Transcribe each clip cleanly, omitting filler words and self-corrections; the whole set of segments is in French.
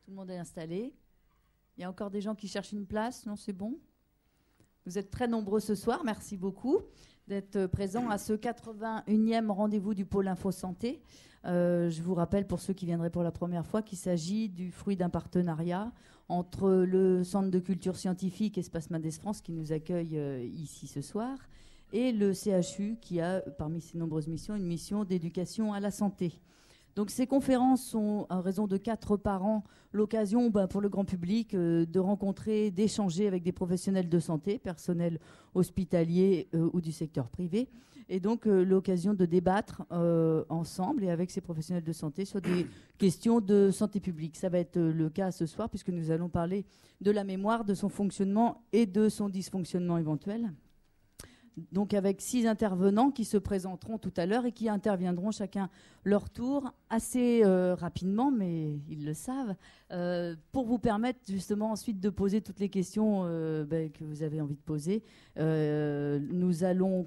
Tout le monde est installé. Il y a encore des gens qui cherchent une place? Non, c'est bon. Vous êtes très nombreux ce soir. Merci beaucoup d'être présents à ce 81e rendez-vous du Pôle Info Santé. Je vous rappelle, pour ceux qui viendraient pour la première fois, qu'il s'agit du fruit d'un partenariat entre le Centre de culture scientifique Espace Mendes France, qui nous accueille ici ce soir, et le CHU, qui a, parmi ses nombreuses missions, une mission d'éducation à la santé. Donc ces conférences sont, à raison de 4 par an, l'occasion pour le grand public de rencontrer, d'échanger avec des professionnels de santé, personnel hospitalier ou du secteur privé, et donc l'occasion de débattre ensemble et avec ces professionnels de santé sur des questions de santé publique. Ça va être le cas ce soir, puisque nous allons parler de la mémoire, de son fonctionnement et de son dysfonctionnement éventuel. Donc avec 6 intervenants qui se présenteront tout à l'heure et qui interviendront chacun leur tour assez rapidement, mais ils le savent, pour vous permettre justement ensuite de poser toutes les questions que vous avez envie de poser. Nous allons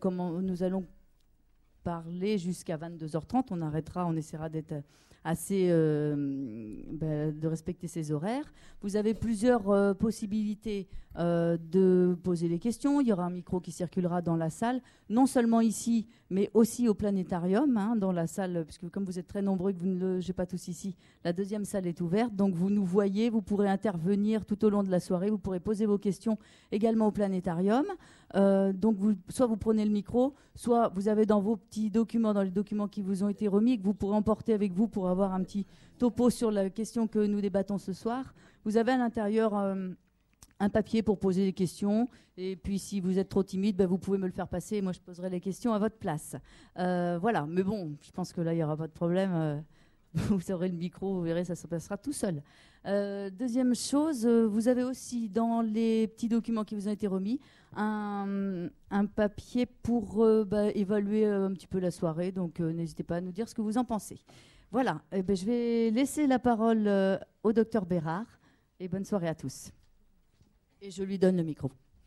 parler jusqu'à 22h30. On arrêtera, on essaiera d'être assez de respecter ces horaires. Vous avez plusieurs possibilités de poser les questions. Il y aura un micro qui circulera dans la salle, non seulement ici, mais aussi au planétarium, dans la salle, puisque comme vous êtes très nombreux, que vous ne le logez pas tous ici, la deuxième salle est ouverte. Donc vous nous voyez, vous pourrez intervenir tout au long de la soirée, vous pourrez poser vos questions également au planétarium. Donc soit vous prenez le micro, soit vous avez dans vos petits documents, dans les documents qui vous ont été remis, que vous pourrez emporter avec vous pour avoir un petit topo sur la question que nous débattons ce soir. Vous avez à l'intérieur un papier pour poser des questions, et puis si vous êtes trop timide, vous pouvez me le faire passer et moi je poserai les questions à votre place. Voilà, mais bon, je pense que là il n'y aura pas de problème. Vous aurez le micro, vous verrez, ça se passera tout seul. Deuxième chose, vous avez aussi dans les petits documents qui vous ont été remis un papier pour évaluer un petit peu la soirée, donc n'hésitez pas à nous dire ce que vous en pensez. Voilà, je vais laisser la parole au docteur Bérard et bonne soirée à tous. Et je lui donne le micro.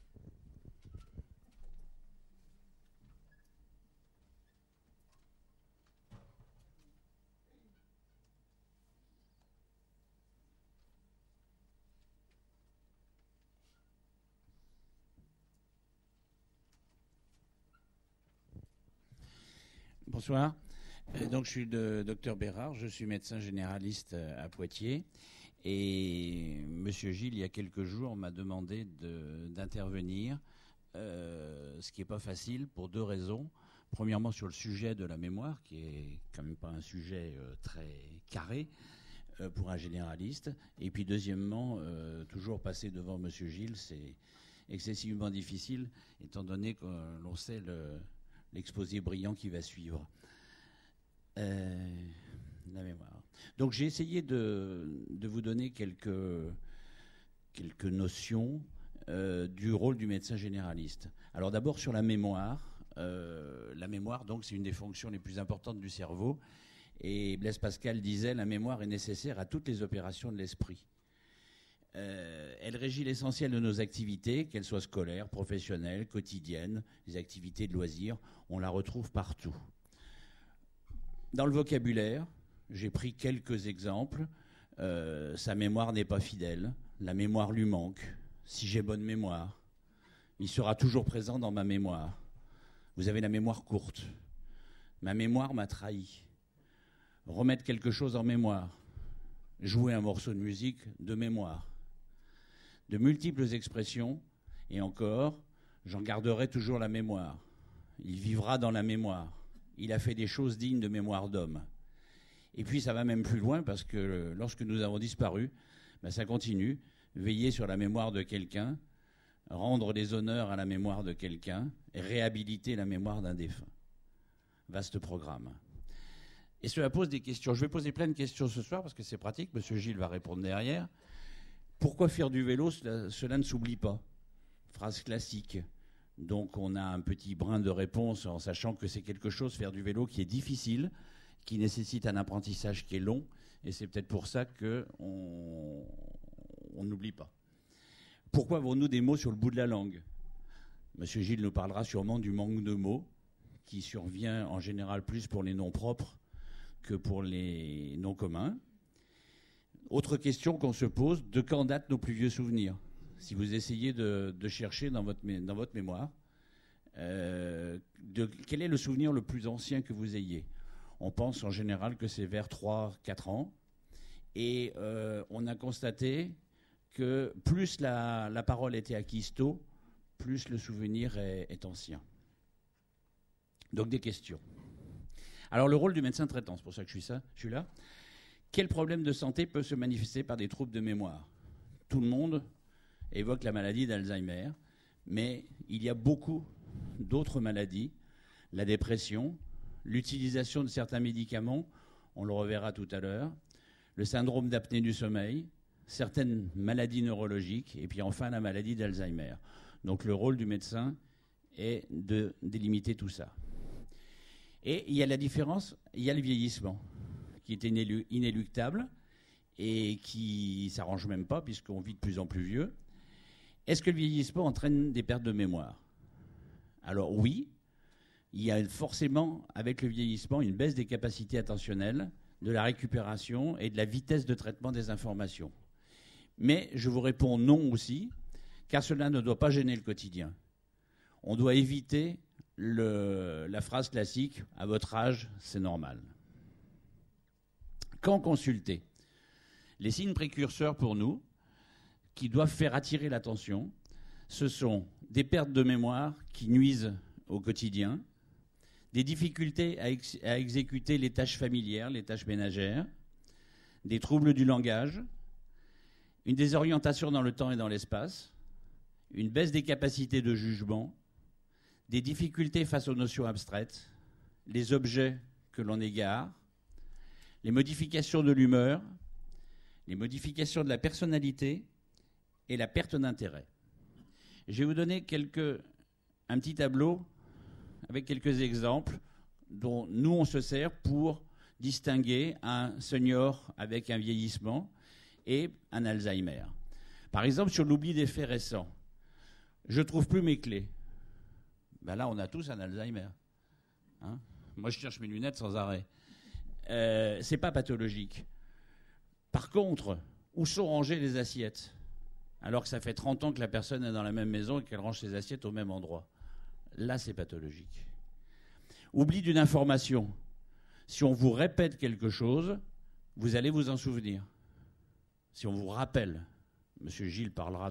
Bonsoir. Donc, je suis le docteur Bérard, je suis médecin généraliste à Poitiers. Et Monsieur Gilles, il y a quelques jours, m'a demandé d'intervenir, ce qui n'est pas facile pour 2 raisons. Premièrement, sur le sujet de la mémoire, qui est quand même pas un sujet très carré pour un généraliste. Et puis deuxièmement, toujours passer devant Monsieur Gilles, c'est excessivement difficile, étant donné que l'on sait l'exposé brillant qui va suivre. La mémoire. Donc j'ai essayé de vous donner quelques notions du rôle du médecin généraliste. Alors d'abord sur la mémoire. La mémoire, donc, c'est une des fonctions les plus importantes du cerveau. Et Blaise Pascal disait « La mémoire est nécessaire à toutes les opérations de l'esprit ». Elle régit l'essentiel de nos activités, qu'elles soient scolaires, professionnelles, quotidiennes, les activités de loisirs. On la retrouve partout. Dans le vocabulaire, j'ai pris quelques exemples. Sa mémoire n'est pas fidèle. La mémoire lui manque. Si j'ai bonne mémoire, il sera toujours présent dans ma mémoire. Vous avez la mémoire courte. Ma mémoire m'a trahi. Remettre quelque chose en mémoire. Jouer un morceau de musique de mémoire. De multiples expressions, et encore, j'en garderai toujours la mémoire. Il vivra dans la mémoire. Il a fait des choses dignes de mémoire d'homme. Et puis ça va même plus loin, parce que lorsque nous avons disparu, ça continue. Veiller sur la mémoire de quelqu'un, rendre des honneurs à la mémoire de quelqu'un, et réhabiliter la mémoire d'un défunt. Vaste programme. Et cela pose des questions. Je vais poser plein de questions ce soir, parce que c'est pratique. Monsieur Gilles va répondre derrière. Pourquoi faire du vélo? Cela ne s'oublie pas. Phrase classique. Donc on a un petit brin de réponse en sachant que c'est quelque chose, faire du vélo, qui est difficile, qui nécessite un apprentissage qui est long, et c'est peut-être pour ça qu'on n'oublie pas. Pourquoi avons-nous des mots sur le bout de la langue? Monsieur Gilles nous parlera sûrement du manque de mots, qui survient en général plus pour les noms propres que pour les noms communs. Autre question qu'on se pose, de quand datent nos plus vieux souvenirs? Si vous essayez de chercher dans votre mémoire, quel est le souvenir le plus ancien que vous ayez? On pense en général que c'est vers 3-4 ans. Et on a constaté que plus la parole était acquise tôt, plus le souvenir est ancien. Donc des questions. Alors le rôle du médecin traitant, c'est pour ça que je suis là. Quel problème de santé peut se manifester par des troubles de mémoire? Tout le monde évoque la maladie d'Alzheimer, mais il y a beaucoup d'autres maladies, la dépression, l'utilisation de certains médicaments, on le reverra tout à l'heure, le syndrome d'apnée du sommeil, certaines maladies neurologiques, et puis enfin la maladie d'Alzheimer. Donc le rôle du médecin est de délimiter tout ça. Et il y a la différence, il y a le vieillissement, qui est inéluctable et qui ne s'arrange même pas puisqu'on vit de plus en plus vieux. Est-ce que le vieillissement entraîne des pertes de mémoire? Alors oui, il y a forcément avec le vieillissement une baisse des capacités attentionnelles, de la récupération et de la vitesse de traitement des informations. Mais je vous réponds non aussi, car cela ne doit pas gêner le quotidien. On doit éviter la phrase classique « à votre âge, c'est normal ». Quand consulter? Les signes précurseurs pour nous, qui doivent faire attirer l'attention, ce sont des pertes de mémoire qui nuisent au quotidien, des difficultés à exécuter les tâches familières, les tâches ménagères, des troubles du langage, une désorientation dans le temps et dans l'espace, une baisse des capacités de jugement, des difficultés face aux notions abstraites, les objets que l'on égare, les modifications de l'humeur, les modifications de la personnalité et la perte d'intérêt. Je vais vous donner un petit tableau avec quelques exemples dont nous on se sert pour distinguer un senior avec un vieillissement et un Alzheimer. Par exemple, sur l'oubli des faits récents, je ne trouve plus mes clés. Ben là, on a tous un Alzheimer. Hein? Moi, je cherche mes lunettes sans arrêt. C'est pas pathologique. Par contre, où sont rangées les assiettes? Alors que ça fait 30 ans que la personne est dans la même maison et qu'elle range ses assiettes au même endroit. Là, c'est pathologique. Oubli d'une information. Si on vous répète quelque chose, vous allez vous en souvenir. Si on vous rappelle, M. Gilles parlera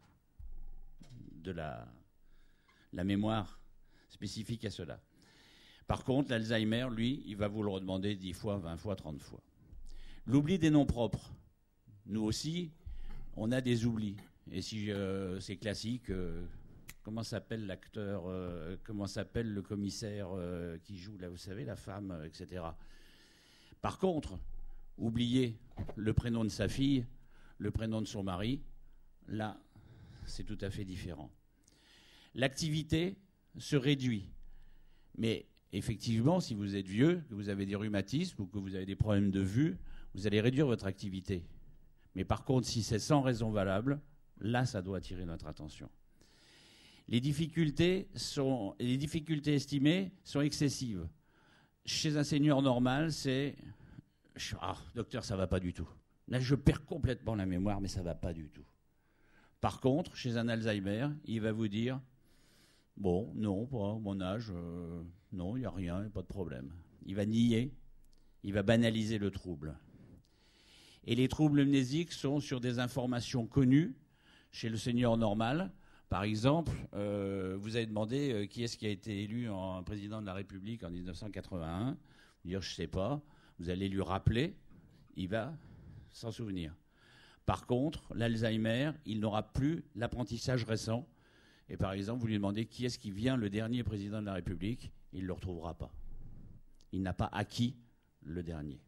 de la mémoire spécifique à cela. Par contre, l'Alzheimer, lui, il va vous le redemander 10 fois, 20 fois, 30 fois. L'oubli des noms propres. Nous aussi, on a des oublis. Et si c'est classique, comment s'appelle l'acteur, comment s'appelle le commissaire qui joue, là, vous savez, la femme, etc. Par contre, oublier le prénom de sa fille, le prénom de son mari, là, c'est tout à fait différent. L'activité se réduit. Mais effectivement, si vous êtes vieux, que vous avez des rhumatismes ou que vous avez des problèmes de vue, vous allez réduire votre activité. Mais par contre, si c'est sans raison valable, là, ça doit attirer notre attention. Les difficultés estimées sont excessives. Chez un senior normal, c'est « Ah, docteur, ça ne va pas du tout. Là, je perds complètement la mémoire, mais ça ne va pas du tout. » Par contre, chez un Alzheimer, il va vous dire « Bon, non, pas mon âge, non, il n'y a rien, il n'y a pas de problème. » Il va nier, il va banaliser le trouble. Et les troubles amnésiques sont sur des informations connues chez le senior normal. Par exemple, vous avez demandé qui est-ce qui a été élu en président de la République en 1981. Vous dire, je ne sais pas. Vous allez lui rappeler, il va s'en souvenir. Par contre, l'Alzheimer, il n'aura plus l'apprentissage récent. Et par exemple, vous lui demandez qui est-ce qui vient le dernier président de la République, il ne le retrouvera pas. Il n'a pas acquis le dernier.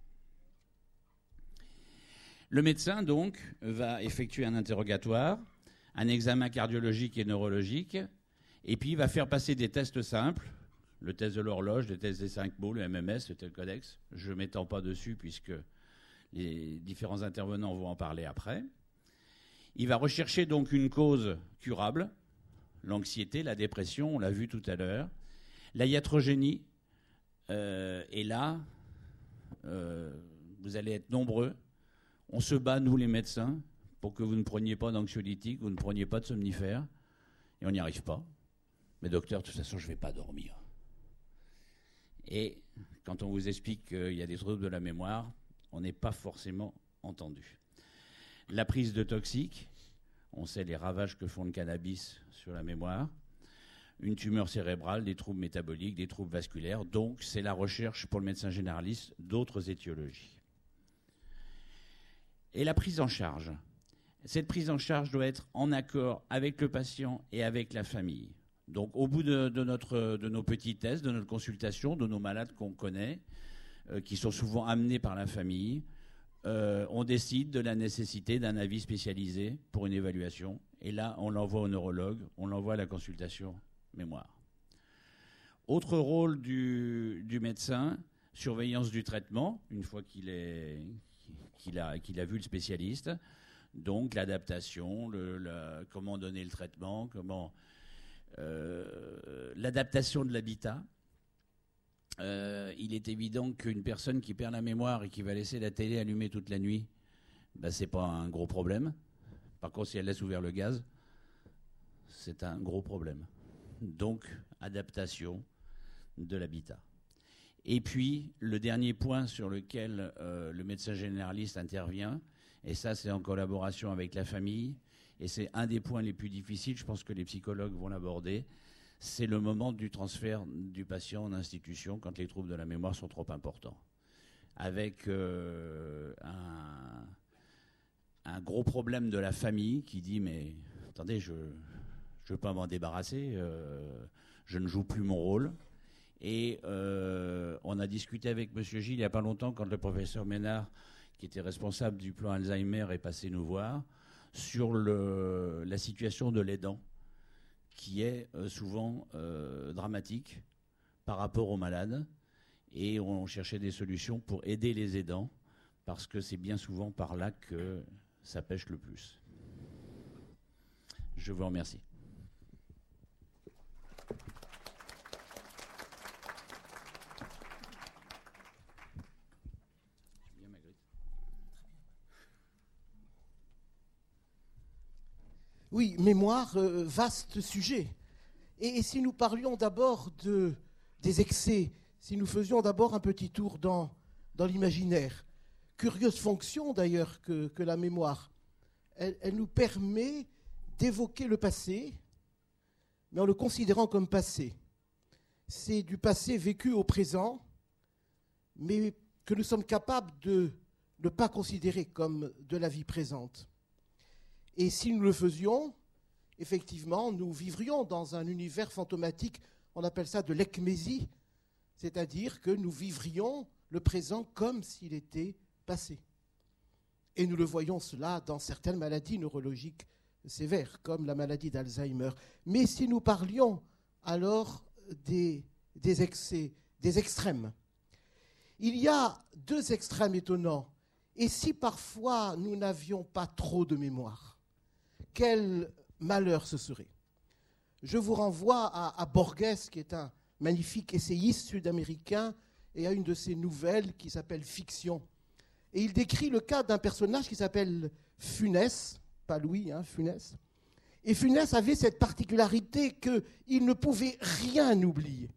Le médecin, donc, va effectuer un interrogatoire, un examen cardiologique et neurologique, et puis il va faire passer des tests simples, le test de l'horloge, le test des 5 mots, le MMS, le Tel-Codex. Je ne m'étends pas dessus puisque les différents intervenants vont en parler après. Il va rechercher donc une cause curable, l'anxiété, la dépression, on l'a vu tout à l'heure, la iatrogénie, et là, vous allez être nombreux. On se bat, nous les médecins, pour que vous ne preniez pas d'anxiolytiques, vous ne preniez pas de somnifères, et on n'y arrive pas. Mais docteur, de toute façon, je ne vais pas dormir. Et quand on vous explique qu'il y a des troubles de la mémoire, on n'est pas forcément entendu. La prise de toxiques, on sait les ravages que font le cannabis sur la mémoire. Une tumeur cérébrale, des troubles métaboliques, des troubles vasculaires. Donc, c'est la recherche pour le médecin généraliste d'autres étiologies. Et la prise en charge. Cette prise en charge doit être en accord avec le patient et avec la famille. Donc, au bout de nos petits tests, de notre consultation, de nos malades qu'on connaît, qui sont souvent amenés par la famille, on décide de la nécessité d'un avis spécialisé pour une évaluation. Et là, on l'envoie au neurologue, on l'envoie à la consultation mémoire. Autre rôle du médecin, surveillance du traitement, une fois qu'il a vu le spécialiste. Donc, l'adaptation, comment donner le traitement, l'adaptation de l'habitat. Il est évident qu'une personne qui perd la mémoire et qui va laisser la télé allumée toute la nuit, c'est pas un gros problème. Par contre, si elle laisse ouvert le gaz, c'est un gros problème. Donc, adaptation de l'habitat. Et puis, le dernier point sur lequel le médecin généraliste intervient, et ça, c'est en collaboration avec la famille, et c'est un des points les plus difficiles, je pense que les psychologues vont l'aborder, c'est le moment du transfert du patient en institution quand les troubles de la mémoire sont trop importants. Avec un gros problème de la famille qui dit « mais attendez, je ne veux pas m'en débarrasser, je ne joue plus mon rôle ». Et on a discuté avec M. Gilles il n'y a pas longtemps quand le professeur Ménard, qui était responsable du plan Alzheimer, est passé nous voir sur la situation de l'aidant, qui est souvent dramatique par rapport aux malades. Et on cherchait des solutions pour aider les aidants, parce que c'est bien souvent par là que ça pêche le plus. Je vous remercie. Oui, mémoire, vaste sujet. Et si nous parlions d'abord des excès, si nous faisions d'abord un petit tour dans l'imaginaire, curieuse fonction d'ailleurs que la mémoire, elle nous permet d'évoquer le passé, mais en le considérant comme passé. C'est du passé vécu au présent, mais que nous sommes capables de ne pas considérer comme de la vie présente. Et si nous le faisions, effectivement, nous vivrions dans un univers fantomatique, on appelle ça de l'ekmésie, c'est-à-dire que nous vivrions le présent comme s'il était passé. Et nous le voyons cela dans certaines maladies neurologiques sévères, comme la maladie d'Alzheimer. Mais si nous parlions alors des excès, des extrêmes, il y a deux extrêmes étonnants. Et si parfois nous n'avions pas trop de mémoire, quel malheur ce serait. Je vous renvoie à Borges, qui est un magnifique essayiste sud-américain, et à une de ses nouvelles qui s'appelle Fiction. Et il décrit le cas d'un personnage qui s'appelle Funès, pas Louis, Funès. Et Funès avait cette particularité qu'il ne pouvait rien oublier.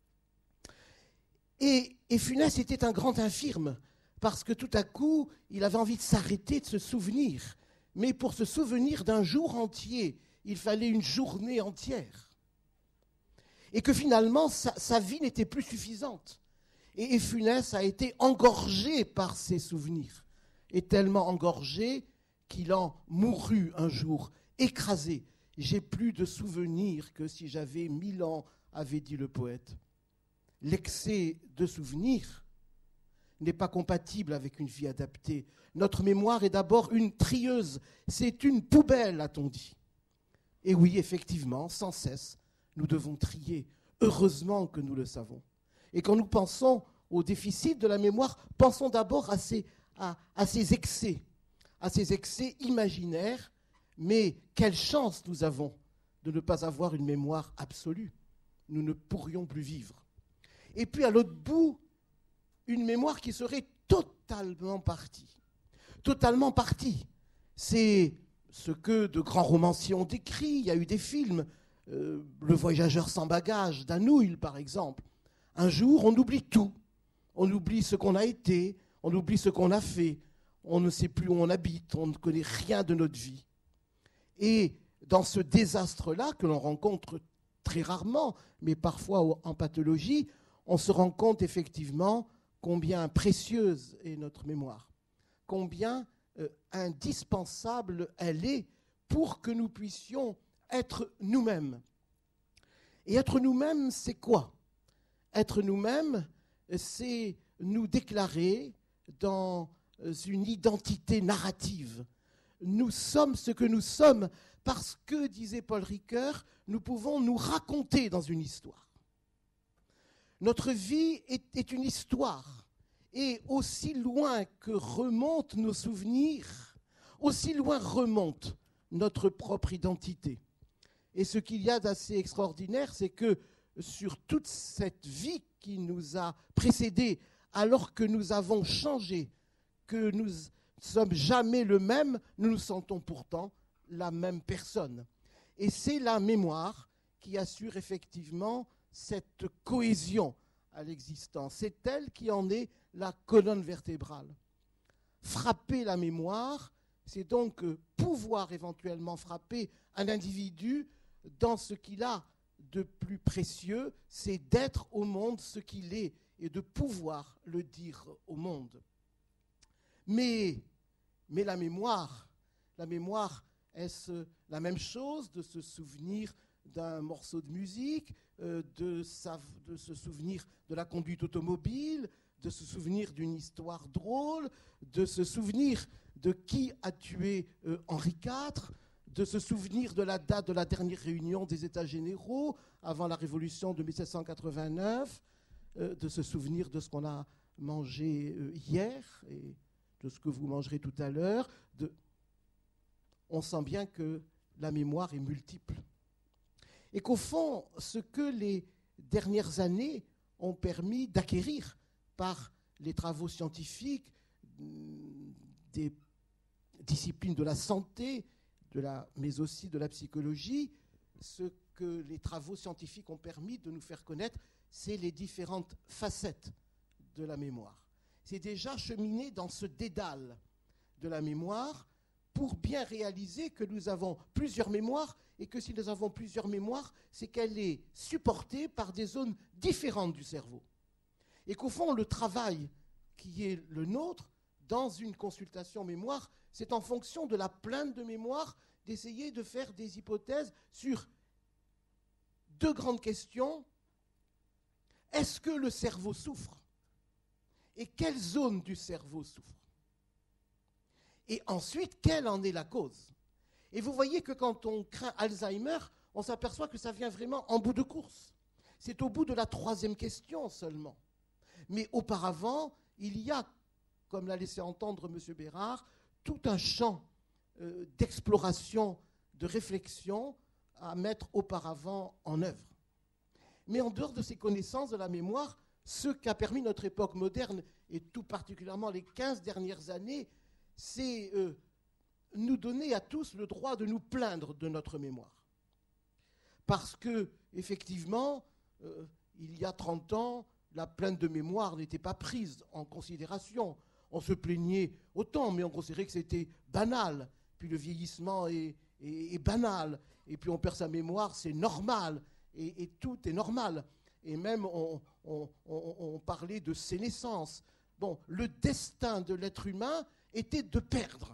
Et Funès était un grand infirme, parce que tout à coup, il avait envie de s'arrêter, de se souvenir. Mais pour se souvenir d'un jour entier, il fallait une journée entière. Et que finalement, sa vie n'était plus suffisante. Et Funès a été engorgé par ses souvenirs. Et tellement engorgé qu'il en mourut un jour, écrasé. « J'ai plus de souvenirs que si j'avais 1000 ans », avait dit le poète. L'excès de souvenirs n'est pas compatible avec une vie adaptée. Notre mémoire est d'abord une trieuse, c'est une poubelle, a-t-on dit. Et oui, effectivement, sans cesse, nous devons trier. Heureusement que nous le savons. Et quand nous pensons au déficit de la mémoire, pensons d'abord à ces excès imaginaires, mais quelle chance nous avons de ne pas avoir une mémoire absolue. Nous ne pourrions plus vivre. Et puis à l'autre bout, une mémoire qui serait totalement partie. totalement partie. C'est ce que de grands romanciers ont écrit. Il y a eu des films. Le voyageur sans bagages d'Anouilh, par exemple. Un jour, on oublie tout. On oublie ce qu'on a été, on oublie ce qu'on a fait. On ne sait plus où on habite, on ne connaît rien de notre vie. Et dans ce désastre-là, que l'on rencontre très rarement, mais parfois en pathologie, on se rend compte effectivement combien précieuse est notre mémoire, combien indispensable elle est pour que nous puissions être nous-mêmes. Et être nous-mêmes, c'est quoi? Être nous-mêmes, c'est nous déclarer dans une identité narrative. Nous sommes ce que nous sommes parce que, disait Paul Ricoeur, nous pouvons nous raconter dans une histoire. Notre vie est une histoire. Et aussi loin que remontent nos souvenirs, aussi loin remonte notre propre identité. Et ce qu'il y a d'assez extraordinaire, c'est que sur toute cette vie qui nous a précédés, alors que nous avons changé, que nous ne sommes jamais le même, nous nous sentons pourtant la même personne. Et c'est la mémoire qui assure effectivement cette cohésion à l'existence. C'est elle qui en est la colonne vertébrale. Frapper la mémoire, c'est donc pouvoir éventuellement frapper un individu dans ce qu'il a de plus précieux, c'est d'être au monde ce qu'il est et de pouvoir le dire au monde. Mais la mémoire, est-ce la même chose de se souvenir d'un morceau de musique, de se souvenir de la conduite automobile, de se souvenir d'une histoire drôle, de se souvenir de qui a tué Henri IV, de se souvenir de la date de la dernière réunion des États généraux avant la Révolution de 1789, de se souvenir de ce qu'on a mangé hier et de ce que vous mangerez tout à l'heure. On sent bien que la mémoire est multiple. Et qu'au fond, ce que les dernières années ont permis d'acquérir par les travaux scientifiques, des disciplines de la santé, mais aussi de la psychologie, ce que les travaux scientifiques ont permis de nous faire connaître, c'est les différentes facettes de la mémoire. C'est déjà cheminer dans ce dédale de la mémoire pour bien réaliser que nous avons plusieurs mémoires et que si nous avons plusieurs mémoires, c'est qu'elle est supportée par des zones différentes du cerveau. Et qu'au fond, le travail qui est le nôtre dans une consultation mémoire, c'est en fonction de la plainte de mémoire d'essayer de faire des hypothèses sur deux grandes questions. Est-ce que le cerveau souffre? Et quelle zone du cerveau souffre? Et ensuite, quelle en est la cause? Et vous voyez que quand on craint Alzheimer, on s'aperçoit que ça vient vraiment en bout de course. C'est au bout de la troisième question seulement. Mais auparavant, il y a, comme l'a laissé entendre M. Bérard, tout un champ d'exploration, de réflexion à mettre auparavant en œuvre. Mais en dehors de ces connaissances de la mémoire, ce qu'a permis notre époque moderne, et tout particulièrement les 15 dernières années, c'est nous donner à tous le droit de nous plaindre de notre mémoire. Parce que, effectivement, il y a 30 ans, la plainte de mémoire n'était pas prise en considération. On se plaignait autant, mais on considérait que c'était banal. Puis le vieillissement est banal. Et puis on perd sa mémoire, c'est normal. Et tout est normal. Et même on parlait de sénescence. Bon, le destin de l'être humain était de perdre.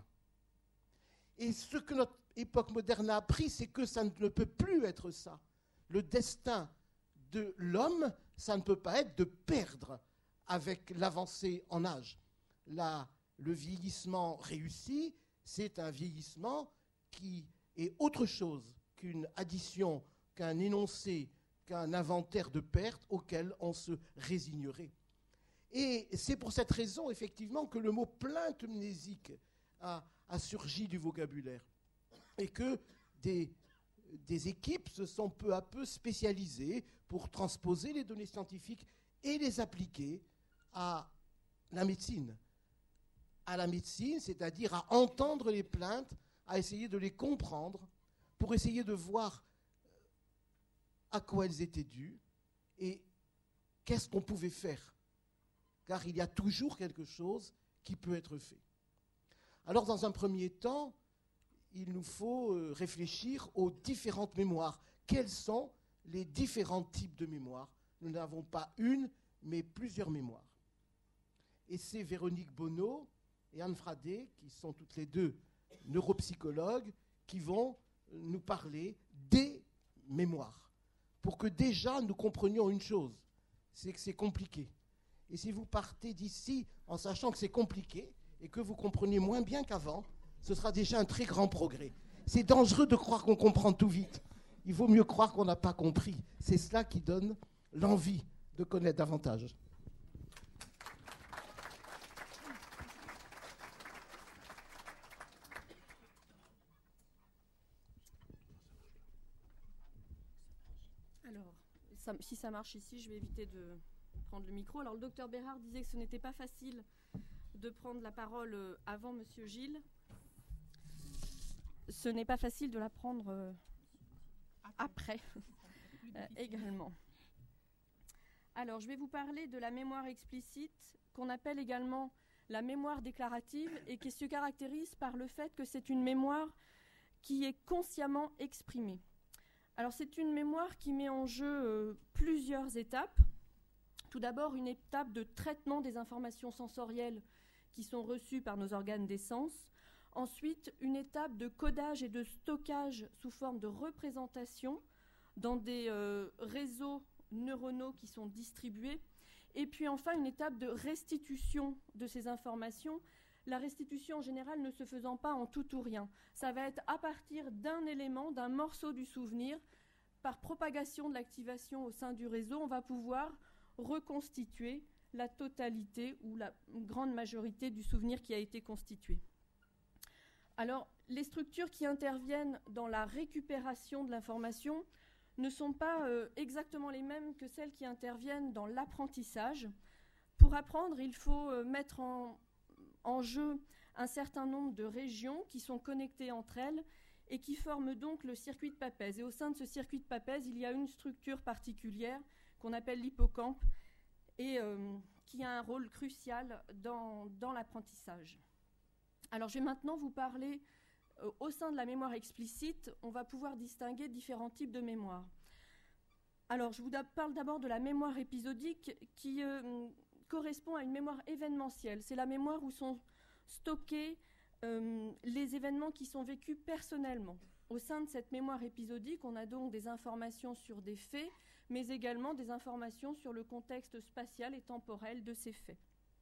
Et ce que notre époque moderne a appris, c'est que ça ne peut plus être ça. Le destin de l'homme, ça ne peut pas être de perdre avec l'avancée en âge. Le vieillissement réussi, c'est un vieillissement qui est autre chose qu'une addition, qu'un énoncé, qu'un inventaire de pertes auquel on se résignerait. Et c'est pour cette raison, effectivement, que le mot plainte mnésique a surgi du vocabulaire et que des équipes se sont peu à peu spécialisées pour transposer les données scientifiques et les appliquer à la médecine. à la médecine, c'est-à-dire à entendre les plaintes, à essayer de les comprendre, pour essayer de voir à quoi elles étaient dues et qu'est-ce qu'on pouvait faire. Car il y a toujours quelque chose qui peut être fait. Alors, dans un premier temps, il nous faut réfléchir aux différentes mémoires. Quels sont les différents types de mémoires? Nous n'avons pas une, mais plusieurs mémoires. Et c'est Véronique Bonneau et Anne Fradé, qui sont toutes les deux neuropsychologues, qui vont nous parler des mémoires. Pour que déjà nous comprenions une chose, c'est que c'est compliqué. Et si vous partez d'ici en sachant que c'est compliqué et que vous comprenez moins bien qu'avant, ce sera déjà un très grand progrès. C'est dangereux de croire qu'on comprend tout vite. Il vaut mieux croire qu'on n'a pas compris. C'est cela qui donne l'envie de connaître davantage. Alors, si ça marche ici, je vais éviter de prendre le micro. Alors, le docteur Bérard disait que ce n'était pas facile de prendre la parole avant Monsieur Gilles. Ce n'est pas facile de la prendre après également. Alors, je vais vous parler de la mémoire explicite, qu'on appelle également la mémoire déclarative, et qui se caractérise par le fait que c'est une mémoire qui est consciemment exprimée. Alors, c'est une mémoire qui met en jeu plusieurs étapes. Tout d'abord, une étape de traitement des informations sensorielles qui sont reçues par nos organes des sens. Ensuite, une étape de codage et de stockage sous forme de représentation dans des réseaux neuronaux qui sont distribués. Et puis enfin, une étape de restitution de ces informations. La restitution en général ne se faisant pas en tout ou rien. Ça va être à partir d'un élément, d'un morceau du souvenir, par propagation de l'activation au sein du réseau, on va pouvoir reconstituer la totalité ou la grande majorité du souvenir qui a été constitué. Alors, les structures qui interviennent dans la récupération de l'information ne sont pas exactement les mêmes que celles qui interviennent dans l'apprentissage. Pour apprendre, il faut mettre en jeu un certain nombre de régions qui sont connectées entre elles et qui forment donc le circuit de Papez. Et au sein de ce circuit de Papez, il y a une structure particulière qu'on appelle l'hippocampe et qui a un rôle crucial dans l'apprentissage. Alors, je vais maintenant vous parler, au sein de la mémoire explicite, on va pouvoir distinguer différents types de mémoire. Alors, je vous parle d'abord de la mémoire épisodique qui correspond à une mémoire événementielle. C'est la mémoire où sont stockés les événements qui sont vécus personnellement. Au sein de cette mémoire épisodique, on a donc des informations sur des faits, mais également des informations sur le contexte spatial et temporel de ces faits.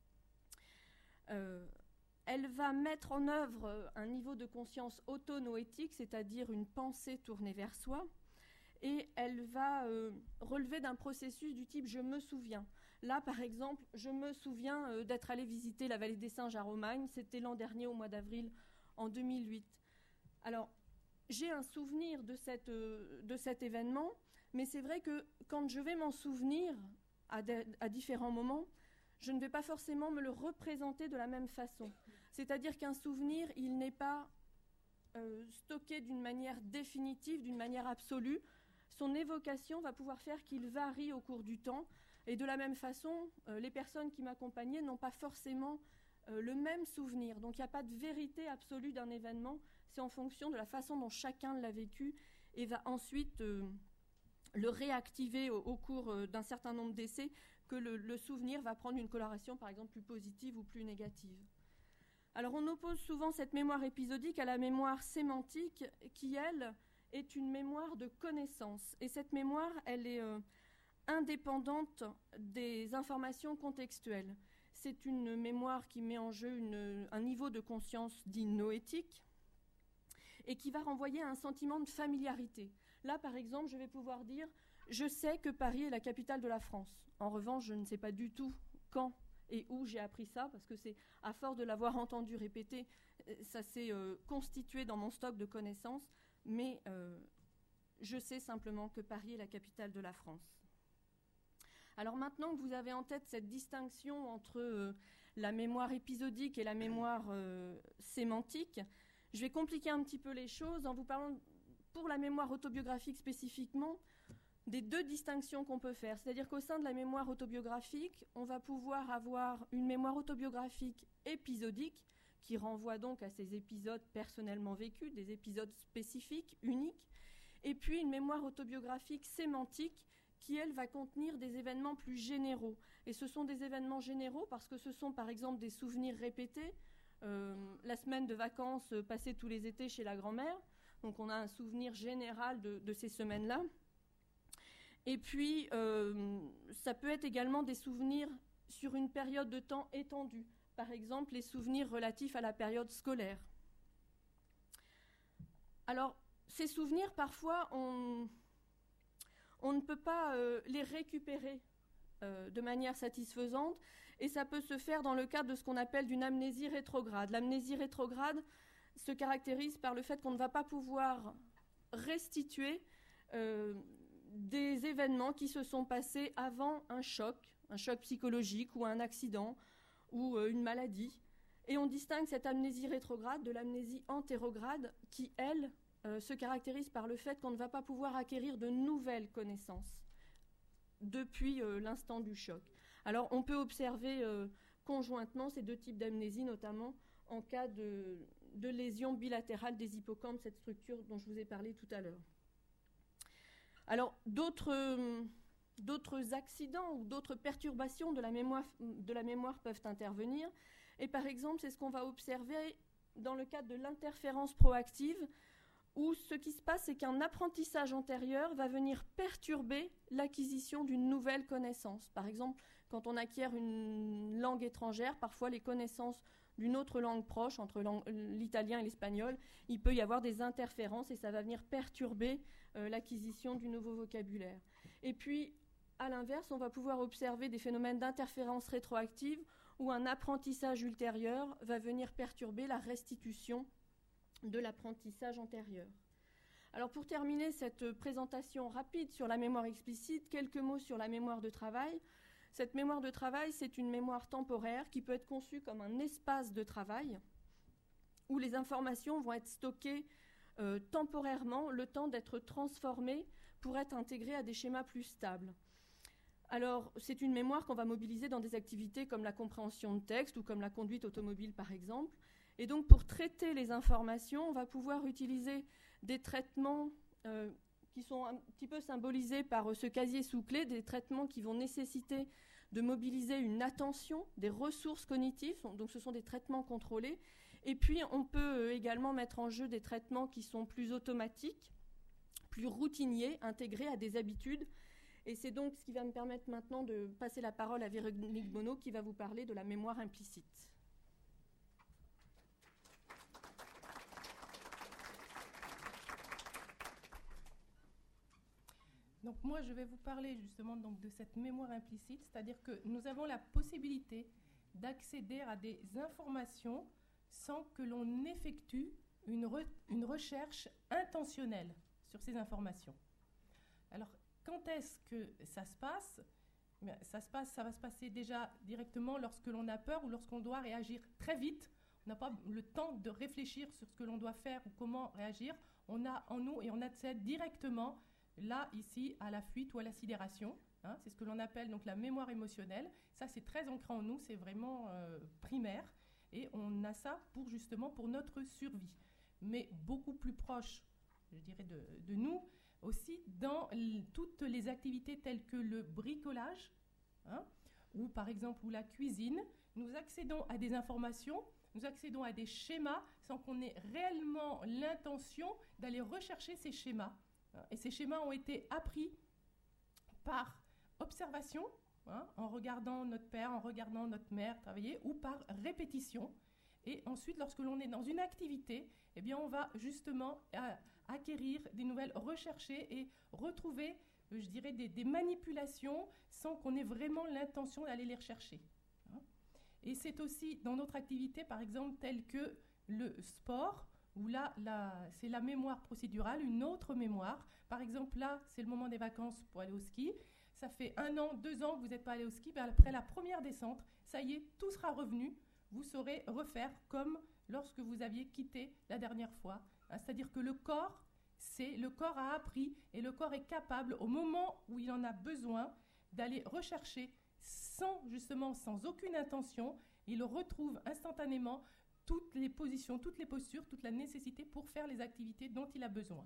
Elle va mettre en œuvre un niveau de conscience autonoétique, c'est-à-dire une pensée tournée vers soi, et elle va relever d'un processus du type « je me souviens ». Là, par exemple, je me souviens d'être allée visiter la vallée des Singes à Romagne, c'était l'an dernier au mois d'avril en 2008. Alors, j'ai un souvenir de cet événement, mais c'est vrai que quand je vais m'en souvenir à différents moments, je ne vais pas forcément me le représenter de la même façon. C'est-à-dire qu'un souvenir, il n'est pas stocké d'une manière définitive, d'une manière absolue. Son évocation va pouvoir faire qu'il varie au cours du temps. Et de la même façon, les personnes qui m'accompagnaient n'ont pas forcément le même souvenir. Donc il n'y a pas de vérité absolue d'un événement. C'est en fonction de la façon dont chacun l'a vécu et va ensuite le réactiver au cours d'un certain nombre d'essais que le souvenir va prendre une coloration, par exemple, plus positive ou plus négative. Alors on oppose souvent cette mémoire épisodique à la mémoire sémantique qui, elle, est une mémoire de connaissance. Et cette mémoire, elle est indépendante des informations contextuelles. C'est une mémoire qui met en jeu un niveau de conscience dit noétique et qui va renvoyer à un sentiment de familiarité. Là, par exemple, je vais pouvoir dire « je sais que Paris est la capitale de la France ». En revanche, je ne sais pas du tout quand et où j'ai appris ça, parce que c'est à force de l'avoir entendu répéter, ça s'est constitué dans mon stock de connaissances, mais je sais simplement que Paris est la capitale de la France. Alors maintenant que vous avez en tête cette distinction entre la mémoire épisodique et la mémoire sémantique. Je vais compliquer un petit peu les choses en vous parlant, pour la mémoire autobiographique spécifiquement, des deux distinctions qu'on peut faire. C'est-à-dire qu'au sein de la mémoire autobiographique, on va pouvoir avoir une mémoire autobiographique épisodique, qui renvoie donc à ces épisodes personnellement vécus, des épisodes spécifiques, uniques, et puis une mémoire autobiographique sémantique, qui, elle, va contenir des événements plus généraux. Et ce sont des événements généraux parce que ce sont, par exemple, des souvenirs répétés. La semaine de vacances passée tous les étés chez la grand-mère. Donc, on a un souvenir général de ces semaines-là. Et puis, ça peut être également des souvenirs sur une période de temps étendue. Par exemple, les souvenirs relatifs à la période scolaire. Alors, ces souvenirs, parfois, on ne peut pas les récupérer de manière satisfaisante, et ça peut se faire dans le cadre de ce qu'on appelle d'une amnésie rétrograde. L'amnésie rétrograde se caractérise par le fait qu'on ne va pas pouvoir restituer des événements qui se sont passés avant un choc psychologique ou un accident ou une maladie. Et on distingue cette amnésie rétrograde de l'amnésie antérograde qui, elle, se caractérise par le fait qu'on ne va pas pouvoir acquérir de nouvelles connaissances depuis l'instant du choc. Alors, on peut observer conjointement ces deux types d'amnésie, notamment en cas de lésion bilatérale des hippocampes, cette structure dont je vous ai parlé tout à l'heure. Alors, d'autres accidents ou d'autres perturbations de la mémoire peuvent intervenir. Et par exemple, c'est ce qu'on va observer dans le cadre de l'interférence proactive, où ce qui se passe, c'est qu'un apprentissage antérieur va venir perturber l'acquisition d'une nouvelle connaissance. Par exemple, quand on acquiert une langue étrangère, parfois les connaissances d'une autre langue proche, entre l'italien et l'espagnol, il peut y avoir des interférences et ça va venir perturber l'acquisition du nouveau vocabulaire. Et puis, à l'inverse, on va pouvoir observer des phénomènes d'interférence rétroactive où un apprentissage ultérieur va venir perturber la restitution de l'apprentissage antérieur. Alors pour terminer cette présentation rapide sur la mémoire explicite, quelques mots sur la mémoire de travail. Cette mémoire de travail, c'est une mémoire temporaire qui peut être conçue comme un espace de travail où les informations vont être stockées temporairement, le temps d'être transformées pour être intégrées à des schémas plus stables. Alors, c'est une mémoire qu'on va mobiliser dans des activités comme la compréhension de texte ou comme la conduite automobile, par exemple. Et donc, pour traiter les informations, on va pouvoir utiliser des traitements qui sont un petit peu symbolisés par ce casier sous-clé, des traitements qui vont nécessiter de mobiliser une attention, des ressources cognitives, donc ce sont des traitements contrôlés. Et puis, on peut également mettre en jeu des traitements qui sont plus automatiques, plus routiniers, intégrés à des habitudes. Et c'est donc ce qui va me permettre maintenant de passer la parole à Véronique Bonneau, qui va vous parler de la mémoire implicite. Donc moi, je vais vous parler justement donc, de cette mémoire implicite, c'est-à-dire que nous avons la possibilité d'accéder à des informations sans que l'on effectue une recherche intentionnelle sur ces informations. Alors, quand est-ce que ça se passe ? Ça va se passer déjà directement lorsque l'on a peur ou lorsqu'on doit réagir très vite. On n'a pas le temps de réfléchir sur ce que l'on doit faire ou comment réagir. On a en nous et on accède directement là, ici, à la fuite ou à la sidération. Hein, c'est ce que l'on appelle donc la mémoire émotionnelle. Ça, c'est très ancré en nous, c'est vraiment primaire. Et on a ça pour notre survie. Mais beaucoup plus proche, je dirais, de nous, aussi dans toutes les activités telles que le bricolage, hein, ou par exemple ou la cuisine, nous accédons à des informations, nous accédons à des schémas sans qu'on ait réellement l'intention d'aller rechercher ces schémas. Et ces schémas ont été appris par observation, hein, en regardant notre père, en regardant notre mère travailler, ou par répétition. Et ensuite, lorsque l'on est dans une activité, eh bien, on va justement acquérir des nouvelles, rechercher et retrouver, je dirais, des manipulations sans qu'on ait vraiment l'intention d'aller les rechercher. Hein. Et c'est aussi dans notre activité, par exemple, telle que le sport, où là, c'est la mémoire procédurale, une autre mémoire. Par exemple, là, c'est le moment des vacances pour aller au ski. ça fait 1 an, 2 ans que vous n'êtes pas allé au ski, ben après la première descente, ça y est, tout sera revenu. Vous saurez refaire comme lorsque vous aviez quitté la dernière fois. C'est-à-dire que le corps a appris et le corps est capable, au moment où il en a besoin, d'aller rechercher sans aucune intention, il retrouve instantanément toutes les positions, toutes les postures, toute la nécessité pour faire les activités dont il a besoin.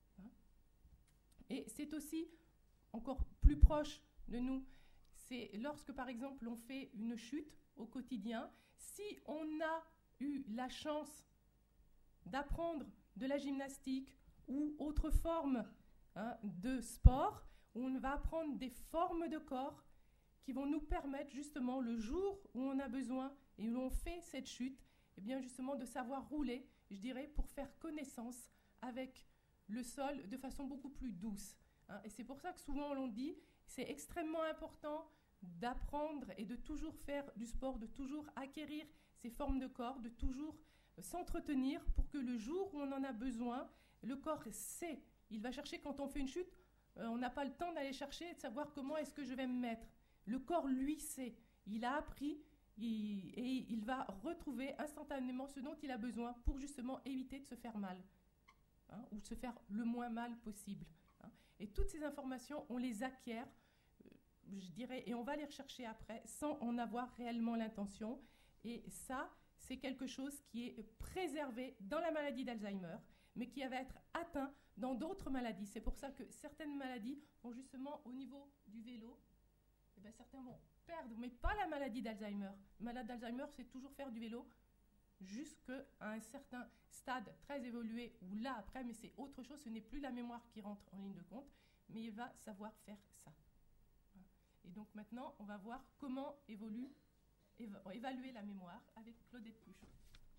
Et c'est aussi encore plus proche de nous, c'est lorsque par exemple on fait une chute au quotidien, si on a eu la chance d'apprendre de la gymnastique ou autre forme de sport, on va apprendre des formes de corps qui vont nous permettre justement le jour où on a besoin et où on fait cette chute, eh bien justement de savoir rouler, je dirais, pour faire connaissance avec le sol de façon beaucoup plus douce. Et c'est pour ça que souvent on dit, c'est extrêmement important d'apprendre et de toujours faire du sport, de toujours acquérir ces formes de corps, de toujours s'entretenir pour que le jour où on en a besoin, le corps sait. Il va chercher quand on fait une chute, on n'a pas le temps d'aller chercher et de savoir comment est-ce que je vais me mettre. Le corps, lui, sait. Il a appris et il va retrouver instantanément ce dont il a besoin pour justement éviter de se faire mal, ou de se faire le moins mal possible. Et toutes ces informations, on les acquiert, je dirais, et on va les rechercher après sans en avoir réellement l'intention. Et ça, c'est quelque chose qui est préservé dans la maladie d'Alzheimer, mais qui va être atteint dans d'autres maladies. C'est pour ça que certaines maladies vont justement au niveau du vélo, eh bien, certains vont perdre, mais pas la maladie d'Alzheimer. La maladie d'Alzheimer, c'est toujours faire du vélo jusqu'à un certain stade très évolué, où là, après, mais c'est autre chose, ce n'est plus la mémoire qui rentre en ligne de compte, mais il va savoir faire ça. Et donc maintenant, on va voir comment évaluer la mémoire avec Claudette Puchot.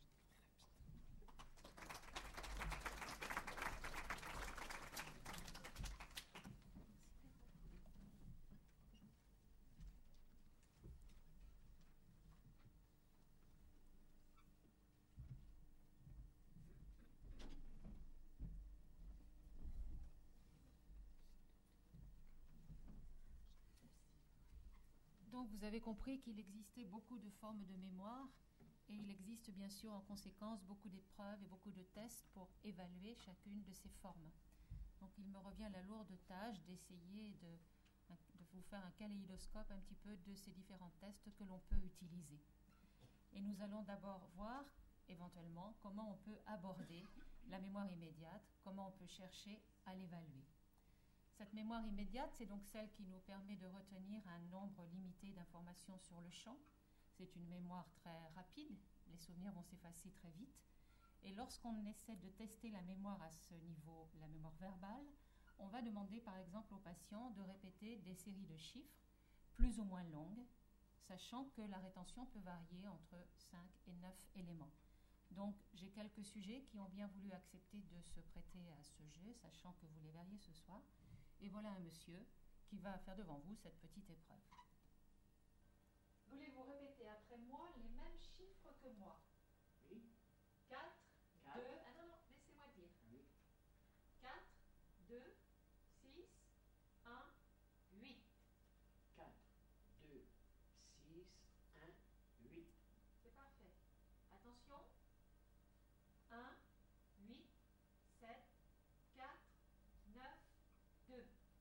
Donc vous avez compris qu'il existait beaucoup de formes de mémoire et il existe bien sûr en conséquence beaucoup d'épreuves et beaucoup de tests pour évaluer chacune de ces formes. Donc il me revient la lourde tâche d'essayer de vous faire un kaléidoscope un petit peu de ces différents tests que l'on peut utiliser. Et nous allons d'abord voir éventuellement comment on peut aborder la mémoire immédiate, comment on peut chercher à l'évaluer. Cette mémoire immédiate, c'est donc celle qui nous permet de retenir un nombre limité d'informations sur le champ. C'est une mémoire très rapide, les souvenirs vont s'effacer très vite. Et lorsqu'on essaie de tester la mémoire à ce niveau, la mémoire verbale, on va demander par exemple aux patients de répéter des séries de chiffres plus ou moins longues, sachant que la rétention peut varier entre 5 et 9 éléments. Donc j'ai quelques sujets qui ont bien voulu accepter de se prêter à ce jeu, sachant que vous les verriez ce soir. Et voilà un monsieur qui va faire devant vous cette petite épreuve. Voulez-vous répéter après moi les mêmes chiffres que moi? Oui. 4, 2, ah non, laissez-moi dire. Oui. 4, 2, 6, 1, 8. 4, 2, 6, 1, 8. C'est parfait. Attention. 1, 8, 7, 4, 9, 2.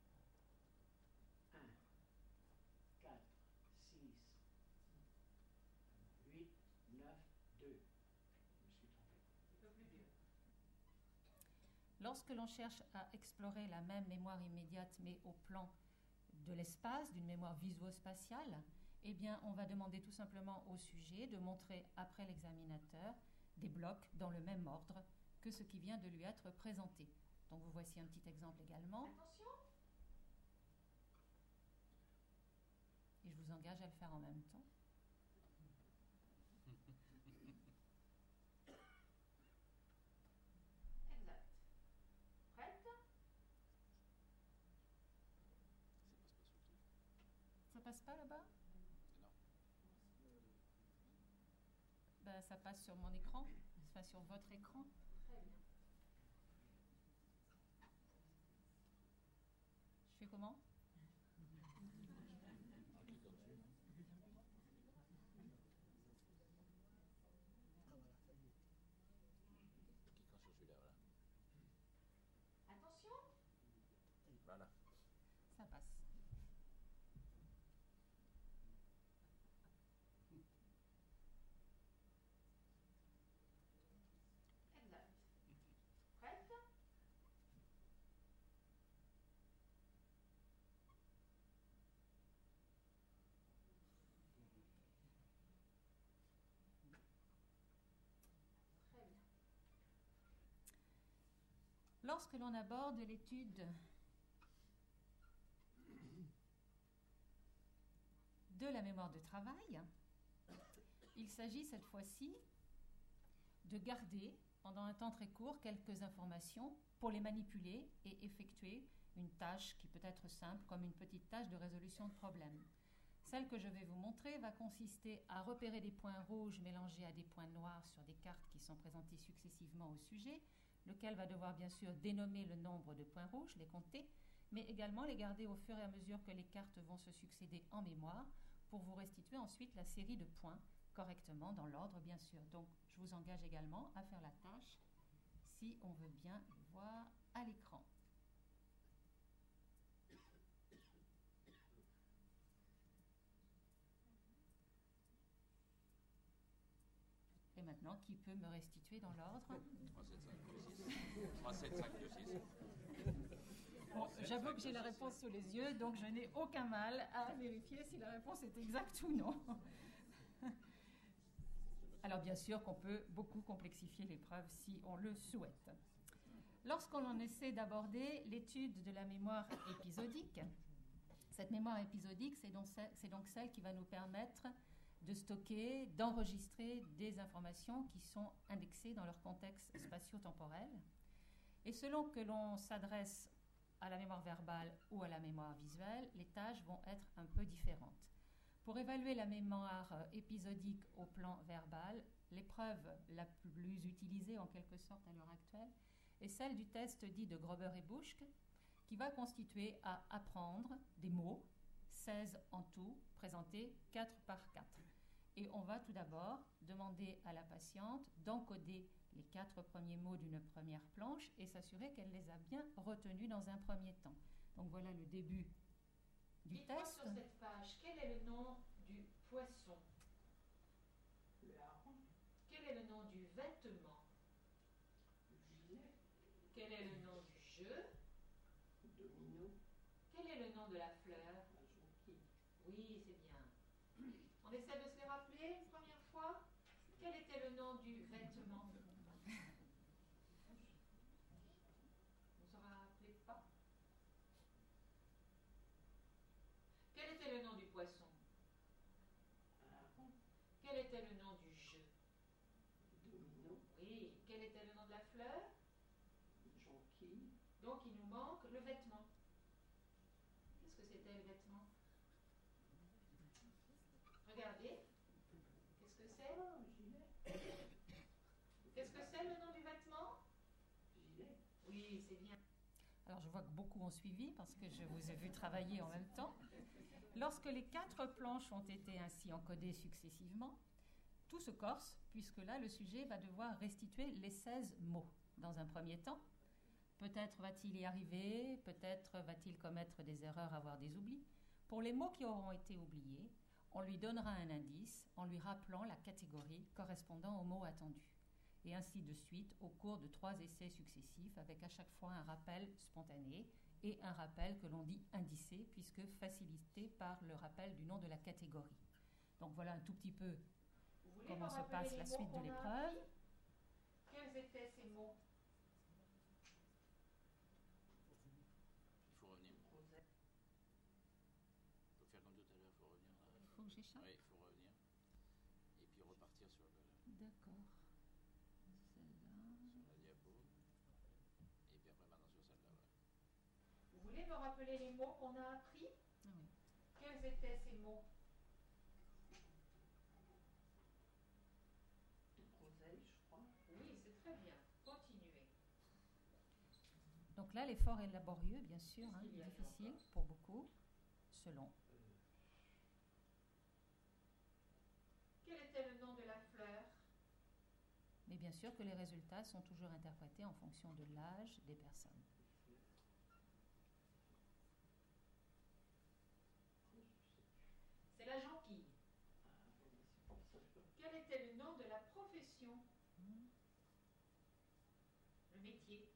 1, 4, 6, 8, 9, 2. Je me suis trompé. Un peu plus dur. Lorsque l'on cherche à explorer la même mémoire immédiate, mais au plan de l'espace, d'une mémoire visuospatiale, eh bien, on va demander tout simplement au sujet de montrer après l'examinateur des blocs dans le même ordre que ce qui vient de lui être présenté. Donc, vous voici un petit exemple également. Attention! Et je vous engage à le faire en même temps. Exact. Prête? Ça passe pas là-bas? Ben, ça passe sur mon écran, enfin sur votre écran. Très bien. Je fais comment? Lorsque l'on aborde l'étude de la mémoire de travail, il s'agit cette fois-ci de garder pendant un temps très court quelques informations pour les manipuler et effectuer une tâche qui peut être simple comme une petite tâche de résolution de problème. Celle que je vais vous montrer va consister à repérer des points rouges mélangés à des points noirs sur des cartes qui sont présentées successivement au sujet, lequel va devoir bien sûr dénommer le nombre de points rouges, les compter, mais également les garder au fur et à mesure que les cartes vont se succéder en mémoire pour vous restituer ensuite la série de points correctement dans l'ordre bien sûr. Donc je vous engage également à faire la tâche si on veut bien le voir à l'écran. Et maintenant, qui peut me restituer dans l'ordre? 3, 7, 5, 2, 6. 3, 7, 5, 2, 6. Bon, j'avoue que j'ai la réponse sous les yeux, donc je n'ai aucun mal à vérifier si la réponse est exacte ou non. Alors bien sûr qu'on peut beaucoup complexifier l'épreuve si on le souhaite. Lorsqu'on essaie d'aborder l'étude de la mémoire épisodique, cette mémoire épisodique, c'est donc celle qui va nous permettre de stocker, d'enregistrer des informations qui sont indexées dans leur contexte spatio-temporel. Et selon que l'on s'adresse à la mémoire verbale ou à la mémoire visuelle, les tâches vont être un peu différentes. Pour évaluer la mémoire épisodique au plan verbal, l'épreuve la plus utilisée en quelque sorte à l'heure actuelle est celle du test dit de Grober et Buschke, qui va constituer à apprendre des mots, 16 en tout, présentés 4 par 4. Et on va tout d'abord demander à la patiente d'encoder les 4 premiers mots d'une première planche et s'assurer qu'elle les a bien retenus dans un premier temps. Donc voilà le début du Dites-moi test. sur cette page, quel est le nom du poisson? Le hareng, Quel est le nom du vêtement? le gilet, Quel est le nom du jeu? le domino, Quel est le nom de la fleur? la jonquille. Oui, c'est bien. On essaie de se les rappeler une première fois? Quel était le nom du vêtement? On ne se rappelez pas? Quel était le nom du poisson? Un hareng, Quel était le nom du jeu? le domino, Oui. Quel était le nom de la fleur? une jonquille, Donc il nous manque le vêtement. Qu'est-ce que c'était le vêtement? Regardez. Qu'est-ce que c'est? oh, gilet, Qu'est-ce que c'est le nom du vêtement? gilet. Oui, c'est bien. Alors je vois que beaucoup ont suivi parce que je vous ai vu travailler en même temps. Lorsque les 4 planches ont été ainsi encodées successivement, tout se corse, puisque là le sujet va devoir restituer les 16 mots dans un premier temps. Peut-être va-t-il y arriver, peut-être va-t-il commettre des erreurs, avoir des oublis. Pour les mots qui auront été oubliés, on lui donnera un indice en lui rappelant la catégorie correspondant au mot attendu. Et ainsi de suite au cours de 3 essais successifs avec à chaque fois un rappel spontané et un rappel que l'on dit indicé puisque facilité par le rappel du nom de la catégorie. Donc voilà un tout petit peu Vous voulez comment me se rappeler passe les la mots suite de qu'on a l'épreuve. appris? Quels étaient ces mots? Il faut revenir. Il faut faire comme tout à l'heure, il faut revenir. Il faut que j'échappe. Oui, il faut revenir. Et puis repartir sur, D'accord. Celle-là. sur la diapo. Et puis après maintenant sur celle-là. Ouais. Vous voulez me rappeler les mots qu'on a appris? Ah oui. Quels étaient ces mots? De groseille, je crois. Oui, c'est très bien. Continuez. Donc là, l'effort est laborieux, bien sûr, hein, Qu'est-ce qu'il y a difficile encore pour beaucoup, selon. Quel était le nom de la fleur? Mais bien sûr que les résultats sont toujours interprétés en fonction de l'âge des personnes. C'est la jonquille. Ah, oui, c'est pour ça que Quel était le nom de la profession? Le métier.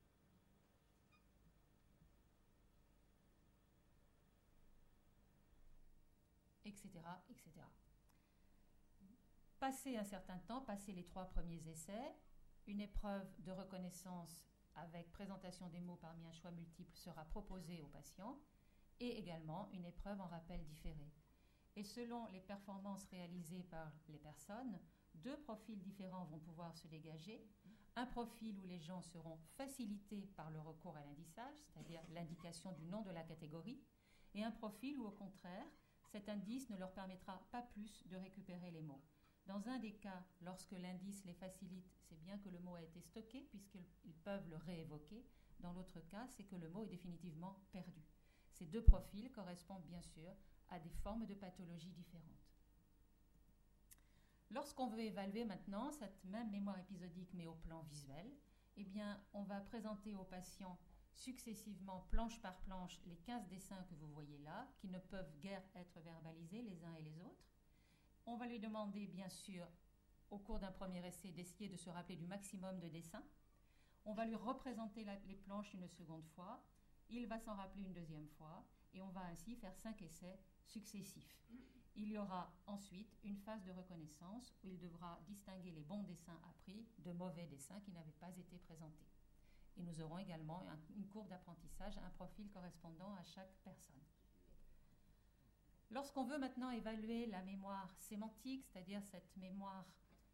Etc., etc. Passé un certain temps, passé les 3 premiers essais, une épreuve de reconnaissance avec présentation des mots parmi un choix multiple sera proposée au patient, et également une épreuve en rappel différé. Et selon les performances réalisées par les personnes, 2 profils différents vont pouvoir se dégager. Un profil où les gens seront facilités par le recours à l'indissage, c'est-à-dire l'indication du nom de la catégorie, et un profil où, au contraire, cet indice ne leur permettra pas plus de récupérer les mots. Dans un des cas, lorsque l'indice les facilite, c'est bien que le mot a été stocké puisqu'ils peuvent le réévoquer. Dans l'autre cas, c'est que le mot est définitivement perdu. Ces 2 profils correspondent bien sûr à des formes de pathologie différentes. Lorsqu'on veut évaluer maintenant cette même mémoire épisodique mais au plan visuel, eh bien, on va présenter au patient successivement, planche par planche, les 15 dessins que vous voyez là, qui ne peuvent guère être verbalisés les uns et les autres. On va lui demander, bien sûr, au cours d'un premier essai, d'essayer de se rappeler du maximum de dessins. On va lui représenter les planches une seconde fois. Il va s'en rappeler une deuxième fois. Et on va ainsi faire 5 essais successifs. Il y aura ensuite une phase de reconnaissance où il devra distinguer les bons dessins appris de mauvais dessins qui n'avaient pas été présentés. Et nous aurons également une courbe d'apprentissage, un profil correspondant à chaque personne. Lorsqu'on veut maintenant évaluer la mémoire sémantique, c'est-à-dire cette mémoire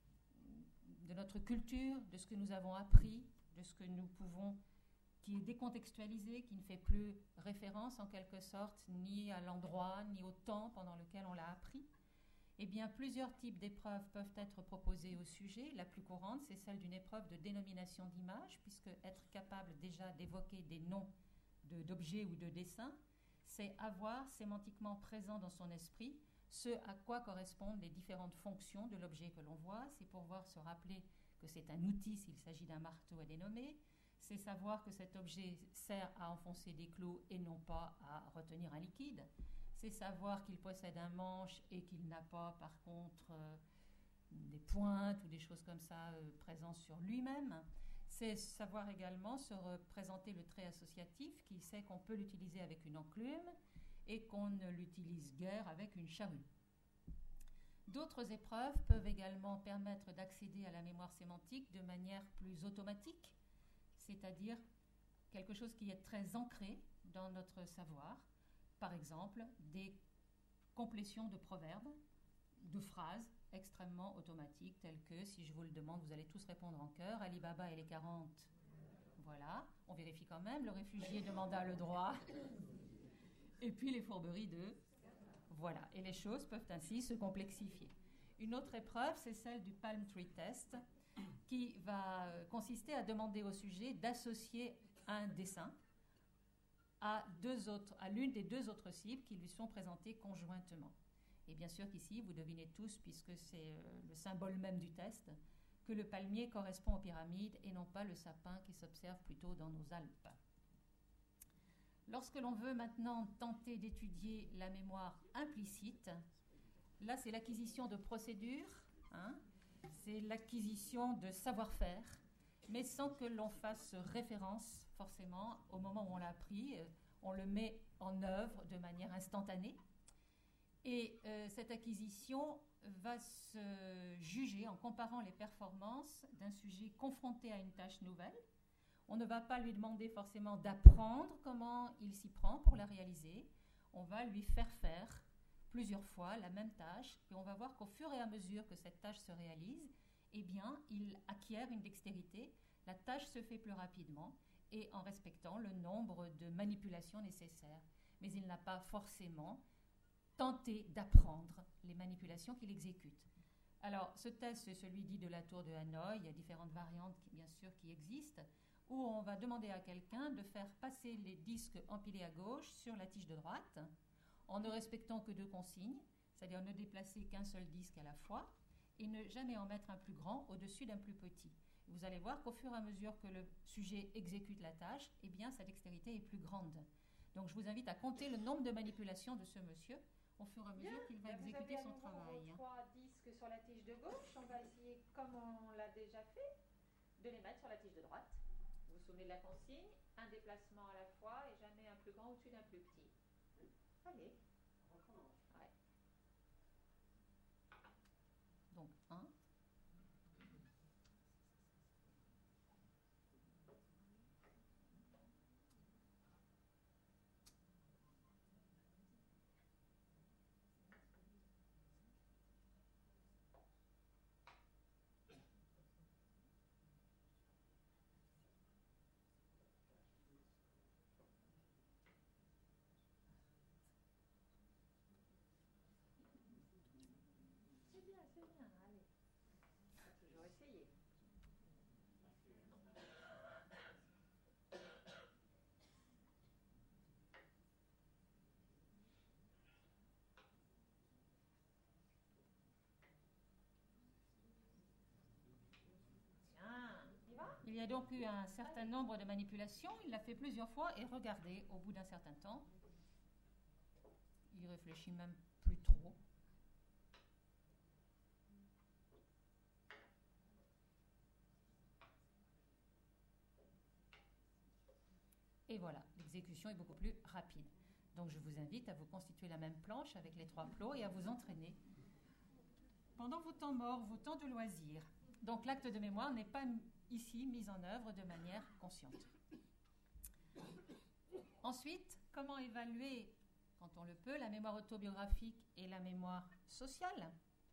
de notre culture, de ce que nous avons appris, de ce que nous pouvons, qui est décontextualisé, qui ne fait plus référence en quelque sorte ni à l'endroit, ni au temps pendant lequel on l'a appris, eh bien, plusieurs types d'épreuves peuvent être proposées au sujet. La plus courante, c'est celle d'une épreuve de dénomination d'images, puisque être capable déjà d'évoquer des noms d'objets ou de dessins, c'est avoir sémantiquement présent dans son esprit ce à quoi correspondent les différentes fonctions de l'objet que l'on voit. C'est pouvoir se rappeler que c'est un outil s'il s'agit d'un marteau à dénommer. C'est savoir que cet objet sert à enfoncer des clous et non pas à retenir un liquide. C'est savoir qu'il possède un manche et qu'il n'a pas, par contre, des pointes ou des choses comme ça présentes sur lui-même. C'est savoir également se représenter le trait associatif qui sait qu'on peut l'utiliser avec une enclume et qu'on ne l'utilise guère avec une charrue. D'autres épreuves peuvent également permettre d'accéder à la mémoire sémantique de manière plus automatique, c'est-à-dire quelque chose qui est très ancré dans notre savoir. Par exemple, des complétions de proverbes, de phrases extrêmement automatiques, telles que, si je vous le demande, vous allez tous répondre en chœur, Ali Baba et les 40. Voilà, on vérifie quand même, le réfugié demanda le droit. Et puis les fourberies de... Voilà, et les choses peuvent ainsi se complexifier. Une autre épreuve, c'est celle du Palm Tree Test, qui va consister à demander au sujet d'associer un dessin à l'une des 2 autres cibles qui lui sont présentées conjointement. Et bien sûr qu'ici, vous devinez tous, puisque c'est le symbole même du test, que le palmier correspond aux pyramides et non pas le sapin qui s'observe plutôt dans nos Alpes. Lorsque l'on veut maintenant tenter d'étudier la mémoire implicite, là c'est l'acquisition de procédures, c'est l'acquisition de savoir-faire, mais sans que l'on fasse référence forcément au moment où on l'a appris, on le met en œuvre de manière instantanée. Et cette acquisition va se juger en comparant les performances d'un sujet confronté à une tâche nouvelle. On ne va pas lui demander forcément d'apprendre comment il s'y prend pour la réaliser. On va lui faire faire plusieurs fois la même tâche et on va voir qu'au fur et à mesure que cette tâche se réalise, eh bien, il acquiert une dextérité, la tâche se fait plus rapidement et en respectant le nombre de manipulations nécessaires. Mais il n'a pas forcément tenté d'apprendre les manipulations qu'il exécute. Alors, ce test, c'est celui dit de la tour de Hanoï. Il y a différentes variantes, bien sûr, qui existent, où on va demander à quelqu'un de faire passer les disques empilés à gauche sur la tige de droite, en ne respectant que 2 consignes, c'est-à-dire ne déplacer qu'un seul disque à la fois, et ne jamais en mettre un plus grand au-dessus d'un plus petit. Vous allez voir qu'au fur et à mesure que le sujet exécute la tâche, eh bien, sa dextérité est plus grande. Donc, je vous invite à compter le nombre de manipulations de ce monsieur au fur et à mesure qu'il va exécuter son travail. Vous avez à nouveau 3 disques sur la tige de gauche. On va essayer, comme on l'a déjà fait, de les mettre sur la tige de droite. Vous vous souvenez de la consigne, un déplacement à la fois et jamais un plus grand au-dessus d'un plus petit. Allez. Ouais. Donc, 1. y a donc eu un certain nombre de manipulations. Il l'a fait plusieurs fois et regardez, au bout d'un certain temps, il réfléchit même plus trop. Et voilà, l'exécution est beaucoup plus rapide. Donc je vous invite à vous constituer la même planche avec les 3 plots et à vous entraîner pendant vos temps morts, vos temps de loisirs. Donc l'acte de mémoire n'est pas ici mis en œuvre de manière consciente. Ensuite, comment évaluer, quand on le peut, la mémoire autobiographique et la mémoire sociale ?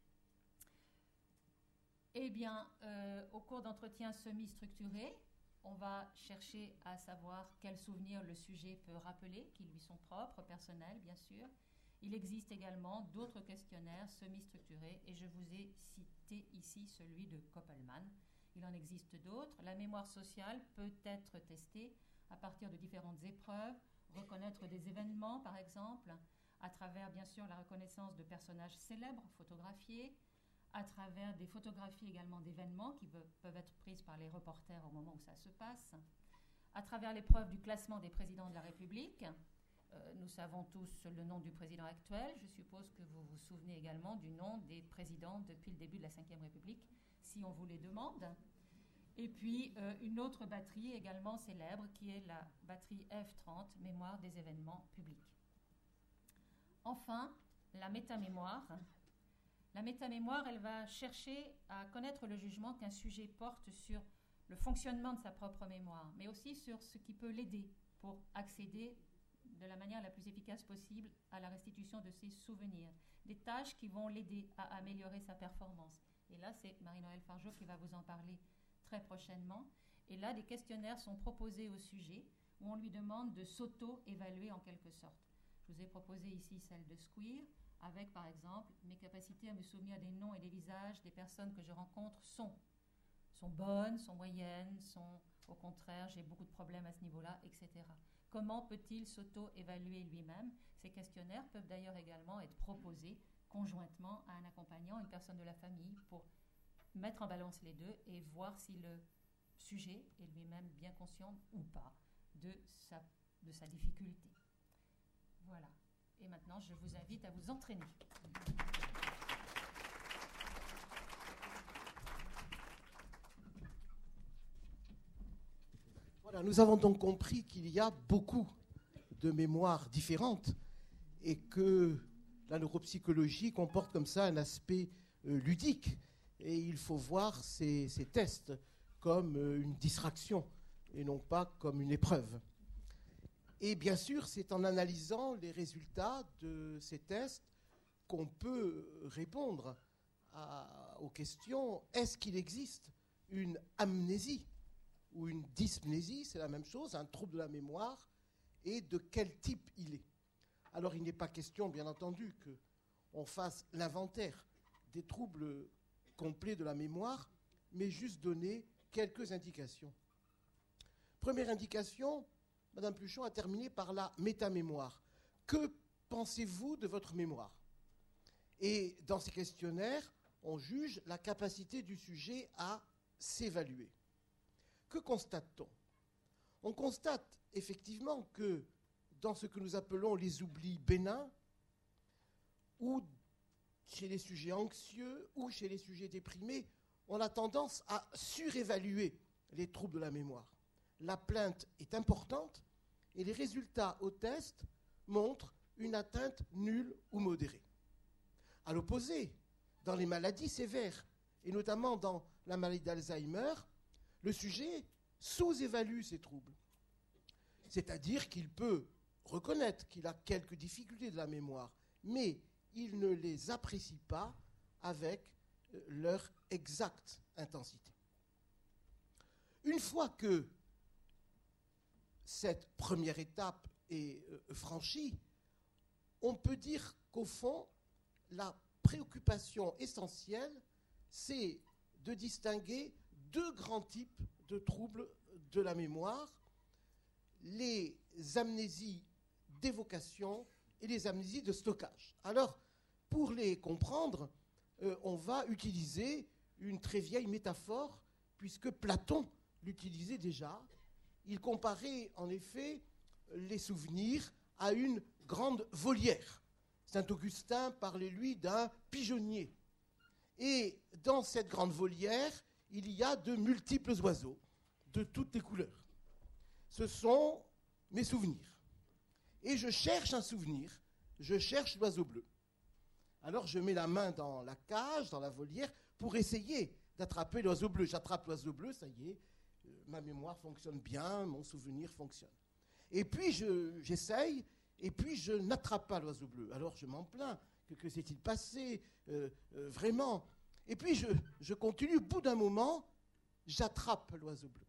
Eh bien, au cours d'entretiens semi-structurés, on va chercher à savoir quels souvenirs le sujet peut rappeler, qui lui sont propres, personnels, bien sûr. Il existe également d'autres questionnaires semi-structurés, et je vous ai cité ici celui de Koppelman. Il en existe d'autres. La mémoire sociale peut être testée à partir de différentes épreuves, reconnaître des événements, par exemple, à travers, bien sûr, la reconnaissance de personnages célèbres, photographiés, à travers des photographies également d'événements qui peuvent être prises par les reporters au moment où ça se passe, à travers l'épreuve du classement des présidents de la République. Nous savons tous le nom du président actuel. Je suppose que vous vous souvenez également du nom des présidents depuis le début de la Ve République, si on vous les demande. Et puis, une autre batterie également célèbre, qui est la batterie F30, mémoire des événements publics. Enfin, la métamémoire. La métamémoire, elle va chercher à connaître le jugement qu'un sujet porte sur le fonctionnement de sa propre mémoire, mais aussi sur ce qui peut l'aider pour accéder de la manière la plus efficace possible à la restitution de ses souvenirs, des tâches qui vont l'aider à améliorer sa performance. Et là, c'est Marie-Noëlle Fargeot qui va vous en parler très prochainement. Et là, des questionnaires sont proposés au sujet où on lui demande de s'auto-évaluer en quelque sorte. Je vous ai proposé ici celle de Squeer, avec par exemple mes capacités à me souvenir des noms et des visages des personnes que je rencontre sont bonnes, sont moyennes, sont au contraire, j'ai beaucoup de problèmes à ce niveau-là, etc. Comment peut-il s'auto-évaluer lui-même? Ces questionnaires peuvent d'ailleurs également être proposés conjointement à un accompagnant, une personne de la famille, pour mettre en balance les deux et voir si le sujet est lui-même bien conscient ou pas de sa difficulté. Voilà. Et maintenant, je vous invite à vous entraîner. Voilà, nous avons donc compris qu'il y a beaucoup de mémoires différentes et que la neuropsychologie comporte comme ça un aspect ludique. Et il faut voir ces tests comme une distraction et non pas comme une épreuve. Et bien sûr, c'est en analysant les résultats de ces tests qu'on peut répondre aux questions « Est-ce qu'il existe une amnésie ou une dyspnésie ?» C'est la même chose, un trouble de la mémoire, et de quel type il est. Alors, il n'est pas question, bien entendu, qu'on fasse l'inventaire des troubles complets de la mémoire, mais juste donner quelques indications. Première indication, Madame Pluchon a terminé par la métamémoire. Que pensez-vous de votre mémoire? Et dans ces questionnaires, on juge la capacité du sujet à s'évaluer. Que constate-t-on? On constate effectivement que dans ce que nous appelons les oublis bénins, ou chez les sujets anxieux, ou chez les sujets déprimés, on a tendance à surévaluer les troubles de la mémoire. La plainte est importante et les résultats au test montrent une atteinte nulle ou modérée. À l'opposé, dans les maladies sévères, et notamment dans la maladie d'Alzheimer, le sujet sous-évalue ses troubles. C'est-à-dire qu'il peut reconnaître qu'il a quelques difficultés de la mémoire, mais il ne les apprécie pas avec leur exacte intensité. Une fois que cette première étape est franchie, on peut dire qu'au fond, la préoccupation essentielle, c'est de distinguer deux grands types de troubles de la mémoire, les amnésies d'évocation et les amnésies de stockage. Alors, pour les comprendre, on va utiliser une très vieille métaphore, puisque Platon l'utilisait déjà. Il comparait en effet les souvenirs à une grande volière. Saint-Augustin parlait, lui, d'un pigeonnier. Et dans cette grande volière, il y a de multiples oiseaux, de toutes les couleurs. Ce sont mes souvenirs. Et je cherche un souvenir, je cherche l'oiseau bleu. Alors je mets la main dans la cage, dans la volière, pour essayer d'attraper l'oiseau bleu. J'attrape l'oiseau bleu, ça y est, ma mémoire fonctionne bien, mon souvenir fonctionne. Et puis j'essaye, et puis je n'attrape pas l'oiseau bleu. Alors je m'en plains, que s'est-il passé vraiment? Et puis je continue, au bout d'un moment, j'attrape l'oiseau bleu.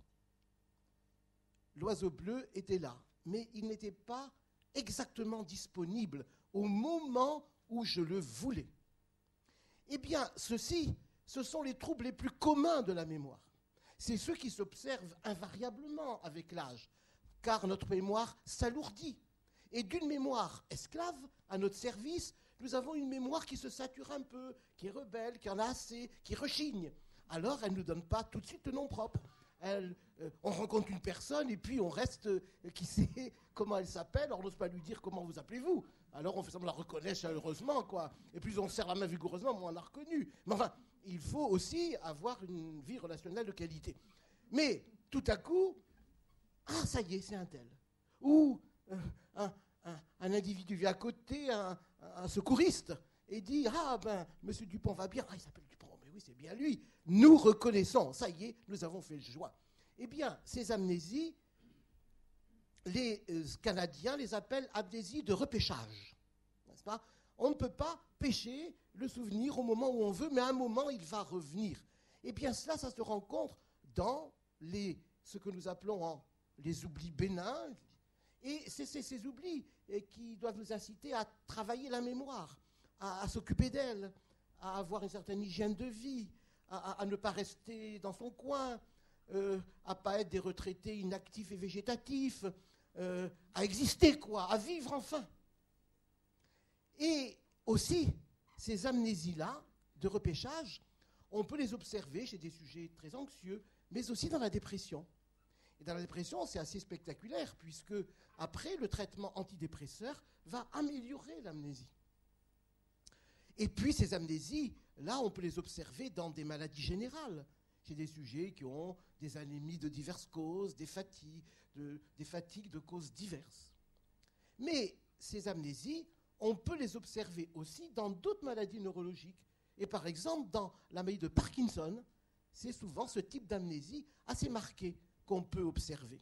L'oiseau bleu était là, mais il n'était pas exactement disponible au moment où je le voulais. Eh bien, ce sont les troubles les plus communs de la mémoire. C'est ceux qui s'observent invariablement avec l'âge, car notre mémoire s'alourdit. Et d'une mémoire esclave à notre service, nous avons une mémoire qui se sature un peu, qui est rebelle, qui en a assez, qui rechigne. Alors, elle ne nous donne pas tout de suite le nom propre. On rencontre une personne et puis on reste qui sait comment elle s'appelle, on n'ose pas lui dire comment vous appelez-vous. Alors on fait semblant de la reconnaître chaleureusement, quoi. Et plus on serre la main vigoureusement, moins on l'a reconnue. Mais enfin, il faut aussi avoir une vie relationnelle de qualité. Mais tout à coup, ah ça y est, c'est un tel. Ou un individu vient à côté, un secouriste, et dit, ah ben, monsieur Dupont va bien. Ah, il s'appelle Dupont, mais oui, c'est bien lui. Nous reconnaissons, ça y est, nous avons fait le choix. Eh bien, ces amnésies, les Canadiens les appellent amnésies de repêchage. N'est-ce pas? On ne peut pas pêcher le souvenir au moment où on veut, mais à un moment, il va revenir. Eh bien, cela, ça se rencontre dans ce que nous appelons les oublis bénins. Et c'est ces oublis qui doivent nous inciter à travailler la mémoire, à s'occuper d'elle, à avoir une certaine hygiène de vie, à ne pas rester dans son coin, à ne pas être des retraités inactifs et végétatifs, à exister, quoi, à vivre enfin. Et aussi, ces amnésies-là de repêchage, on peut les observer chez des sujets très anxieux, mais aussi dans la dépression. Et dans la dépression, c'est assez spectaculaire, puisque après, le traitement antidépresseur va améliorer l'amnésie. Et puis, ces amnésies, là, on peut les observer dans des maladies générales, chez des sujets qui ont des anémies de diverses causes, des fatigues de causes diverses. Mais ces amnésies, on peut les observer aussi dans d'autres maladies neurologiques. Et par exemple, dans la maladie de Parkinson, c'est souvent ce type d'amnésie assez marqué qu'on peut observer.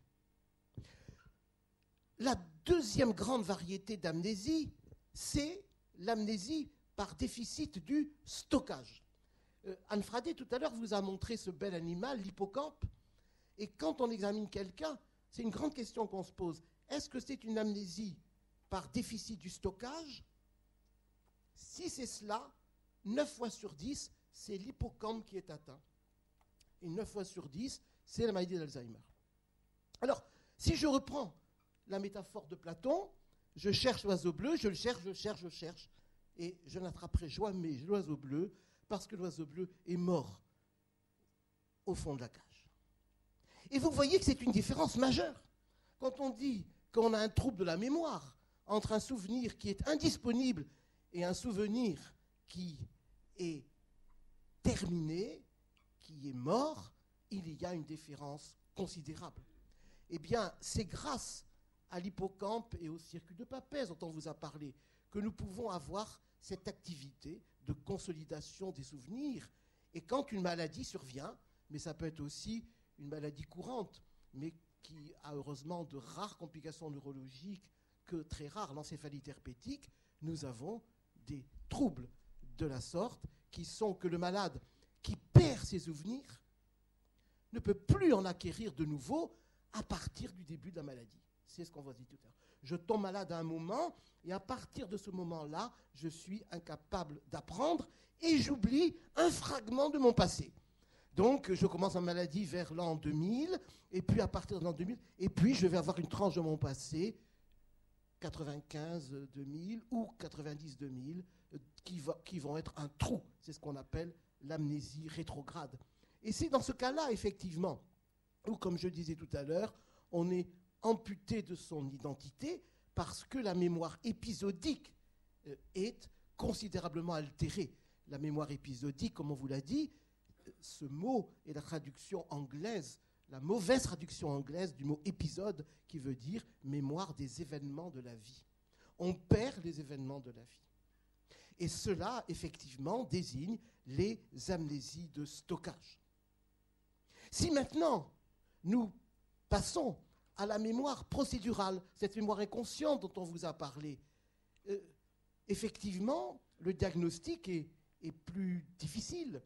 La deuxième grande variété d'amnésie, c'est l'amnésie par déficit du stockage. Anne Fradet, tout à l'heure, vous a montré ce bel animal, l'hippocampe. Et quand on examine quelqu'un, c'est une grande question qu'on se pose. Est-ce que c'est une amnésie par déficit du stockage? Si c'est cela, 9 fois sur 10, c'est l'hippocampe qui est atteint. Et 9 fois sur 10, c'est la maladie d'Alzheimer. Alors, si je reprends la métaphore de Platon, je cherche l'oiseau bleu, je le cherche, je cherche, et je n'attraperai jamais l'oiseau bleu, parce que l'oiseau bleu est mort au fond de la cage. Et vous voyez que c'est une différence majeure. Quand on dit qu'on a un trouble de la mémoire entre un souvenir qui est indisponible et un souvenir qui est terminé, qui est mort, il y a une différence considérable. Eh bien, c'est grâce à l'hippocampe et au circuit de Papez dont on vous a parlé que nous pouvons avoir cette activité de consolidation des souvenirs. Et quand une maladie survient, mais ça peut être aussi une maladie courante, mais qui a heureusement de rares complications neurologiques, que très rares, l'encéphalite herpétique, nous avons des troubles de la sorte qui sont que le malade qui perd ses souvenirs ne peut plus en acquérir de nouveau à partir du début de la maladie. C'est ce qu'on va dire tout à l'heure. Je tombe malade à un moment, et à partir de ce moment-là, je suis incapable d'apprendre, et j'oublie un fragment de mon passé. Donc, je commence en maladie vers l'an 2000, et puis à partir de l'an 2000, et puis je vais avoir une tranche de mon passé, 95-2000 ou 90-2000, qui vont être un trou. C'est ce qu'on appelle l'amnésie rétrograde. Et c'est dans ce cas-là, effectivement, où, comme je disais tout à l'heure, on est amputé de son identité parce que la mémoire épisodique est considérablement altérée. La mémoire épisodique, comme on vous l'a dit, ce mot est la traduction anglaise, la mauvaise traduction anglaise du mot épisode qui veut dire mémoire des événements de la vie. On perd les événements de la vie. Et cela, effectivement, désigne les amnésies de stockage. Si maintenant, nous passons à la mémoire procédurale, cette mémoire inconsciente dont on vous a parlé, effectivement, le diagnostic est plus difficile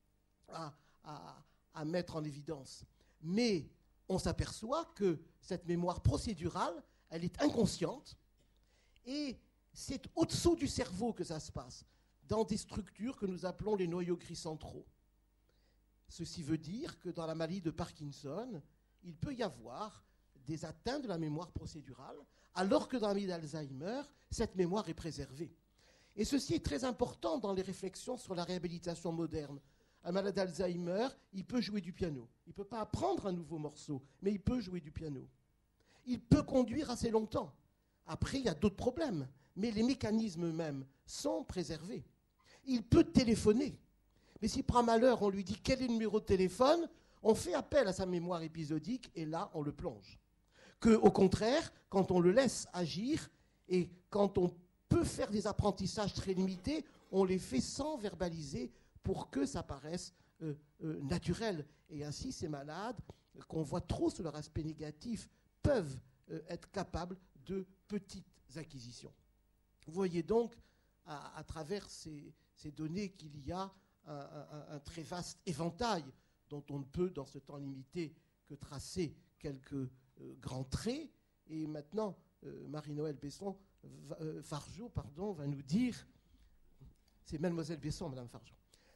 à mettre en évidence. Mais on s'aperçoit que cette mémoire procédurale, elle est inconsciente et c'est au-dessous du cerveau que ça se passe, dans des structures que nous appelons les noyaux gris centraux. Ceci veut dire que dans la maladie de Parkinson, il peut y avoir des atteintes de la mémoire procédurale, alors que dans la maladie d'Alzheimer, cette mémoire est préservée. Et ceci est très important dans les réflexions sur la réhabilitation moderne. Un malade d'Alzheimer, il peut jouer du piano. Il ne peut pas apprendre un nouveau morceau, mais il peut jouer du piano. Il peut conduire assez longtemps. Après, il y a d'autres problèmes, mais les mécanismes eux-mêmes sont préservés. Il peut téléphoner. Mais si par malheur, on lui dit quel est le numéro de téléphone, on fait appel à sa mémoire épisodique et là, on le plonge. Qu'au contraire, quand on le laisse agir et quand on peut faire des apprentissages très limités, on les fait sans verbaliser pour que ça paraisse naturel. Et ainsi, ces malades, qu'on voit trop sur leur aspect négatif, peuvent être capables de petites acquisitions. Vous voyez donc, à travers ces données, qu'il y a un très vaste éventail dont on ne peut, dans ce temps limité, que tracer quelques grands traits. Et maintenant, Marie-Noëlle Fargeot va nous dire... C'est Mademoiselle Besson, Madame Fargeot.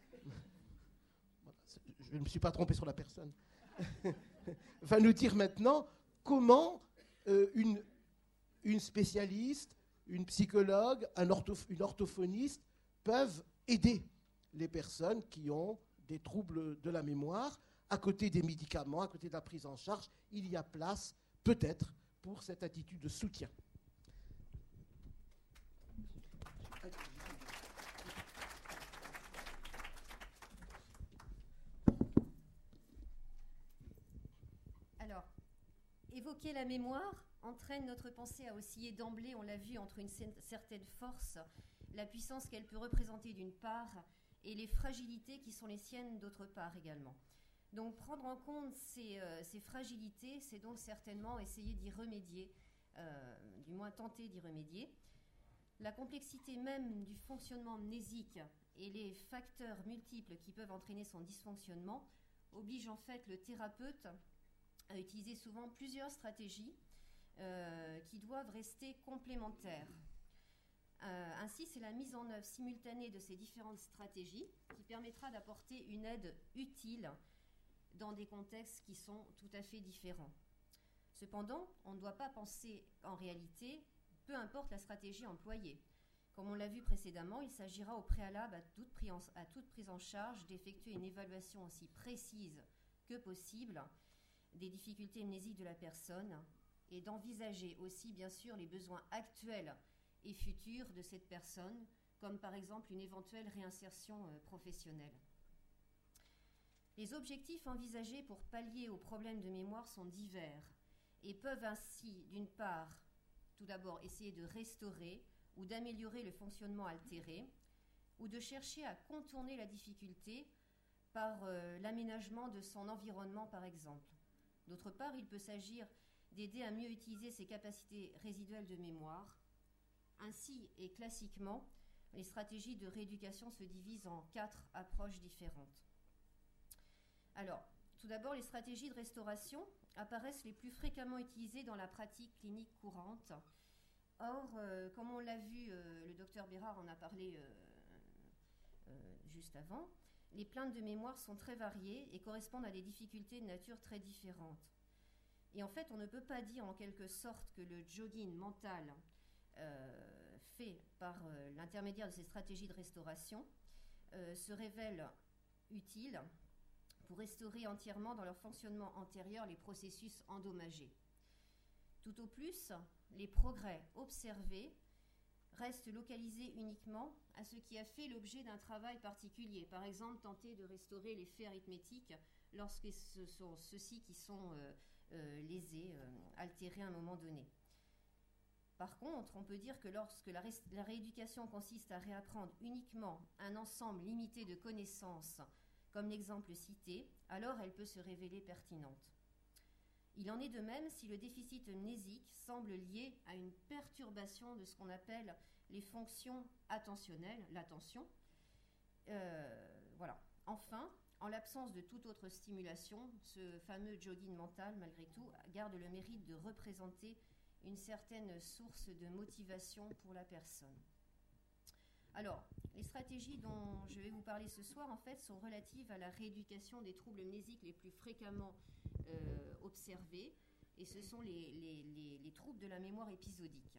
Je ne me suis pas trompé sur la personne. Va nous dire maintenant comment une spécialiste, une psychologue, une orthophoniste peuvent aider les personnes qui ont des troubles de la mémoire. À côté des médicaments, à côté de la prise en charge, il y a place, peut-être, pour cette attitude de soutien. Alors, évoquer la mémoire entraîne notre pensée à osciller d'emblée, on l'a vu, entre une certaine force, la puissance qu'elle peut représenter d'une part, et les fragilités qui sont les siennes d'autre part également. Donc prendre en compte ces fragilités, c'est donc certainement essayer d'y remédier, du moins tenter d'y remédier. La complexité même du fonctionnement amnésique et les facteurs multiples qui peuvent entraîner son dysfonctionnement obligent en fait le thérapeute à utiliser souvent plusieurs stratégies qui doivent rester complémentaires. Ainsi, c'est la mise en œuvre simultanée de ces différentes stratégies qui permettra d'apporter une aide utile dans des contextes qui sont tout à fait différents. Cependant, on ne doit pas penser en réalité, peu importe la stratégie employée. Comme on l'a vu précédemment, il s'agira au préalable à toute prise en charge d'effectuer une évaluation aussi précise que possible des difficultés amnésiques de la personne et d'envisager aussi bien sûr les besoins actuels et futurs de cette personne, comme par exemple une éventuelle réinsertion professionnelle. Les objectifs envisagés pour pallier aux problèmes de mémoire sont divers et peuvent ainsi, d'une part, tout d'abord essayer de restaurer ou d'améliorer le fonctionnement altéré, ou de chercher à contourner la difficulté par l'aménagement de son environnement, par exemple. D'autre part, il peut s'agir d'aider à mieux utiliser ses capacités résiduelles de mémoire. Ainsi, et classiquement, les stratégies de rééducation se divisent en 4 approches différentes. Alors, tout d'abord, les stratégies de restauration apparaissent les plus fréquemment utilisées dans la pratique clinique courante. Or, comme on l'a vu, le docteur Bérard en a parlé juste avant, les plaintes de mémoire sont très variées et correspondent à des difficultés de nature très différentes. Et en fait, on ne peut pas dire en quelque sorte que le jogging mental fait par l'intermédiaire de ces stratégies de restauration se révèle utile pour restaurer entièrement dans leur fonctionnement antérieur les processus endommagés. Tout au plus, les progrès observés restent localisés uniquement à ce qui a fait l'objet d'un travail particulier. Par exemple, tenter de restaurer les faits arithmétiques lorsque ce sont ceux-ci qui sont lésés, altérés à un moment donné. Par contre, on peut dire que lorsque la rééducation consiste à réapprendre uniquement un ensemble limité de connaissances, comme l'exemple cité, alors elle peut se révéler pertinente. Il en est de même si le déficit mnésique semble lié à une perturbation de ce qu'on appelle les fonctions attentionnelles, l'attention. Voilà. Enfin, en l'absence de toute autre stimulation, ce fameux jogging mental, malgré tout, garde le mérite de représenter une certaine source de motivation pour la personne. Alors, les stratégies dont je vais vous parler ce soir, en fait, sont relatives à la rééducation des troubles mnésiques les plus fréquemment observés, et ce sont les troubles de la mémoire épisodique.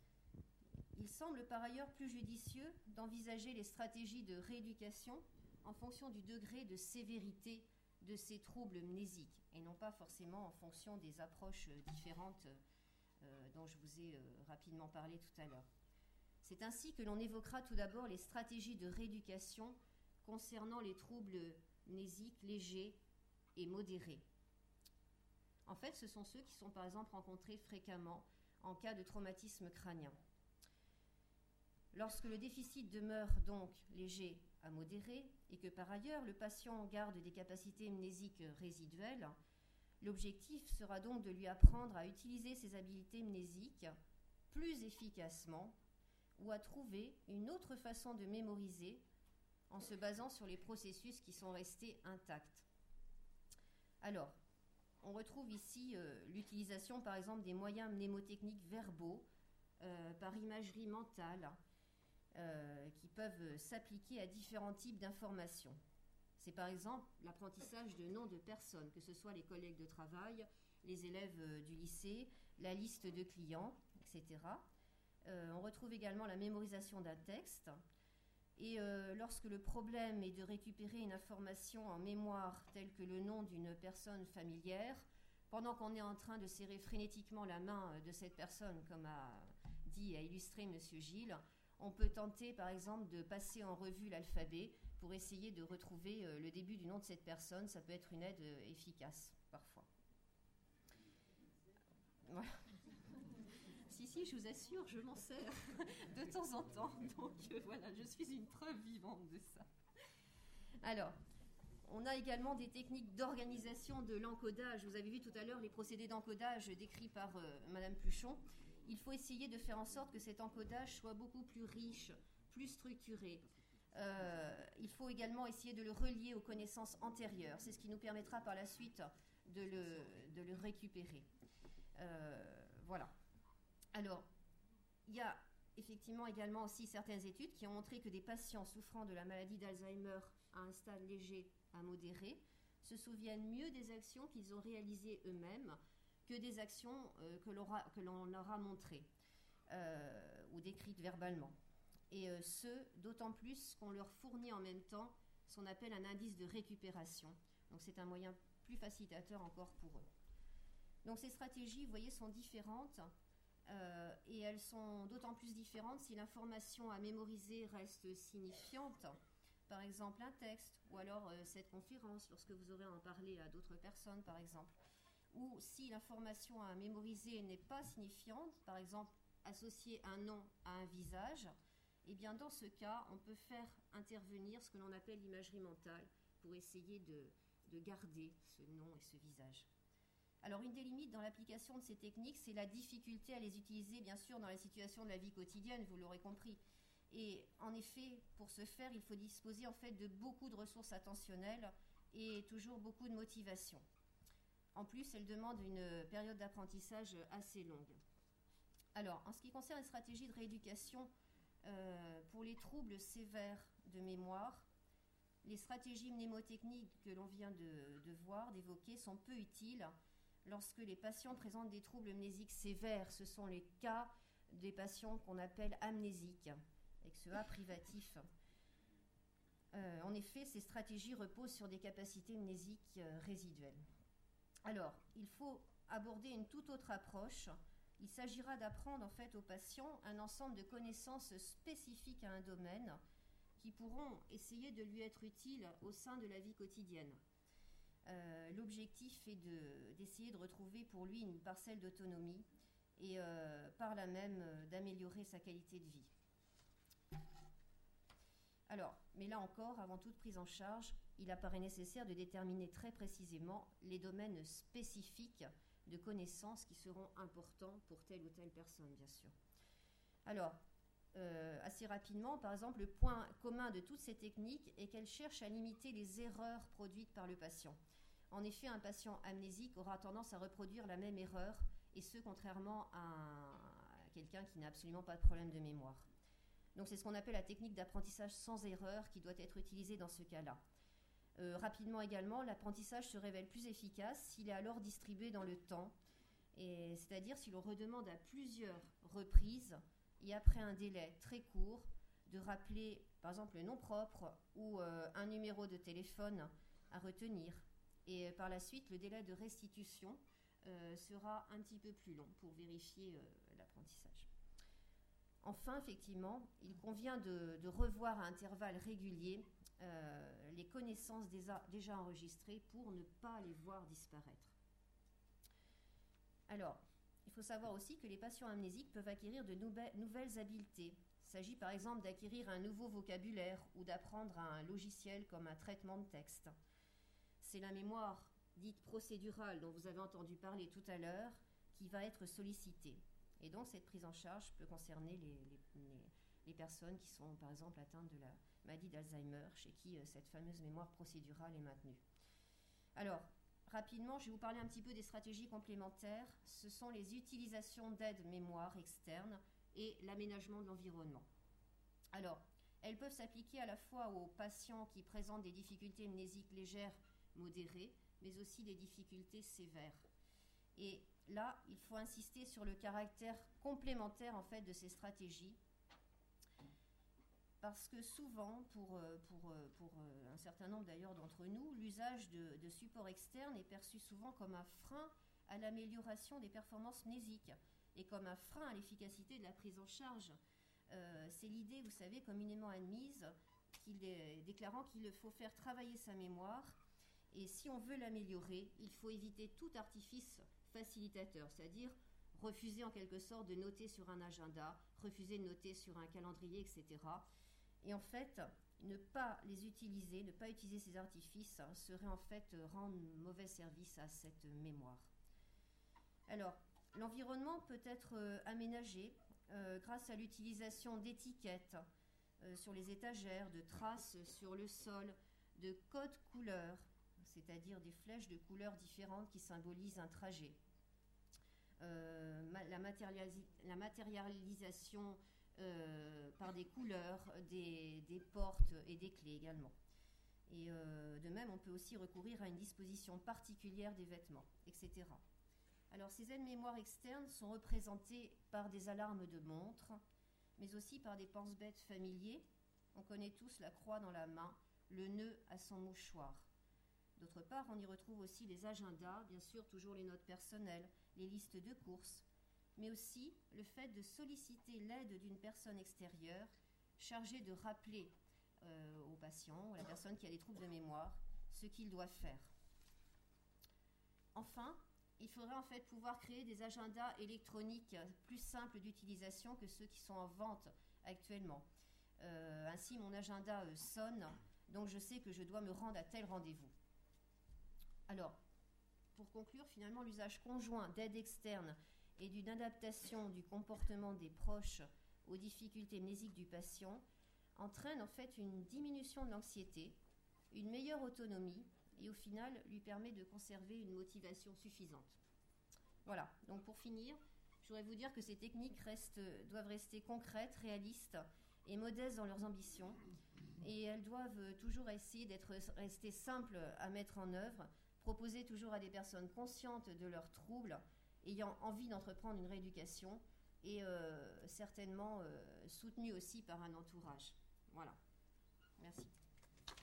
Il semble par ailleurs plus judicieux d'envisager les stratégies de rééducation en fonction du degré de sévérité de ces troubles mnésiques, et non pas forcément en fonction des approches différentes dont je vous ai rapidement parlé tout à l'heure. C'est ainsi que l'on évoquera tout d'abord les stratégies de rééducation concernant les troubles mnésiques légers et modérés. En fait, ce sont ceux qui sont par exemple rencontrés fréquemment en cas de traumatisme crânien. Lorsque le déficit demeure donc léger à modéré et que par ailleurs le patient garde des capacités mnésiques résiduelles, l'objectif sera donc de lui apprendre à utiliser ses habiletés mnésiques plus efficacement ou à trouver une autre façon de mémoriser en se basant sur les processus qui sont restés intacts. Alors, on retrouve ici l'utilisation par exemple des moyens mnémotechniques verbaux par imagerie mentale qui peuvent s'appliquer à différents types d'informations. C'est par exemple l'apprentissage de noms de personnes, que ce soit les collègues de travail, les élèves du lycée, la liste de clients, etc. On retrouve également la mémorisation d'un texte. Et lorsque le problème est de récupérer une information en mémoire telle que le nom d'une personne familière, pendant qu'on est en train de serrer frénétiquement la main de cette personne, comme a dit et a illustré M. Gilles, on peut tenter par exemple de passer en revue l'alphabet pour essayer de retrouver le début du nom de cette personne. Ça peut être une aide efficace parfois. Voilà. Si, je vous assure, je m'en sers de temps en temps. Donc voilà, je suis une preuve vivante de ça. Alors, on a également des techniques d'organisation de l'encodage. Vous avez vu tout à l'heure les procédés d'encodage décrits par Madame Pluchon. Il faut essayer de faire en sorte que cet encodage soit beaucoup plus riche, plus structuré. Il faut également essayer de le relier aux connaissances antérieures. C'est ce qui nous permettra par la suite de le récupérer. Voilà. Alors, il y a effectivement également aussi certaines études qui ont montré que des patients souffrant de la maladie d'Alzheimer à un stade léger à modéré se souviennent mieux des actions qu'ils ont réalisées eux-mêmes que des actions que l'on leur a montrées ou décrites verbalement. Et ce, d'autant plus qu'on leur fournit en même temps ce qu'on appelle un indice de récupération. Donc c'est un moyen plus facilitateur encore pour eux. Donc ces stratégies, vous voyez, sont différentes et elles sont d'autant plus différentes si l'information à mémoriser reste signifiante. Par exemple un texte, ou alors cette conférence, lorsque vous aurez à en parler à d'autres personnes par exemple. Ou si l'information à mémoriser n'est pas signifiante, par exemple associer un nom à un visage, et bien dans ce cas, on peut faire intervenir ce que l'on appelle l'imagerie mentale pour essayer de garder ce nom et ce visage. Alors une des limites dans l'application de ces techniques, c'est la difficulté à les utiliser bien sûr dans les situations de la vie quotidienne, vous l'aurez compris. Et en effet, pour ce faire, il faut disposer en fait de beaucoup de ressources attentionnelles et toujours beaucoup de motivation. En plus, elle demande une période d'apprentissage assez longue. Alors, en ce qui concerne les stratégies de rééducation pour les troubles sévères de mémoire, les stratégies mnémotechniques que l'on vient de voir, d'évoquer, sont peu utiles lorsque les patients présentent des troubles mnésiques sévères. Ce sont les cas des patients qu'on appelle amnésiques, avec ce A privatif. En effet, ces stratégies reposent sur des capacités mnésiques résiduelles. Alors, il faut aborder une toute autre approche. Il s'agira d'apprendre en fait au patient un ensemble de connaissances spécifiques à un domaine qui pourront essayer de lui être utiles au sein de la vie quotidienne. L'objectif est d'essayer de retrouver pour lui une parcelle d'autonomie et par là même d'améliorer sa qualité de vie. Alors, mais là encore, avant toute prise en charge, il apparaît nécessaire de déterminer très précisément les domaines spécifiques de connaissances qui seront importants pour telle ou telle personne, bien sûr. Alors, assez rapidement, par exemple, le point commun de toutes ces techniques est qu'elles cherchent à limiter les erreurs produites par le patient. En effet, un patient amnésique aura tendance à reproduire la même erreur, et ce, contrairement à quelqu'un qui n'a absolument pas de problème de mémoire. Donc c'est ce qu'on appelle la technique d'apprentissage sans erreur qui doit être utilisée dans ce cas-là. Rapidement également, l'apprentissage se révèle plus efficace s'il est alors distribué dans le temps, c'est-à-dire si l'on redemande à plusieurs reprises et après un délai très court de rappeler par exemple le nom propre ou un numéro de téléphone à retenir. Et par la suite, le délai de restitution sera un petit peu plus long pour vérifier l'apprentissage. Enfin, effectivement, il convient de revoir à intervalles réguliers les connaissances déjà enregistrées pour ne pas les voir disparaître. Alors, il faut savoir aussi que les patients amnésiques peuvent acquérir de nouvelles habiletés. Il s'agit par exemple d'acquérir un nouveau vocabulaire ou d'apprendre un logiciel comme un traitement de texte. C'est la mémoire dite procédurale dont vous avez entendu parler tout à l'heure qui va être sollicitée. Et donc cette prise en charge peut concerner les personnes qui sont par exemple atteintes de la maladie d'Alzheimer, chez qui cette fameuse mémoire procédurale est maintenue. Alors, rapidement, je vais vous parler un petit peu des stratégies complémentaires. Ce sont les utilisations d'aides mémoire externes et l'aménagement de l'environnement. Alors, elles peuvent s'appliquer à la fois aux patients qui présentent des difficultés mnésiques légères, modérées, mais aussi des difficultés sévères. Et là, il faut insister sur le caractère complémentaire en fait de ces stratégies, parce que souvent, pour un certain nombre d'ailleurs d'entre nous, l'usage de supports externes est perçu souvent comme un frein à l'amélioration des performances mnésiques et comme un frein à l'efficacité de la prise en charge. C'est l'idée, vous savez, communément admise, déclarant qu'il faut faire travailler sa mémoire, et si on veut l'améliorer, il faut éviter tout artifice facilitateur, c'est-à-dire refuser en quelque sorte de noter sur un agenda, refuser de noter sur un calendrier, etc. Et en fait, ne pas utiliser ces artifices serait en fait rendre mauvais service à cette mémoire. Alors, l'environnement peut être aménagé grâce à l'utilisation d'étiquettes sur les étagères, de traces sur le sol, de codes couleurs, c'est-à-dire des flèches de couleurs différentes qui symbolisent un trajet. La matérialisation par des couleurs, des portes et des clés également. Et de même, on peut aussi recourir à une disposition particulière des vêtements, etc. Alors, ces aides-mémoire externes sont représentées par des alarmes de montre, mais aussi par des pense-bêtes familiers. On connaît tous la croix dans la main, le nœud à son mouchoir. D'autre part, on y retrouve aussi les agendas, bien sûr, toujours les notes personnelles, les listes de courses, mais aussi le fait de solliciter l'aide d'une personne extérieure chargée de rappeler au patient, ou à la personne qui a des troubles de mémoire, ce qu'il doit faire. Enfin, il faudrait en fait pouvoir créer des agendas électroniques plus simples d'utilisation que ceux qui sont en vente actuellement. Ainsi, mon agenda sonne, donc je sais que je dois me rendre à tel rendez-vous. Alors, pour conclure, finalement, l'usage conjoint d'aides externes et d'une adaptation du comportement des proches aux difficultés mnésiques du patient entraîne en fait une diminution de l'anxiété, une meilleure autonomie et au final lui permet de conserver une motivation suffisante. Voilà, donc pour finir, je voudrais vous dire que ces techniques doivent rester concrètes, réalistes et modestes dans leurs ambitions et elles doivent toujours essayer rester simples à mettre en œuvre, proposer toujours à des personnes conscientes de leurs troubles, ayant envie d'entreprendre une rééducation et certainement soutenues aussi par un entourage. Voilà. Merci.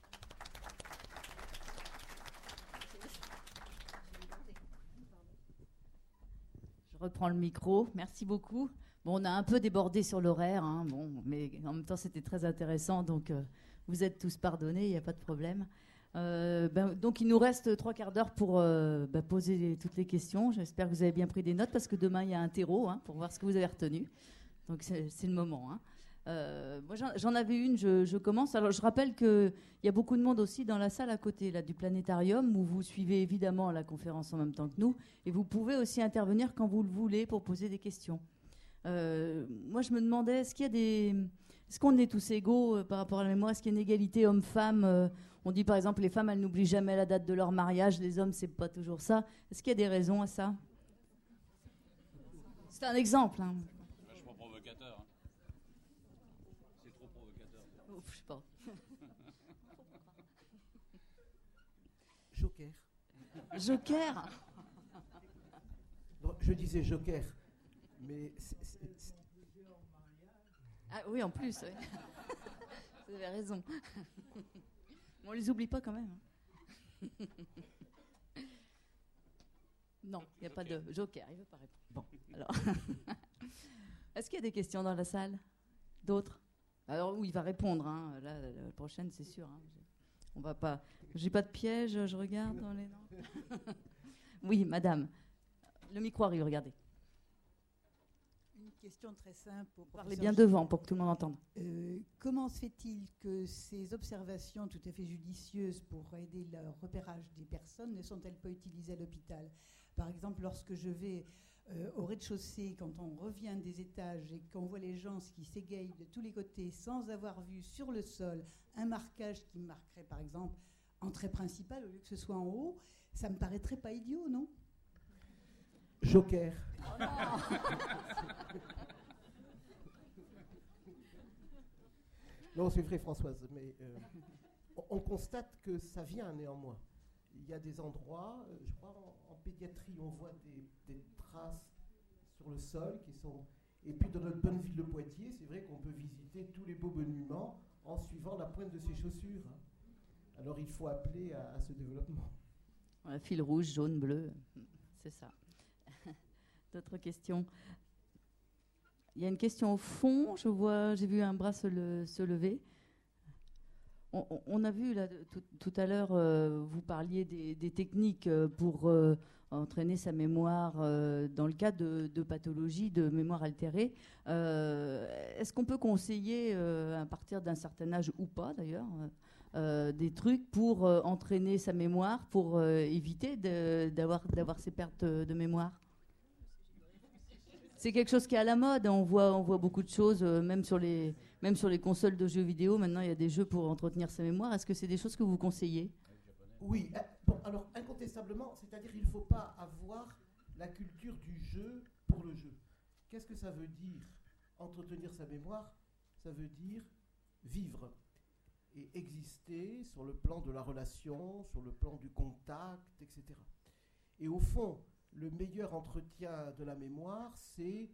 reprends le micro. Merci beaucoup. Bon, on a un peu débordé sur l'horaire, hein, bon, mais en même temps, c'était très intéressant. Donc, vous êtes tous pardonnés, il n'y a pas de problème. Donc, il nous reste 3/4 d'heure pour poser toutes les questions. J'espère que vous avez bien pris des notes parce que demain, il y a un terreau pour voir ce que vous avez retenu. Donc, c'est le moment. Moi, j'en avais une, je commence. Alors, je rappelle qu'il y a beaucoup de monde aussi dans la salle à côté là, du planétarium où vous suivez évidemment la conférence en même temps que nous. Et vous pouvez aussi intervenir quand vous le voulez pour poser des questions. Moi, je me demandais, est-ce qu'on est tous égaux par rapport à la mémoire? Est-ce qu'il y a une égalité homme-femme? On dit par exemple, les femmes, elles n'oublient jamais la date de leur mariage. Les hommes, c'est pas toujours ça. Est-ce qu'il y a des raisons à ça? C'est un exemple. C'est vachement provocateur. Hein. C'est trop provocateur. Ouf, je sais pas. Joker. Joker. Non, je disais joker, mais Ah oui, en plus. Oui. Vous avez raison. On les oublie pas quand même. Non, il n'y a pas de joker. Il veut pas répondre. Bon, alors. Est-ce qu'il y a des questions dans la salle? D'autres? Alors oui, il va répondre. Là, la prochaine, c'est sûr. On va pas. J'ai pas de piège. Je regarde dans les noms. Oui, madame. Le micro arrive. Regardez. Une question très simple. Parlez bien devant pour que tout le monde entende. Comment se fait-il que ces observations tout à fait judicieuses pour aider le repérage des personnes ne sont-elles pas utilisées à l'hôpital? Par exemple, lorsque je vais au rez-de-chaussée, quand on revient des étages et qu'on voit les gens qui s'égayent de tous les côtés sans avoir vu sur le sol un marquage qui marquerait par exemple entrée principale au lieu que ce soit en haut, ça me paraîtrait pas idiot, non? joker. Oh non. Non, c'est vrai, Françoise, mais on constate que ça vient néanmoins. Il y a des endroits, je crois en pédiatrie, on voit des traces sur le sol qui sont... Et puis dans notre bonne ville de Poitiers, c'est vrai qu'on peut visiter tous les beaux monuments en suivant la pointe de ses chaussures. Alors il faut appeler à ce développement. Voilà, fil rouge, jaune, bleu, c'est ça. D'autres questions? Il y a une question au fond, j'ai vu un bras se lever. On a vu là, tout à l'heure, vous parliez des techniques pour entraîner sa mémoire dans le cas de pathologies de mémoire altérée. Est-ce qu'on peut conseiller, à partir d'un certain âge ou pas d'ailleurs, des trucs pour entraîner sa mémoire, pour éviter d'avoir ces pertes de mémoire? C'est quelque chose qui est à la mode. On voit beaucoup de choses, même sur les consoles de jeux vidéo. Maintenant, il y a des jeux pour entretenir sa mémoire. Est-ce que c'est des choses que vous conseillez? Oui. Bon, alors, incontestablement, c'est-à-dire qu'il ne faut pas avoir la culture du jeu pour le jeu. Qu'est-ce que ça veut dire? Entretenir sa mémoire, ça veut dire vivre et exister sur le plan de la relation, sur le plan du contact, etc. Et au fond, le meilleur entretien de la mémoire, c'est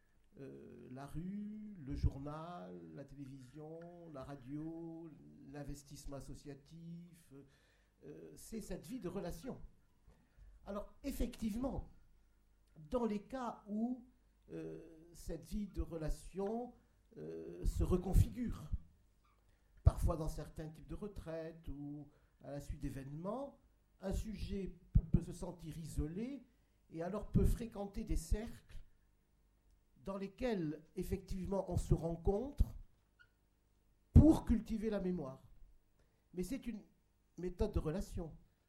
la rue, le journal, la télévision, la radio, l'investissement associatif. C'est cette vie de relation. Alors, effectivement, dans les cas où cette vie de relation se reconfigure, parfois dans certains types de retraites ou à la suite d'événements, un sujet peut se sentir isolé et alors peut fréquenter des cercles dans lesquels, effectivement, on se rencontre pour cultiver la mémoire. Mais c'est une méthode de relation.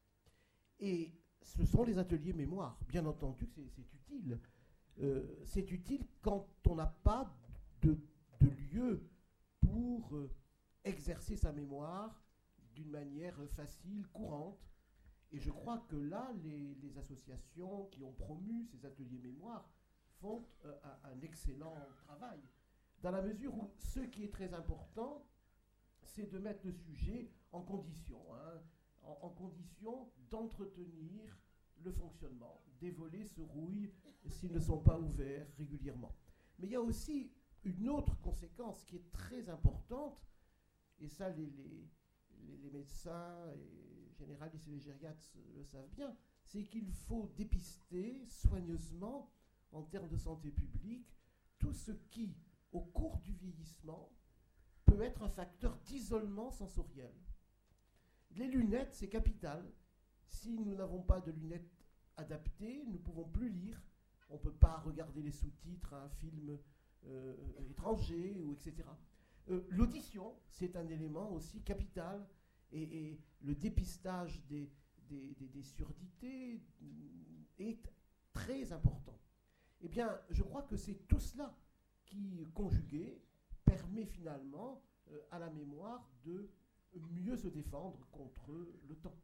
Et ce sont les ateliers mémoire. Bien entendu que c'est utile. C'est utile quand on n'a pas de lieu pour exercer sa mémoire d'une manière facile, courante. Et je crois que là, les associations qui ont promu ces ateliers mémoire font un excellent travail. Dans la mesure où ce qui est très important, c'est de mettre le sujet en condition, en condition d'entretenir le fonctionnement. Des volets se rouillent s'ils ne sont pas ouverts régulièrement. Mais il y a aussi une autre conséquence qui est très importante, et ça les médecins et généralistes et les gériatres le savent bien, c'est qu'il faut dépister soigneusement en termes de santé publique, tout ce qui, au cours du vieillissement, peut être un facteur d'isolement sensoriel. Les lunettes, c'est capital. Si nous n'avons pas de lunettes adaptées, nous ne pouvons plus lire. On ne peut pas regarder les sous-titres à un film étranger, ou etc. L'audition, c'est un élément aussi capital. Et le dépistage des surdités est très important. Eh bien, je crois que c'est tout cela qui, conjugué, permet finalement à la mémoire de mieux se défendre contre le temps.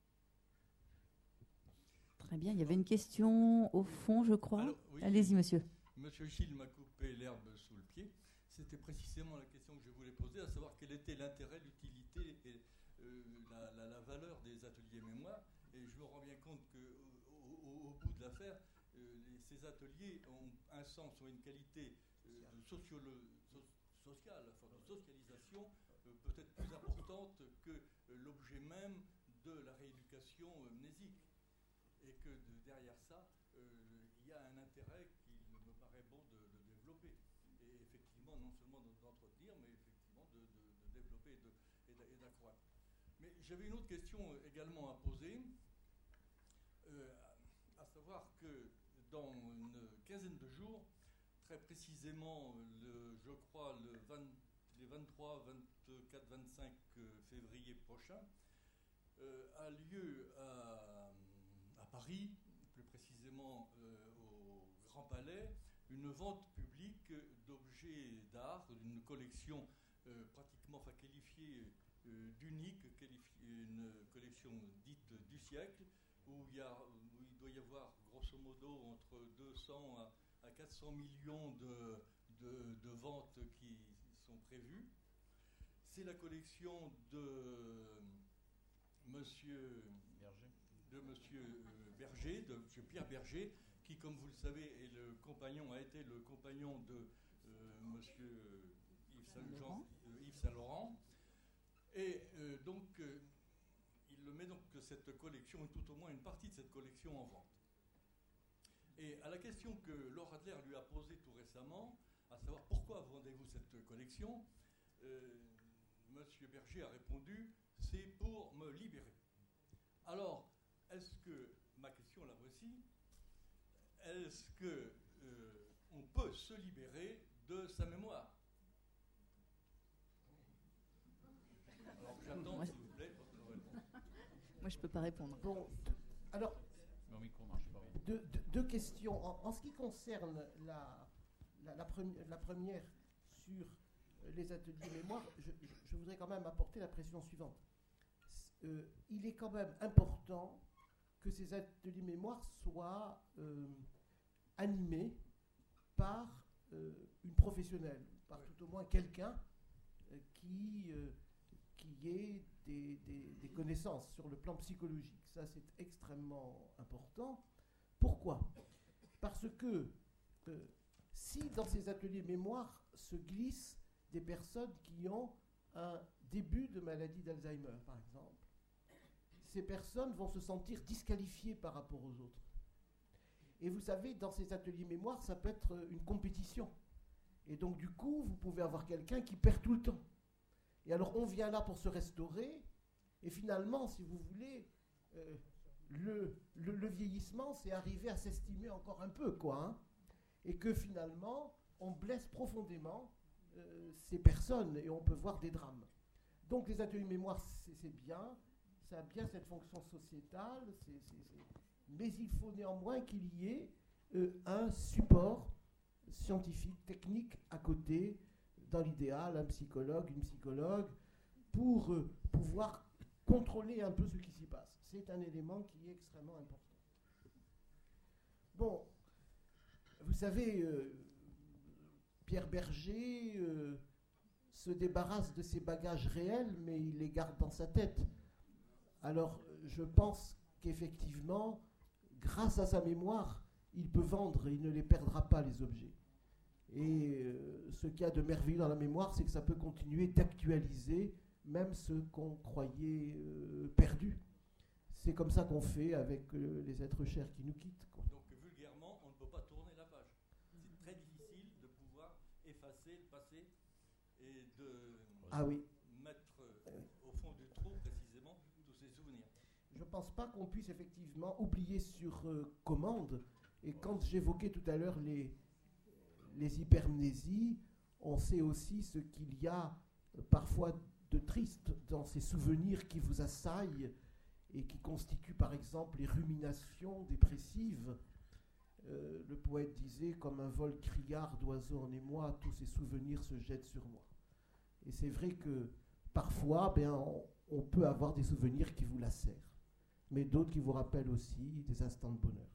Très bien, il y avait une question au fond, je crois. Alors, oui, allez-y, monsieur. Monsieur Gilles m'a coupé l'herbe sous le pied. C'était précisément la question que je voulais poser, à savoir quel était l'intérêt, l'utilité et la valeur des ateliers mémoire. Et je me rends bien compte qu'au bout de l'affaire, ces ateliers ont un sens, ont une qualité sociale, enfin, de socialisation peut-être plus importante que l'objet même de la rééducation mnésique. Et que derrière ça, il y a un intérêt qu'il me paraît bon de développer. Et effectivement, non seulement d'entretenir, mais effectivement de développer et d'accroître. Mais j'avais une autre question également à poser, à savoir que dans une quinzaine de jours, très précisément, je crois, les 23, 24, 25 février prochains, a lieu à Paris, plus précisément au Grand Palais, une vente publique d'objets d'art, d'une collection pratiquement qualifiée d'unique, une collection dite du siècle, où il doit y avoir grosso modo entre 200 à 400 millions de ventes qui sont prévues. C'est la collection de Monsieur Berger, de M. Pierre Berger, qui, comme vous le savez, a été le compagnon de M. Yves Saint-Laurent. Et donc, il met donc cette collection, et tout au moins une partie de cette collection en vente. Et à la question que Laure Adler lui a posée tout récemment, à savoir pourquoi vendez-vous cette collection, M. Berger a répondu, c'est pour me libérer. Alors, est-ce que, ma question la voici, est-ce que on peut se libérer de sa mémoire? Alors, j'attends, s'il vous plaît, votre réponse. Moi, je ne peux pas répondre. Bon, alors, deux questions. En ce qui concerne la première sur les ateliers mémoire, je voudrais quand même apporter la précision suivante. Il est quand même important que ces ateliers mémoire soient animés par une professionnelle, par tout au moins quelqu'un qui ait des connaissances sur le plan psychologique. Ça, c'est extrêmement important. Pourquoi? Parce que si dans ces ateliers mémoire se glissent des personnes qui ont un début de maladie d'Alzheimer, par exemple, ces personnes vont se sentir disqualifiées par rapport aux autres. Et vous savez, dans ces ateliers mémoire, ça peut être une compétition. Et donc, du coup, vous pouvez avoir quelqu'un qui perd tout le temps. Et alors, on vient là pour se restaurer. Et finalement, si vous voulez, le vieillissement, c'est arriver à s'estimer encore un peu, quoi. Hein, et que finalement, on blesse profondément ces personnes et on peut voir des drames. Donc, les ateliers mémoire, c'est bien. Ça a bien cette fonction sociétale, mais il faut néanmoins qu'il y ait un support scientifique, technique à côté, dans l'idéal, un psychologue, une psychologue, pour pouvoir contrôler un peu ce qui s'y passe. C'est un élément qui est extrêmement important. Bon, vous savez, Pierre Berger se débarrasse de ses bagages réels, mais il les garde dans sa tête. Alors, je pense qu'effectivement, grâce à sa mémoire, il peut vendre et il ne les perdra pas, les objets. Et ce qu'il y a de merveilleux dans la mémoire, c'est que ça peut continuer d'actualiser même ce qu'on croyait perdu. C'est comme ça qu'on fait avec les êtres chers qui nous quittent, quoi. Donc, vulgairement, on ne peut pas tourner la page. effacer le passé et de mettre au fond du trou précisément tous ces souvenirs. Je ne pense pas qu'on puisse effectivement oublier sur commande. Et quand j'évoquais tout à l'heure les hypermnésies, on sait aussi ce qu'il y a parfois de triste dans ces souvenirs qui vous assaillent et qui constituent par exemple les ruminations dépressives. Le poète disait, comme un vol criard d'oiseaux en émoi, tous ces souvenirs se jettent sur moi. Et c'est vrai que parfois, on peut avoir des souvenirs qui vous lacèrent, mais d'autres qui vous rappellent aussi des instants de bonheur.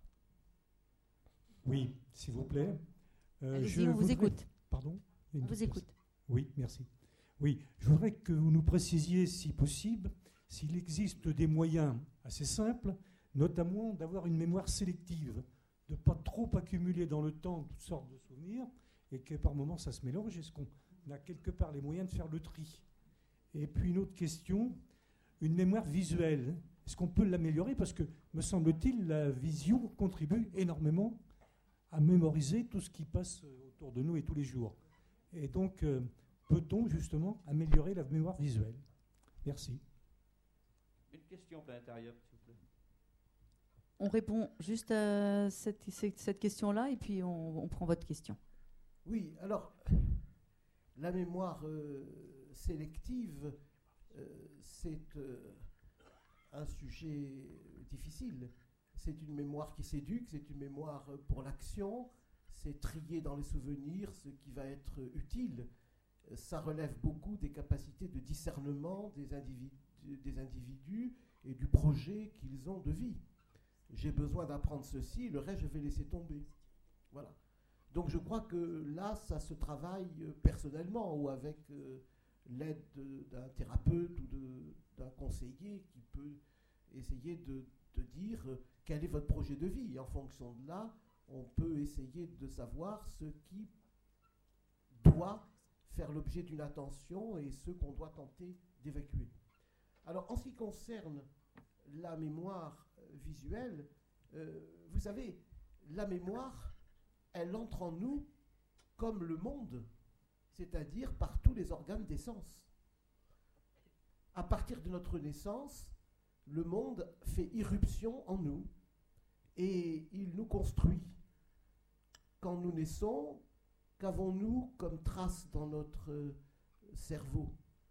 Oui, s'il vous plaît. Allez-y, on vous écoute. Pardon ? On vous écoute. Oui, merci. Oui, je voudrais que vous nous précisiez, si possible, s'il existe des moyens assez simples, notamment d'avoir une mémoire sélective, de ne pas trop accumuler dans le temps toutes sortes de souvenirs, et que par moments ça se mélange. Est-ce qu'on a quelque part les moyens de faire le tri ? Et puis une autre question, une mémoire visuelle, est-ce qu'on peut l'améliorer ? Parce que, me semble-t-il, la vision contribue énormément à mémoriser tout ce qui passe autour de nous et tous les jours. Et donc, peut-on justement améliorer la mémoire visuelle ? Merci. Une question planétarium, s'il vous plaît. On répond juste à cette question-là et puis on prend votre question. Oui, alors, la mémoire sélective, c'est un sujet difficile. C'est une mémoire qui s'éduque, c'est une mémoire pour l'action, c'est trier dans les souvenirs ce qui va être utile. Ça relève beaucoup des capacités de discernement des individus et du projet qu'ils ont de vie. J'ai besoin d'apprendre ceci, le reste je vais laisser tomber. Voilà. Donc je crois que là, ça se travaille personnellement ou avec l'aide d'un thérapeute ou d'un conseiller qui peut essayer de dire quel est votre projet de vie. Et en fonction de là, on peut essayer de savoir ce qui doit faire l'objet d'une attention et ce qu'on doit tenter d'évacuer. Alors, en ce qui concerne la mémoire visuelle, vous savez, la mémoire, elle entre en nous comme le monde, c'est-à-dire par tous les organes des sens. À partir de notre naissance, le monde fait irruption en nous et il nous construit. Quand nous naissons, qu'avons-nous comme trace dans notre cerveau ?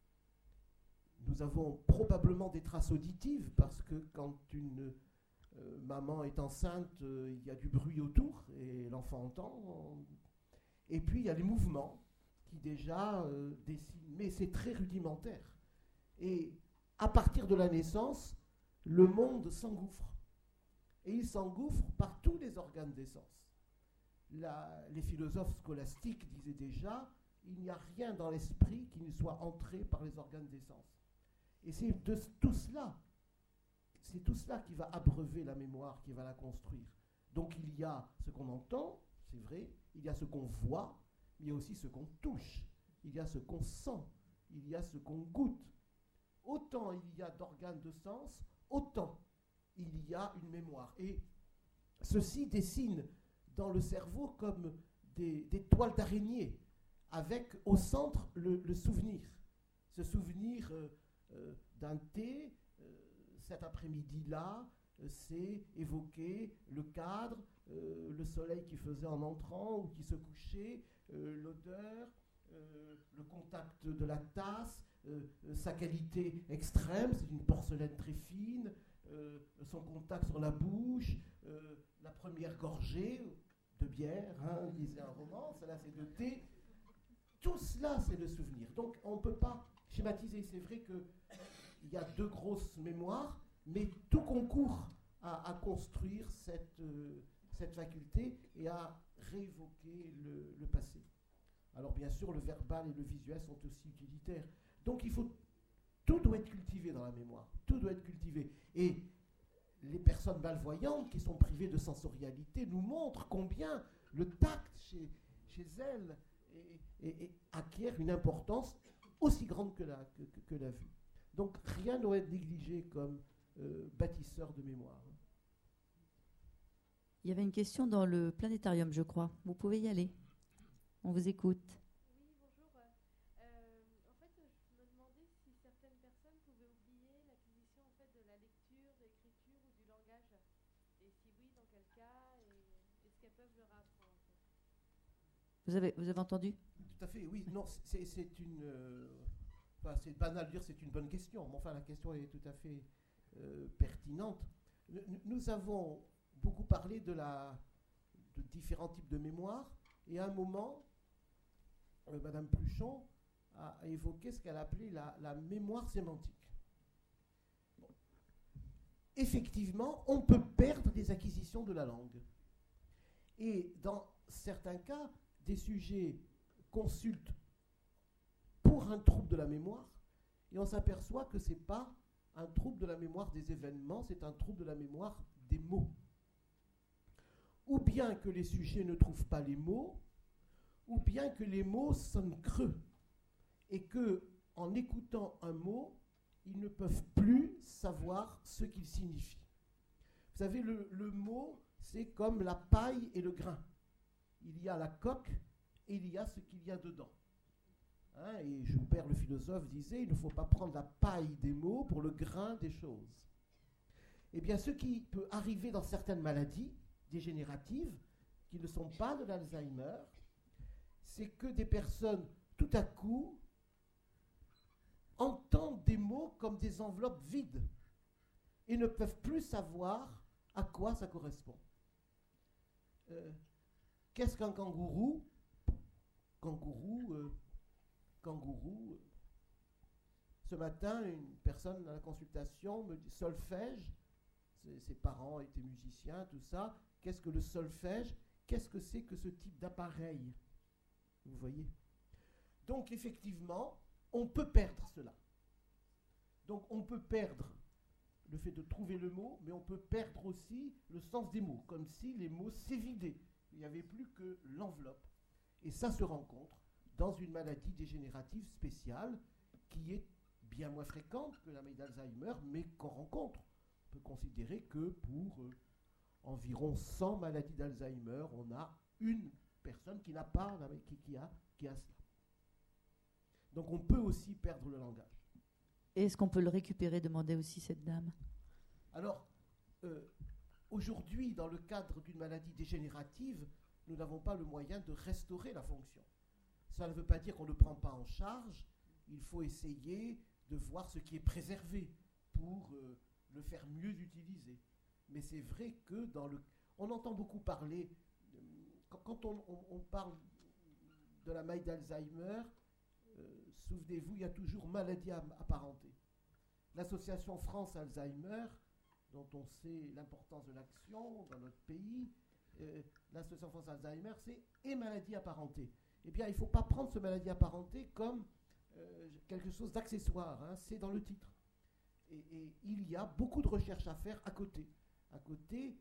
Nous avons probablement des traces auditives parce que quand une maman est enceinte, il y a du bruit autour et l'enfant entend. Et puis il y a les mouvements qui déjà dessinent, mais c'est très rudimentaire. Et à partir de la naissance, le monde s'engouffre. Et il s'engouffre par tous les organes des sens. Les philosophes scolastiques disaient déjà, il n'y a rien dans l'esprit qui ne soit entré par les organes des sens. Et c'est tout cela qui va abreuver la mémoire, qui va la construire. Donc il y a ce qu'on entend, c'est vrai, il y a ce qu'on voit, mais il y a aussi ce qu'on touche, il y a ce qu'on sent, il y a ce qu'on goûte. Autant il y a d'organes de sens, autant il y a une mémoire. Et ceci dessine dans le cerveau comme des toiles d'araignée, avec au centre le souvenir. Ce souvenir d'un thé, cet après-midi-là, c'est évoquer le cadre, le soleil qui faisait en entrant ou qui se couchait, l'odeur, le contact de la tasse, sa qualité extrême, c'est une porcelaine très fine, son contact sur la bouche, la première gorgée de bière, disait un roman, cela c'est de thé. Tout cela, c'est le souvenir. Donc on ne peut pas schématiser. C'est vrai qu'il y a deux grosses mémoires, mais tout concourt à construire cette faculté et à réévoquer le passé. Alors bien sûr, le verbal et le visuel sont aussi utilitaires. Donc tout doit être cultivé dans la mémoire. Tout doit être cultivé. Et les personnes malvoyantes qui sont privées de sensorialité nous montrent combien le tact chez elles acquiert une importance aussi grande que la vue. Donc rien ne doit être négligé comme bâtisseur de mémoire. Il y avait une question dans le planétarium, je crois. Vous pouvez y aller. On vous écoute. Vous avez entendu? Tout à fait, oui. Non, c'est une... enfin, c'est banal de dire c'est une bonne question, mais enfin la question est tout à fait pertinente. Nous avons beaucoup parlé de différents types de mémoire, et à un moment, Madame Pluchon a évoqué ce qu'elle appelait la mémoire sémantique. Bon. Effectivement, on peut perdre des acquisitions de la langue. Et dans certains cas, des sujets consultent pour un trouble de la mémoire, et on s'aperçoit que ce n'est pas un trouble de la mémoire des événements, c'est un trouble de la mémoire des mots. Ou bien que les sujets ne trouvent pas les mots, ou bien que les mots sonnent creux, et que, en écoutant un mot, ils ne peuvent plus savoir ce qu'il signifie. Vous savez, le mot, c'est comme la paille et le grain. Il y a la coque et il y a ce qu'il y a dedans. Hein, et Joubert le philosophe disait, il ne faut pas prendre la paille des mots pour le grain des choses. Eh bien, ce qui peut arriver dans certaines maladies dégénératives, qui ne sont pas de l'Alzheimer, c'est que des personnes, tout à coup, entendent des mots comme des enveloppes vides et ne peuvent plus savoir à quoi ça correspond. Qu'est-ce qu'un kangourou? Kangourou. Ce matin, une personne à la consultation me dit solfège. Ses parents étaient musiciens, tout ça. Qu'est-ce que le solfège? Qu'est-ce que c'est que ce type d'appareil? Vous voyez? Donc, effectivement, on peut perdre cela. Donc, on peut perdre le fait de trouver le mot, mais on peut perdre aussi le sens des mots, comme si les mots s'évidaient. Il n'y avait plus que l'enveloppe. Et ça se rencontre dans une maladie dégénérative spéciale qui est bien moins fréquente que la maladie d'Alzheimer, mais qu'on rencontre. On peut considérer que pour environ 100 maladies d'Alzheimer, on a une personne qui n'a pas, qui a cela. Donc on peut aussi perdre le langage. Et est-ce qu'on peut le récupérer, demandait aussi cette dame. Alors, aujourd'hui, dans le cadre d'une maladie dégénérative, nous n'avons pas le moyen de restaurer la fonction. Ça ne veut pas dire qu'on ne le prend pas en charge. Il faut essayer de voir ce qui est préservé pour le faire mieux utiliser. Mais c'est vrai que on entend beaucoup parler, quand on parle de la maladie d'Alzheimer, souvenez-vous, il y a toujours maladie apparentée. L'association France Alzheimer, dont on sait l'importance de l'action dans notre pays, l'association France Alzheimer, c'est et maladie apparentée. Eh bien, il ne faut pas prendre ce maladie apparentée comme quelque chose d'accessoire, hein, c'est dans le titre. Et il y a beaucoup de recherches à faire à côté. À côté,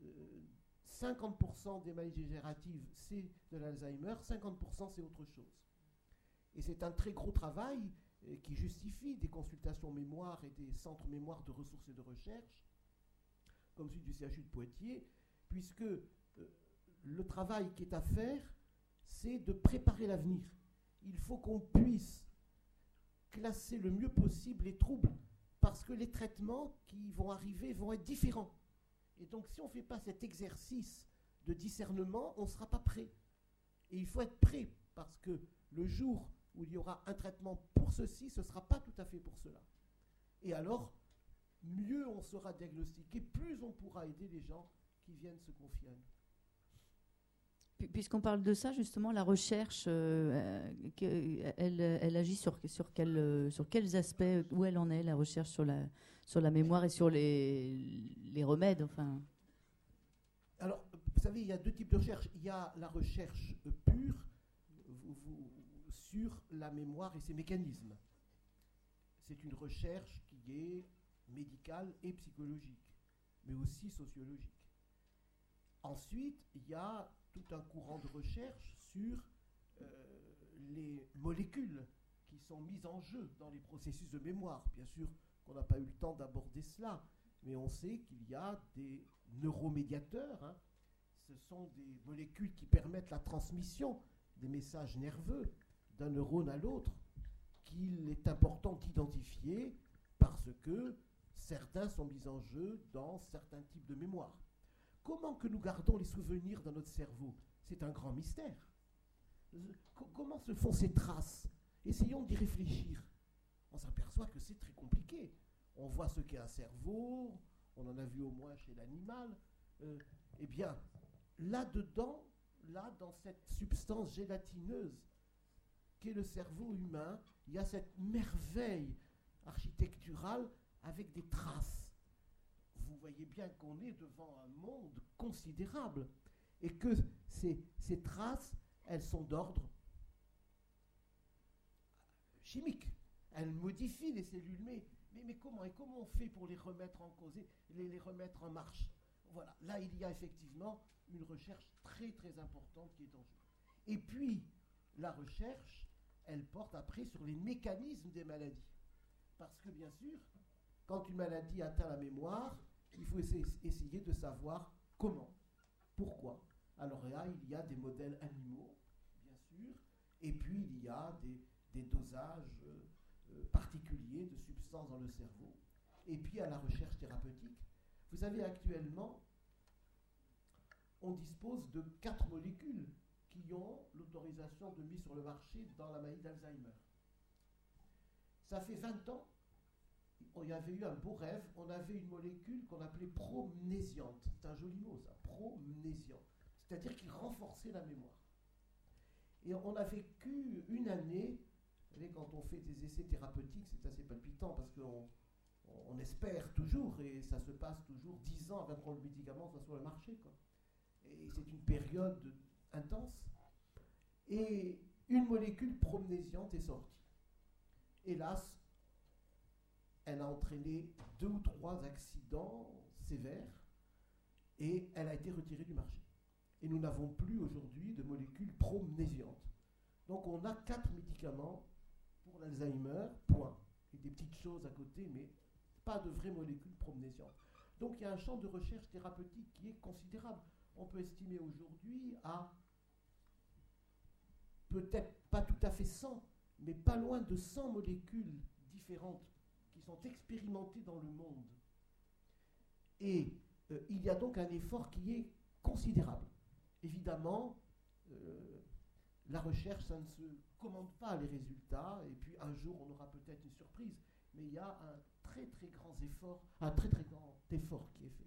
50% des maladies dégénératives, c'est de l'Alzheimer, 50% c'est autre chose. Et c'est un très gros travail qui justifie des consultations mémoire et des centres mémoire de ressources et de recherche, comme celui du CHU de Poitiers, puisque le travail qui est à faire, c'est de préparer l'avenir. Il faut qu'on puisse classer le mieux possible les troubles, parce que les traitements qui vont arriver vont être différents. Et donc, si on ne fait pas cet exercice de discernement, on ne sera pas prêt. Et il faut être prêt, parce que le jour où il y aura un traitement pour ceci, ce ne sera pas tout à fait pour cela. Et alors, mieux on sera diagnostiqué, plus on pourra aider les gens qui viennent se confier à nous. Puisqu'on parle de ça, justement, la recherche, elle agit sur quels aspects, où elle en est, la recherche sur la mémoire et sur les remèdes, enfin. Alors, vous savez, il y a deux types de recherche. Il y a la recherche pure sur la mémoire et ses mécanismes. C'est une recherche qui est médicale et psychologique, mais aussi sociologique. Ensuite, il y a tout un courant de recherche sur les molécules qui sont mises en jeu dans les processus de mémoire. Bien sûr qu'on n'a pas eu le temps d'aborder cela, mais on sait qu'il y a des neuromédiateurs. Hein. Ce sont des molécules qui permettent la transmission des messages nerveux d'un neurone à l'autre, qu'il est important d'identifier parce que certains sont mis en jeu dans certains types de mémoire. Comment que nous gardons les souvenirs dans notre cerveau? C'est un grand mystère. Comment se font ces traces? Essayons d'y réfléchir. On s'aperçoit que c'est très compliqué. On voit ce qu'est un cerveau, on en a vu au moins chez l'animal. Eh bien, là-dedans, là, dans cette substance gélatineuse qu'est le cerveau humain, il y a cette merveille architecturale avec des traces. Vous voyez bien qu'on est devant un monde considérable et que ces traces, elles sont d'ordre chimique. Elles modifient les cellules. Mais comment? Et comment on fait pour les remettre en cause, les remettre en marche? Voilà, là il y a effectivement une recherche très très importante qui est en jeu. Et puis, la recherche, elle porte après sur les mécanismes des maladies. Parce que bien sûr, quand une maladie atteint la mémoire, il faut essayer de savoir comment, pourquoi. Alors là, il y a des modèles animaux, bien sûr, et puis il y a des dosages particuliers de substances dans le cerveau. Et puis à la recherche thérapeutique. Vous savez, actuellement, on dispose de 4 molécules qui ont l'autorisation de mise sur le marché dans la maladie d'Alzheimer. Ça fait 20 ans, il y avait eu un beau rêve, on avait une molécule qu'on appelait promnésiante. C'est un joli mot ça, promnésiante. C'est-à-dire qui renforçait la mémoire. Et on a vécu une année, vous savez, quand on fait des essais thérapeutiques, c'est assez palpitant parce qu'on espère toujours, et ça se passe toujours 10 ans avant que le médicament soit sur le marché, quoi. Et c'est une période intense. Et une molécule promnésiante est sortie. Hélas, elle a entraîné 2 ou 3 accidents sévères et elle a été retirée du marché. Et nous n'avons plus aujourd'hui de molécules promnésiantes. Donc on a 4 médicaments pour l'Alzheimer, point. Et des petites choses à côté, mais pas de vraies molécules promnésiantes. Donc il y a un champ de recherche thérapeutique qui est considérable. On peut estimer aujourd'hui à peut-être pas tout à fait 100, mais pas loin de 100 molécules différentes qui sont expérimentées dans le monde. Et il y a donc un effort qui est considérable. Évidemment, la recherche, ça ne se commande pas les résultats, et puis un jour on aura peut-être une surprise, mais il y a un très très grand effort qui est fait.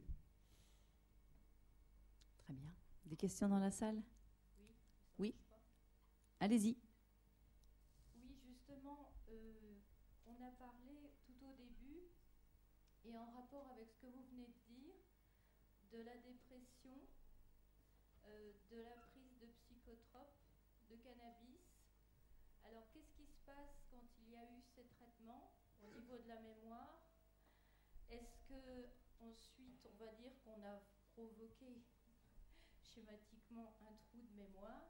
Très bien. Des questions dans la salle? Oui. Allez-y. Oui, justement, on a parlé tout au début, et en rapport avec ce que vous venez de dire, de la dépression, de la prise de psychotropes, de cannabis. Alors, qu'est-ce qui se passe quand il y a eu ces traitements au niveau de la mémoire? Est-ce que ensuite, on va dire qu'on a provoqué schématiquement un trou de mémoire?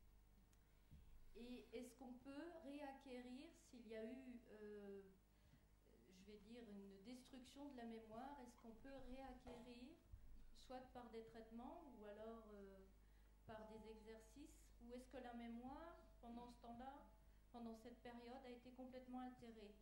Et est-ce qu'on peut réacquérir, s'il y a eu, je vais dire, une destruction de la mémoire, est-ce qu'on peut réacquérir, soit par des traitements ou alors par des exercices, ou est-ce que la mémoire, pendant ce temps-là, pendant cette période, a été complètement altérée?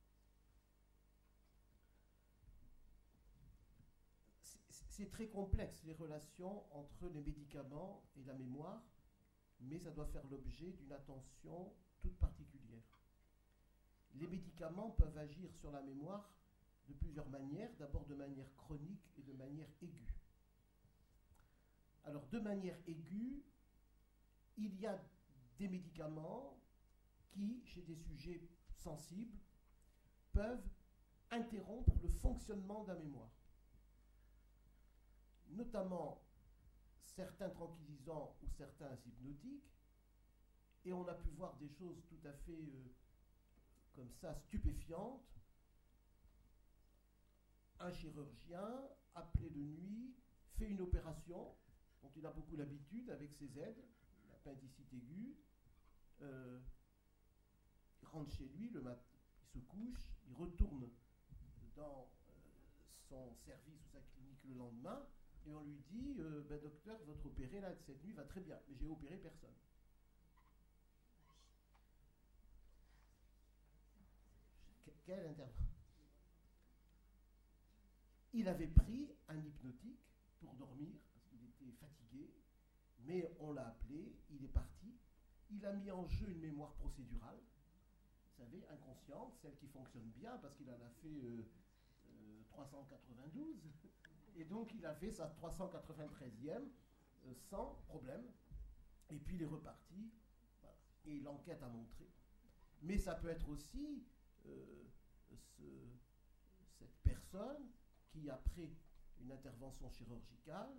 C'est très complexe, les relations entre les médicaments et la mémoire, mais ça doit faire l'objet d'une attention toute particulière. Les médicaments peuvent agir sur la mémoire de plusieurs manières, d'abord de manière chronique et de manière aiguë. Alors, de manière aiguë, il y a des médicaments qui, chez des sujets sensibles, peuvent interrompre le fonctionnement de la mémoire. Notamment certains tranquillisants ou certains hypnotiques, et on a pu voir des choses tout à fait comme ça stupéfiantes. Un chirurgien, appelé de nuit, fait une opération dont il a beaucoup l'habitude avec ses aides, l'appendicite aiguë. Il rentre chez lui, le matin, il se couche, il retourne dans son service ou sa clinique le lendemain, et on lui dit docteur, votre opéré là, cette nuit va très bien, mais j'ai opéré personne. Quel intervenant? Il avait pris un hypnotique pour dormir, parce qu'il était fatigué, mais on l'a appelé, il est parti. Il a mis en jeu une mémoire procédurale, vous savez, inconsciente, celle qui fonctionne bien, parce qu'il en a fait 392, et donc il a fait sa 393e sans problème, et puis il est reparti, voilà. Et l'enquête a montré. Mais ça peut être aussi cette personne qui, après une intervention chirurgicale,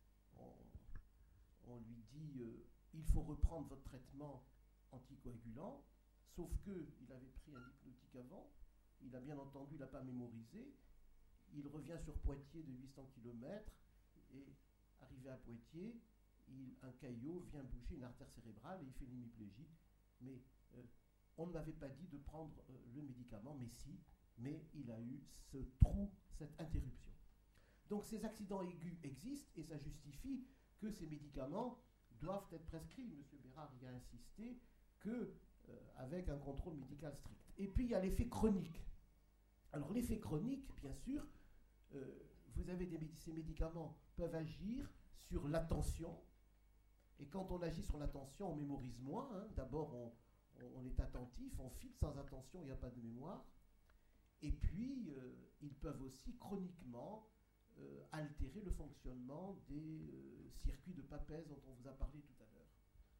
on lui dit il faut reprendre votre traitement anticoagulant, sauf qu'il avait pris un hypnotique avant, il a bien entendu, il n'a pas mémorisé, il revient sur Poitiers de 800 km, et arrivé à Poitiers, un caillot vient boucher une artère cérébrale et il fait une hémiplégie. Mais on ne m'avait pas dit de prendre le médicament, mais si, mais il a eu ce trou, cette interruption. Donc ces accidents aigus existent et ça justifie que ces médicaments doivent être prescrits. Monsieur Bérard y a insisté qu'avec un contrôle médical strict. Et puis il y a l'effet chronique. Alors l'effet chronique, bien sûr, vous avez ces médicaments peuvent agir sur l'attention. Et quand on agit sur l'attention, on mémorise moins. Hein. D'abord, on est attentif, on file sans attention, il n'y a pas de mémoire. Et puis, ils peuvent aussi chroniquement altérer le fonctionnement des circuits de Papez dont on vous a parlé tout à l'heure.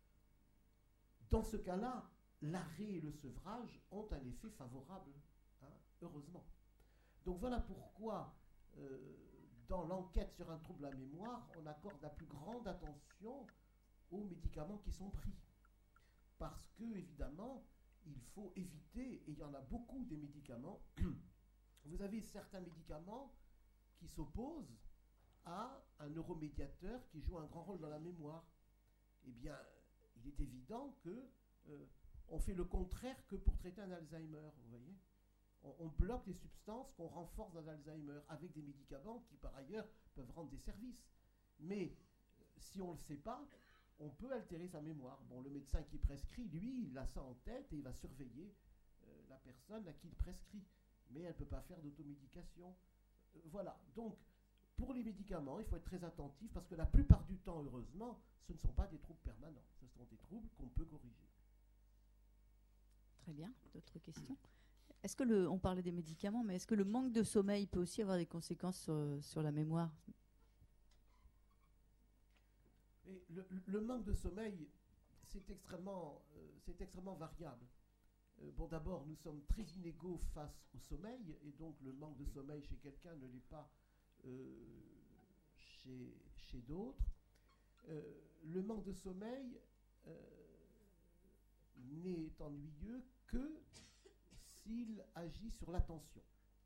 Dans ce cas-là, l'arrêt et le sevrage ont un effet favorable, hein, heureusement. Donc voilà pourquoi, dans l'enquête sur un trouble à la mémoire, on accorde la plus grande attention aux médicaments qui sont pris. Parce que, évidemment, il faut éviter, et il y en a beaucoup des médicaments, vous avez certains médicaments qui s'opposent à un neuromédiateur qui joue un grand rôle dans la mémoire. Eh bien, il est évident que on fait le contraire que pour traiter un Alzheimer, vous voyez. On bloque les substances qu'on renforce dans l'Alzheimer avec des médicaments qui, par ailleurs, peuvent rendre des services. Mais si on ne le sait pas, on peut altérer sa mémoire. Bon, le médecin qui prescrit, lui, il a ça en tête et il va surveiller la personne à qui il prescrit. Mais elle ne peut pas faire d'automédication. Voilà. Donc, pour les médicaments, il faut être très attentif parce que la plupart du temps, heureusement, ce ne sont pas des troubles permanents. Ce sont des troubles qu'on peut corriger. Très bien. D'autres questions ? Est-ce que on parlait des médicaments, mais est-ce que le manque de sommeil peut aussi avoir des conséquences sur la mémoire ? Et le manque de sommeil, c'est extrêmement variable. Bon, d'abord, nous sommes très inégaux face au sommeil, et donc le manque de sommeil chez quelqu'un ne l'est pas chez d'autres. Le manque de sommeil n'est ennuyeux que s'il agit sur l'attention.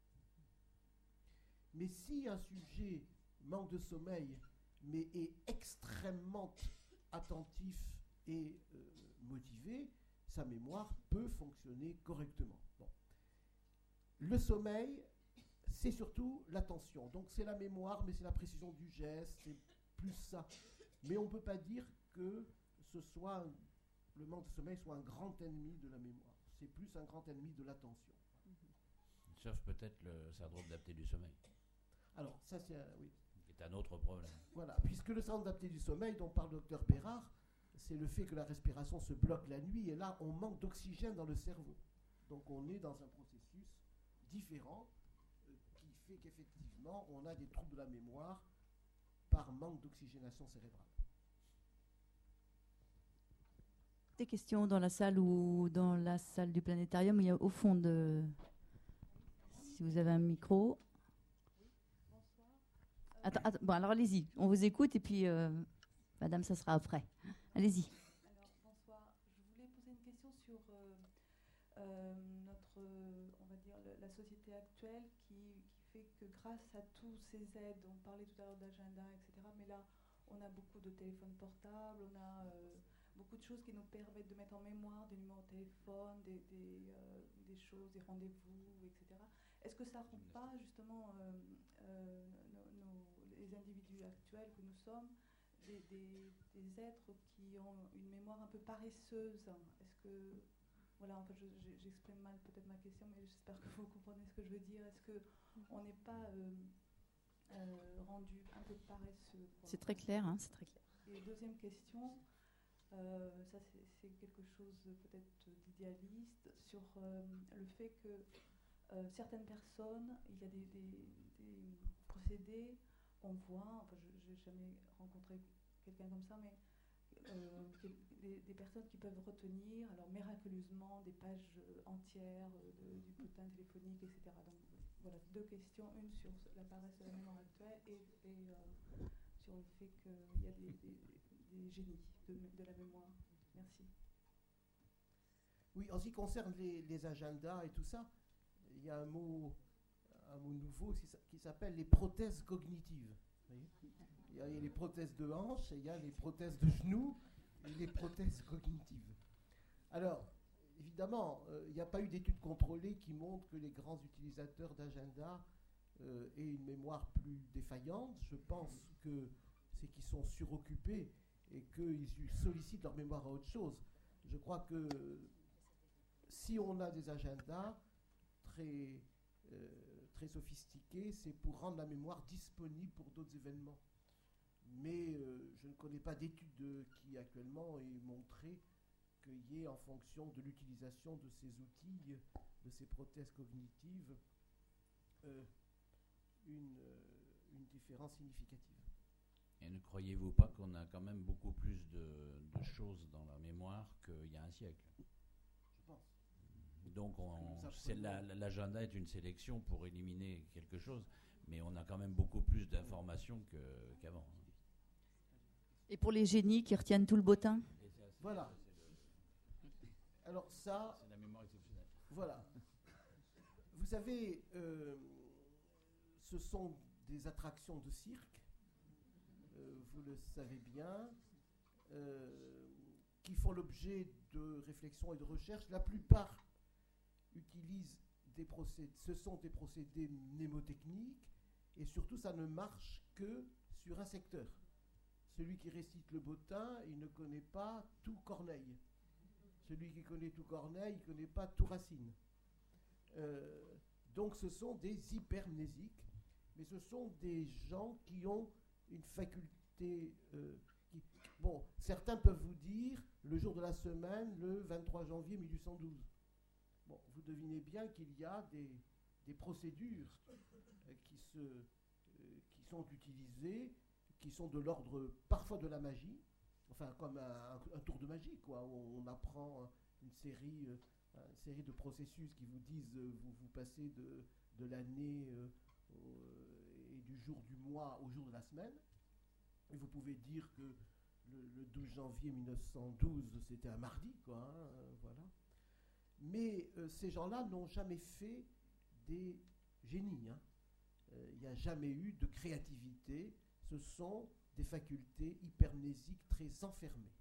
Mais si un sujet manque de sommeil, mais est extrêmement attentif et motivé, sa mémoire peut fonctionner correctement. Bon. Le sommeil, c'est surtout l'attention. Donc c'est la mémoire, mais c'est la précision du geste, c'est plus ça. Mais on ne peut pas dire que le manque de sommeil soit un grand ennemi de la mémoire. C'est plus un grand ennemi de l'attention. Sauf peut-être le syndrome d'apnée du sommeil. Alors, ça c'est oui. C'est un autre problème. Voilà, puisque le syndrome d'apnée du sommeil dont parle le docteur Bérard, c'est le fait que la respiration se bloque la nuit, et là, on manque d'oxygène dans le cerveau. Donc on est dans un processus différent qui fait qu'effectivement, on a des troubles de la mémoire par manque d'oxygénation cérébrale. Des questions dans la salle ou dans la salle du planétarium, il y a au fond de... Si vous avez un micro... Attends, bon, alors allez-y, on vous écoute et puis madame, ça sera après. Allez-y. Alors, bonsoir. Je voulais poser une question sur on va dire, la société actuelle qui fait que grâce à tous ces aides, on parlait tout à l'heure d'agenda, etc., mais là, on a beaucoup de téléphones portables, on a beaucoup de choses qui nous permettent de mettre en mémoire des numéros de téléphone, des choses, des rendez-vous, etc. Est-ce que ça ne rend pas justement les individus actuels que nous sommes des êtres qui ont une mémoire un peu paresseuse? Est-ce que, voilà, en fait, j'exprime mal peut-être ma question, mais j'espère que vous comprenez ce que je veux dire. Est-ce qu'on n'est pas rendu un peu paresseux, quoi? C'est très clair, hein, c'est très clair. Et deuxième question, Ça, c'est quelque chose peut-être d'idéaliste sur le fait que certaines personnes, il y a des procédés, on voit, enfin, je n'ai jamais rencontré quelqu'un comme ça, mais des personnes qui peuvent retenir, alors miraculeusement, des pages entières du bulletin téléphonique, etc. Donc voilà, deux questions, une sur la paresse de la mémoire actuelle et sur le fait qu'il y a des génies de la mémoire. Merci. Oui, en ce qui concerne les agendas et tout ça, il y a un mot nouveau qui s'appelle les prothèses cognitives. Vous voyez, il y a les prothèses de hanche, et il y a les prothèses de genoux et les prothèses cognitives. Alors, évidemment, il n'y a pas eu d'études contrôlées qui montrent que les grands utilisateurs d'agenda aient une mémoire plus défaillante. Je pense que c'est qu'ils sont suroccupés et qu'ils sollicitent leur mémoire à autre chose. Je crois que si on a des agendas très sophistiqués, c'est pour rendre la mémoire disponible pour d'autres événements. Mais je ne connais pas d'études qui actuellement aient montré qu'il y ait, en fonction de l'utilisation de ces outils, de ces prothèses cognitives, une différence significative. Et ne croyez-vous pas qu'on a quand même beaucoup plus de choses dans la mémoire qu'il y a un siècle? Je pense. Donc l'agenda est une sélection pour éliminer quelque chose, mais on a quand même beaucoup plus d'informations qu'avant. Et pour les génies qui retiennent tout le bottin? Voilà. Alors ça... C'est la mémoire exceptionnelle. Voilà. Vous savez, ce sont des attractions de cirque, vous le savez bien, qui font l'objet de réflexions et de recherches. La plupart utilisent ce sont des procédés mnémotechniques, et surtout ça ne marche que sur un secteur. Celui qui récite le bottin, il ne connaît pas tout Corneille. Celui qui connaît tout Corneille, il ne connaît pas tout Racine. Donc ce sont des hypermnésiques, mais ce sont des gens qui ont une faculté... bon, certains peuvent vous dire le jour de la semaine, le 23 janvier 1812. Bon, vous devinez bien qu'il y a des procédures qui sont utilisées, qui sont de l'ordre parfois de la magie, enfin comme un tour de magie, quoi, où on apprend une série de processus qui vous disent vous passez de l'année et du jour du mois au jour de la semaine. Et vous pouvez dire que le 12 janvier 1912, c'était un mardi, quoi, hein, voilà. Mais ces gens-là n'ont jamais fait des génies. Hein. Il n'y a jamais eu de créativité. Ce sont des facultés hypermnésiques très enfermées.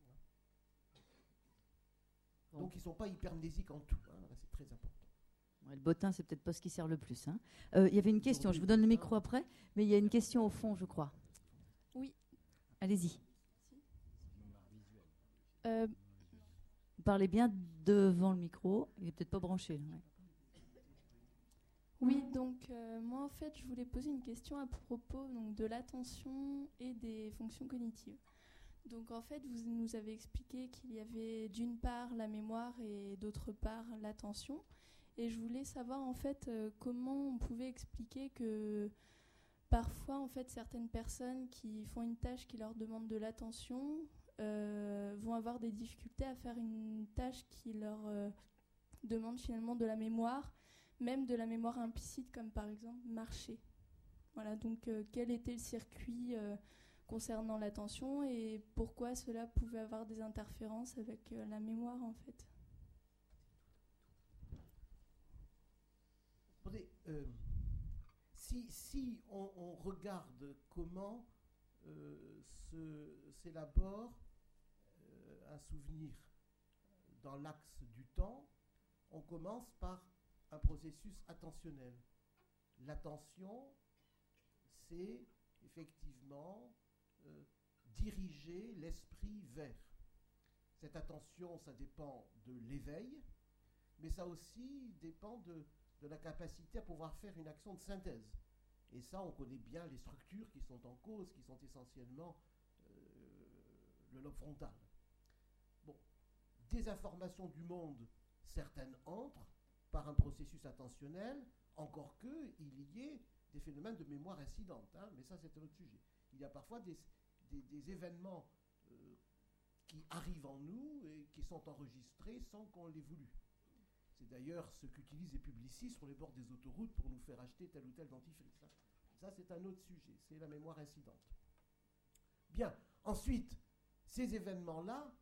Bon. Donc ils ne sont pas hypermnésiques en tout. Hein. C'est très important. Ouais, le bottin, c'est peut-être pas ce qui sert le plus. Hein. Y avait une question, je vous donne le micro après, mais il y a une question au fond, je crois. Oui. Allez-y. Vous parlez bien devant le micro, il n'est peut-être pas branché. Là, ouais. Oui, donc moi en fait je voulais poser une question à propos donc, de l'attention et des fonctions cognitives. Donc en fait vous nous avez expliqué qu'il y avait d'une part la mémoire et d'autre part l'attention. Et je voulais savoir en fait comment on pouvait expliquer que parfois en fait certaines personnes qui font une tâche qui leur demande de l'attention vont avoir des difficultés à faire une tâche qui leur demande finalement de la mémoire, même de la mémoire implicite, comme par exemple marcher. Voilà, donc quel était le circuit concernant l'attention et pourquoi cela pouvait avoir des interférences avec la mémoire en fait. Attendez, si on regarde comment s'élabore un souvenir dans l'axe du temps, on commence par un processus attentionnel. L'attention, c'est effectivement diriger l'esprit vers. Cette attention, ça dépend de l'éveil, mais ça aussi dépend de la capacité à pouvoir faire une action de synthèse. Et ça, on connaît bien les structures qui sont en cause, qui sont essentiellement le lobe frontal. des informations du monde, certaines entrent par un processus attentionnel, encore qu'il y ait des phénomènes de mémoire incidente, hein, mais ça c'est un autre sujet. Il y a parfois des événements qui arrivent en nous et qui sont enregistrés sans qu'on l'ait voulu. C'est d'ailleurs ce qu'utilisent les publicistes sur les bords des autoroutes pour nous faire acheter tel ou tel dentifrice. Hein. Ça c'est un autre sujet, c'est la mémoire incidente. Bien, ensuite, ces événements-là,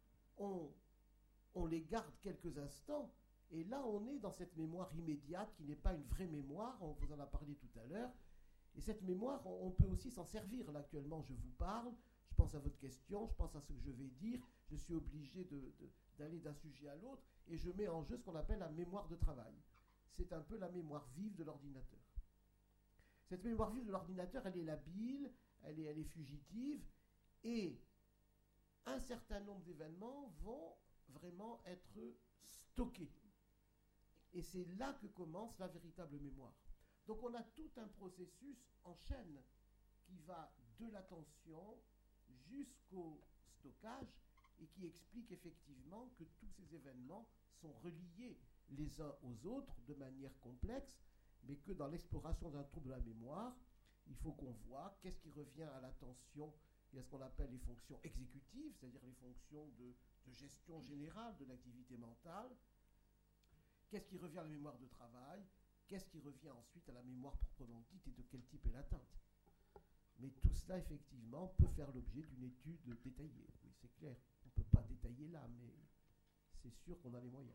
on les garde quelques instants, et là on est dans cette mémoire immédiate qui n'est pas une vraie mémoire, on vous en a parlé tout à l'heure, et cette mémoire, on peut aussi s'en servir. Là actuellement je vous parle, je pense à votre question, je pense à ce que je vais dire, je suis obligé d'aller d'un sujet à l'autre, et je mets en jeu ce qu'on appelle la mémoire de travail. C'est un peu la mémoire vive de l'ordinateur. Cette mémoire vive de l'ordinateur, elle est labile, elle est fugitive, et un certain nombre d'événements vont vraiment être stockés. Et c'est là que commence la véritable mémoire. Donc on a tout un processus en chaîne qui va de l'attention jusqu'au stockage et qui explique effectivement que tous ces événements sont reliés les uns aux autres de manière complexe, mais que dans l'exploration d'un trouble de la mémoire, il faut qu'on voit qu'est-ce qui revient à l'attention. Il y a ce qu'on appelle les fonctions exécutives, c'est-à-dire les fonctions de gestion générale de l'activité mentale. Qu'est-ce qui revient à la mémoire de travail? Qu'est-ce qui revient ensuite à la mémoire proprement dite et de quel type est l'atteinte? Mais tout cela, effectivement, peut faire l'objet d'une étude détaillée. Oui, c'est clair. On ne peut pas détailler là, mais c'est sûr qu'on a les moyens.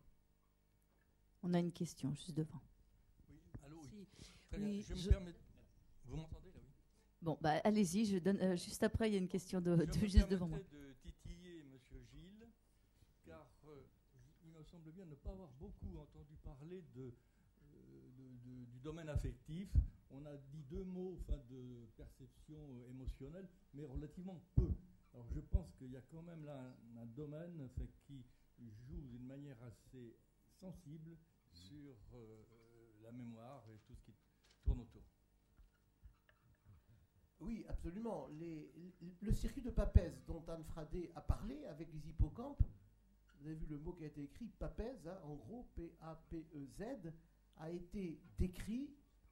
On a une question juste devant. Oui, allô, oui. Si. Très Oui, bien. Je me permets... Vous m'entendez là, oui? Bon, bah, allez-y, je donne, juste après, il y a une question juste devant moi. Je me permettrai de titiller M. Gilles, car il me semble bien ne pas avoir beaucoup entendu parler du domaine affectif. On a dit deux mots de perception émotionnelle, mais relativement peu. Alors je pense qu'il y a quand même là un domaine qui joue d'une manière assez sensible sur la mémoire et tout ce qui tourne autour. Oui, absolument. Le circuit de Papez dont Anne Fradé a parlé avec les hippocampes, vous avez vu le mot qui a été écrit, Papez, hein, en gros, P-A-P-E-Z, a été décrit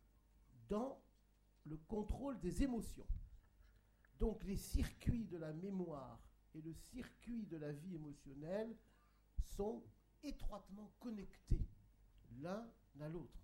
dans le contrôle des émotions. Donc les circuits de la mémoire et le circuit de la vie émotionnelle sont étroitement connectés l'un à l'autre.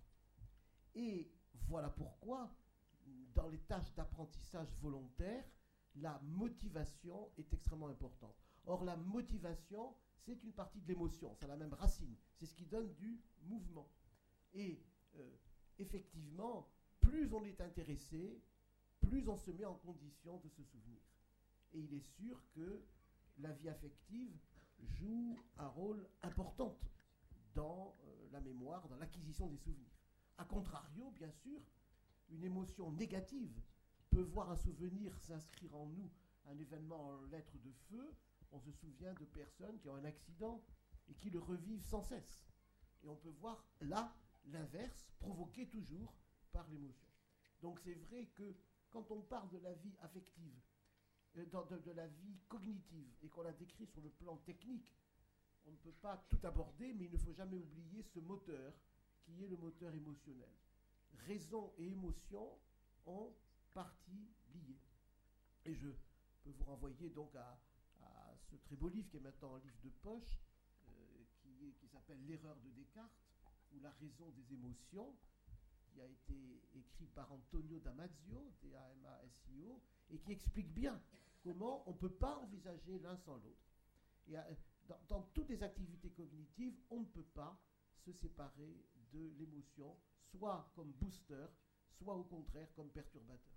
Et voilà pourquoi, dans les tâches d'apprentissage volontaire, la motivation est extrêmement importante. Or, la motivation, c'est une partie de l'émotion, c'est la même racine, c'est ce qui donne du mouvement. Et effectivement, plus on est intéressé, plus on se met en condition de se souvenir. Et il est sûr que la vie affective joue un rôle important dans la mémoire, dans l'acquisition des souvenirs. A contrario, bien sûr, une émotion négative peut voir un souvenir s'inscrire en nous, un événement en lettres de feu. On se souvient de personnes qui ont un accident et qui le revivent sans cesse. Et on peut voir là l'inverse, provoqué toujours par l'émotion. Donc c'est vrai que quand on parle de la vie affective, de la vie cognitive, et qu'on la décrit sur le plan technique, on ne peut pas tout aborder, mais il ne faut jamais oublier ce moteur qui est le moteur émotionnel. Raison et émotion ont partie liée. Et je peux vous renvoyer donc à ce très beau livre qui est maintenant un livre de poche, qui s'appelle L'erreur de Descartes, ou La raison des émotions, qui a été écrit par Antonio Damasio, D-A-M-A-S-I-O, et qui explique bien comment on ne peut pas envisager l'un sans l'autre. Et dans toutes les activités cognitives, on ne peut pas se séparer de l'émotion, soit comme booster, soit au contraire comme perturbateur.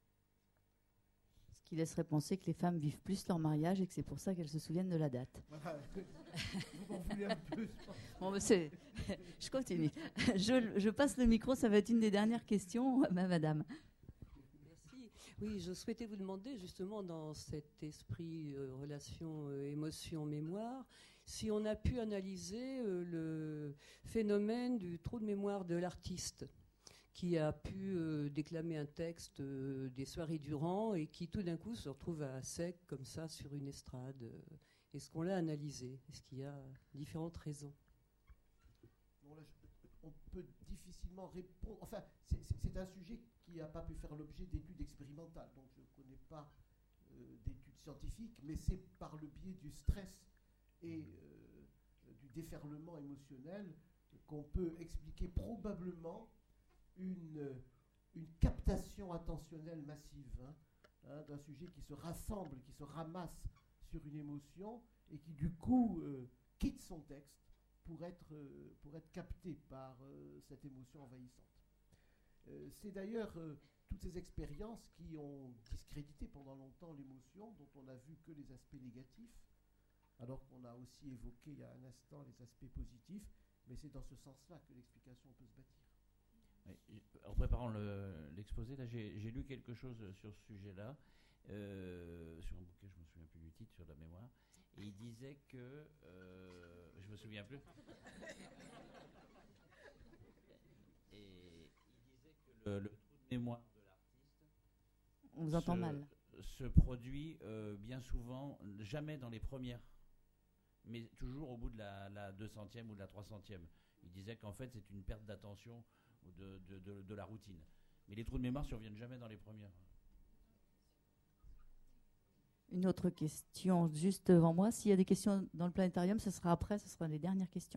Ce qui laisserait penser que les femmes vivent plus leur mariage et que c'est pour ça qu'elles se souviennent de la date. Voilà. Vous m'en voulez un peu, je pense. Bon, je continue. Je passe le micro, ça va être une des dernières questions, madame. Merci. Oui, je souhaitais vous demander justement dans cet esprit relation émotion-mémoire, si on a pu analyser le phénomène du trou de mémoire de l'artiste qui a pu déclamer un texte des soirées durant et qui tout d'un coup se retrouve à sec comme ça sur une estrade Est-ce qu'on l'a analysé? Est-ce qu'il y a différentes raisons? Bon, là, on peut difficilement répondre. Enfin, c'est un sujet qui n'a pas pu faire l'objet d'études expérimentales, donc je ne connais pas d'études scientifiques, mais c'est par le biais du stress et du déferlement émotionnel qu'on peut expliquer probablement une captation attentionnelle massive d'un sujet qui se rassemble, qui se ramasse sur une émotion et qui du coup quitte son texte pour être capté par cette émotion envahissante. C'est d'ailleurs toutes ces expériences qui ont discrédité pendant longtemps l'émotion, dont on n'a vu que les aspects négatifs, alors qu'on a aussi évoqué il y a un instant les aspects positifs, mais c'est dans ce sens-là que l'explication peut se bâtir. En préparant l'exposé, là, j'ai lu quelque chose sur ce sujet-là, sur un bouquin, je me souviens plus du titre, sur la mémoire, et il disait que, je me souviens plus, et il disait que le trou de mémoire de l'artiste, on vous entend mal, se produit bien souvent, jamais dans les premières, mais toujours au bout de la 200e ou de la 300e. Il disait qu'en fait c'est une perte d'attention de la routine. Mais les trous de mémoire ne surviennent jamais dans les premières. Une autre question juste devant moi. S'il y a des questions dans le planétarium, ce sera après, ce sera les dernières questions.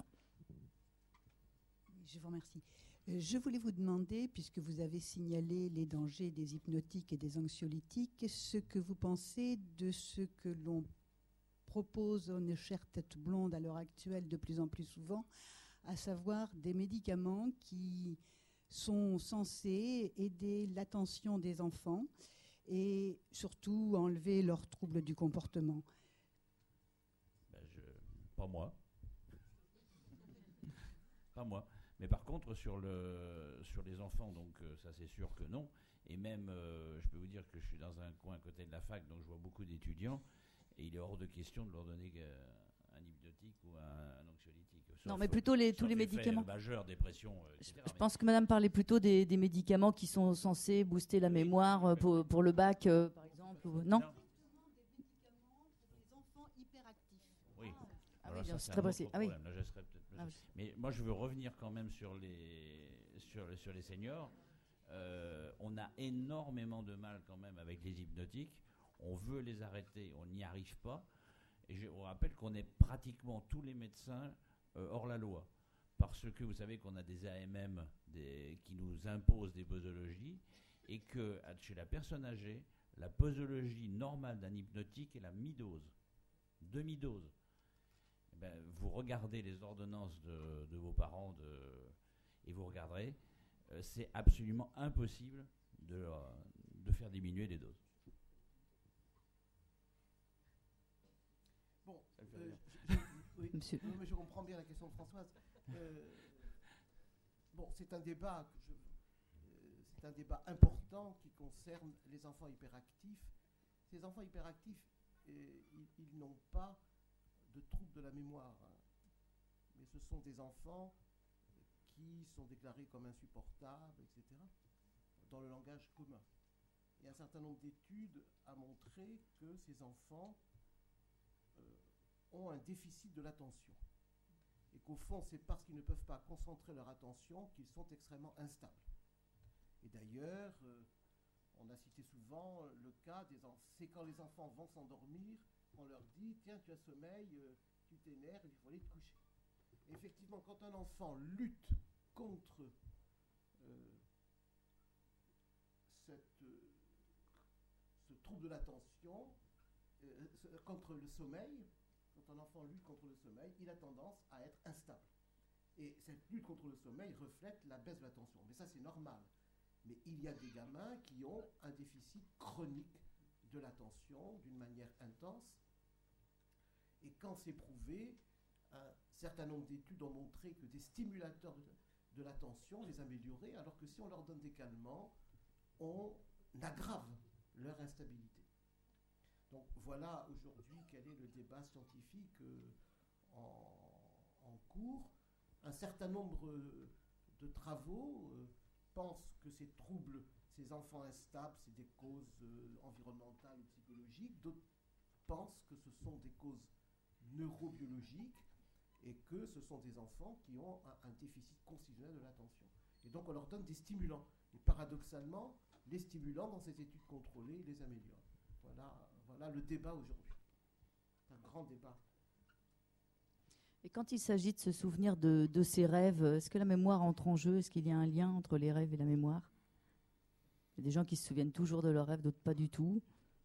Je vous remercie. Je voulais vous demander, puisque vous avez signalé les dangers des hypnotiques et des anxiolytiques, ce que vous pensez de ce que l'on propose aux chères têtes blondes à l'heure actuelle de plus en plus souvent, à savoir des médicaments qui sont censés aider l'attention des enfants et surtout enlever leurs troubles du comportement. Pas moi. Pas moi. Mais par contre, sur les enfants, donc ça c'est sûr que non. Et même, je peux vous dire que je suis dans un coin à côté de la fac, donc je vois beaucoup d'étudiants, et il est hors de question de leur donner un hypnotique ou un anxiolytique. Non, mais plutôt tous les médicaments. Majeurs, dépression, etc. Je pense que Madame parlait plutôt des médicaments qui sont censés booster la mémoire pour le bac, par exemple. Non. Oui. Ah oui, c'est très précis. Ah oui. Là, je serais peut-être plus... Mais moi, je veux revenir quand même sur les seniors. On a énormément de mal quand même avec les hypnotiques. On veut les arrêter, on n'y arrive pas. Et je vous rappelle qu'on est pratiquement tous les médecins hors la loi. Parce que vous savez qu'on a des AMM qui nous imposent des posologies et que chez la personne âgée, la posologie normale d'un hypnotique est la mi-dose, demi-dose. Eh ben, vous regardez les ordonnances de vos parents et vous regarderez, c'est absolument impossible de faire diminuer les doses. Bon, oui, monsieur. Non, mais je comprends bien la question de Françoise. Bon, c'est un débat important qui concerne les enfants hyperactifs. Ces enfants hyperactifs, ils n'ont pas de troubles de la mémoire, hein. Mais ce sont des enfants qui sont déclarés comme insupportables, etc., dans le langage commun. Et un certain nombre d'études a montré que ces enfants ont un déficit de l'attention. Et qu'au fond, c'est parce qu'ils ne peuvent pas concentrer leur attention qu'ils sont extrêmement instables. Et d'ailleurs, on a cité souvent le cas des enfants. C'est quand les enfants vont s'endormir, on leur dit, tiens, tu as sommeil, tu t'énerves, il faut aller te coucher. Et effectivement, quand un enfant lutte contre ce trouble de l'attention, contre le sommeil, quand un enfant lutte contre le sommeil, il a tendance à être instable. Et cette lutte contre le sommeil reflète la baisse de l'attention. Mais ça, c'est normal. Mais il y a des gamins qui ont un déficit chronique de l'attention d'une manière intense. Et quand c'est prouvé, un certain nombre d'études ont montré que des stimulateurs de l'attention les amélioraient, alors que si on leur donne des calmants, on aggrave leur instabilité. Donc voilà aujourd'hui quel est le débat scientifique en cours. Un certain nombre de travaux pensent que ces troubles, ces enfants instables, c'est des causes environnementales ou psychologiques. D'autres pensent que ce sont des causes neurobiologiques et que ce sont des enfants qui ont un déficit constitutionnel de l'attention. Et donc on leur donne des stimulants. Et paradoxalement, les stimulants dans ces études contrôlées les améliorent. Voilà le débat aujourd'hui. C'est un grand débat. Et quand il s'agit de se souvenir de ses rêves, est-ce que la mémoire entre en jeu? Est-ce qu'il y a un lien entre les rêves et la mémoire? Il y a des gens qui se souviennent toujours de leurs rêves, d'autres pas du tout.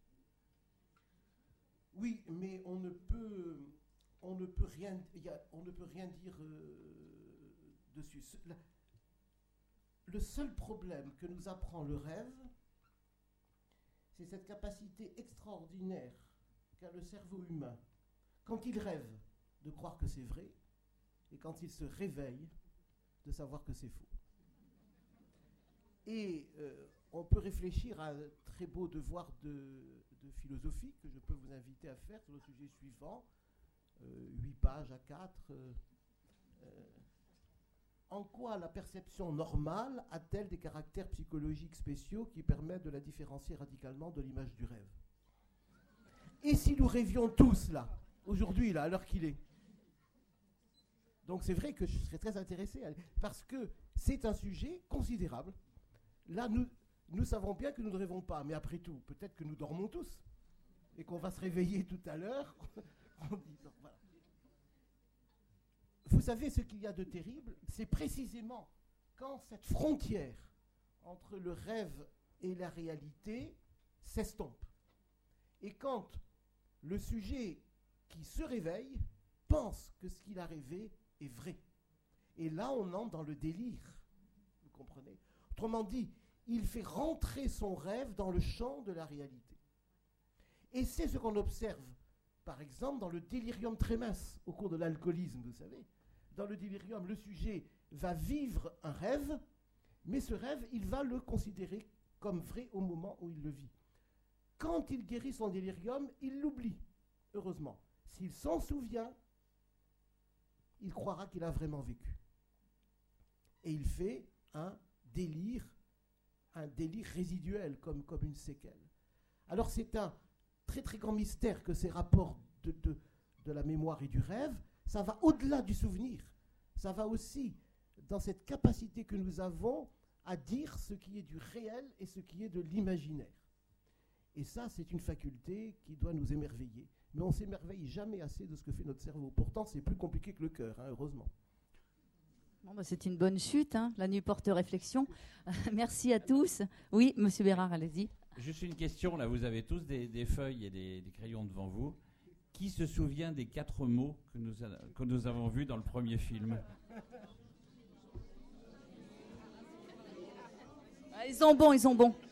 Oui, mais on ne peut rien dire dessus. Le seul problème que nous apprend le rêve, c'est cette capacité extraordinaire qu'a le cerveau humain, quand il rêve, de croire que c'est vrai, et quand il se réveille, de savoir que c'est faux. Et on peut réfléchir à un très beau devoir de philosophie que je peux vous inviter à faire sur le sujet suivant, 8 pages à 4. En quoi la perception normale a-t-elle des caractères psychologiques spéciaux qui permettent de la différencier radicalement de l'image du rêve? Et si nous rêvions tous, là, aujourd'hui, là, à l'heure qu'il est? Donc c'est vrai que je serais très intéressé, parce que c'est un sujet considérable. Là, nous savons bien que nous ne rêvons pas, mais après tout, peut-être que nous dormons tous, et qu'on va se réveiller tout à l'heure en disant, voilà. Vous savez ce qu'il y a de terrible? C'est précisément quand cette frontière entre le rêve et la réalité s'estompe. Et quand le sujet qui se réveille pense que ce qu'il a rêvé est vrai. Et là, on entre dans le délire. Vous comprenez? Autrement dit, il fait rentrer son rêve dans le champ de la réalité. Et c'est ce qu'on observe, par exemple, dans le délirium tremens, au cours de l'alcoolisme, vous savez. Dans le délirium, le sujet va vivre un rêve, mais ce rêve, il va le considérer comme vrai au moment où il le vit. Quand il guérit son délirium, il l'oublie, heureusement. S'il s'en souvient, il croira qu'il a vraiment vécu. Et il fait un délire résiduel, comme une séquelle. Alors c'est un très très grand mystère que ces rapports de la mémoire et du rêve, ça va au-delà du souvenir. Ça va aussi dans cette capacité que nous avons à dire ce qui est du réel et ce qui est de l'imaginaire. Et ça, c'est une faculté qui doit nous émerveiller. Mais on ne s'émerveille jamais assez de ce que fait notre cerveau. Pourtant, c'est plus compliqué que le cœur, hein, heureusement. Bon, bah, c'est une bonne chute, hein. La nuit porte réflexion. Merci à tous. Oui, Monsieur Bérard, allez-y. Juste une question, là, vous avez tous des feuilles et des crayons devant vous. Qui se souvient des 4 mots que nous avons vus dans le premier film? Ah, ils sont bons, ils sont bons.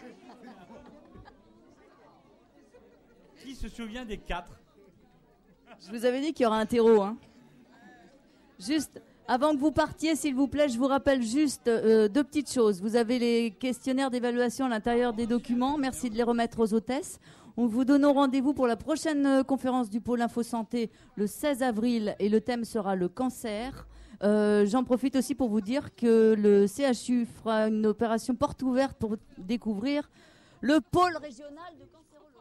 Qui se souvient des 4? Je vous avais dit qu'il y aura un terreau, hein. Juste, avant que vous partiez, s'il vous plaît, je vous rappelle juste 2 petites choses. Vous avez les questionnaires d'évaluation à l'intérieur des documents. Merci de les remettre aux hôtesses. On vous donne rendez-vous pour la prochaine conférence du pôle Info Santé le 16 avril et le thème sera le cancer. J'en profite aussi pour vous dire que le CHU fera une opération porte ouverte pour découvrir le pôle régional de cancérologie.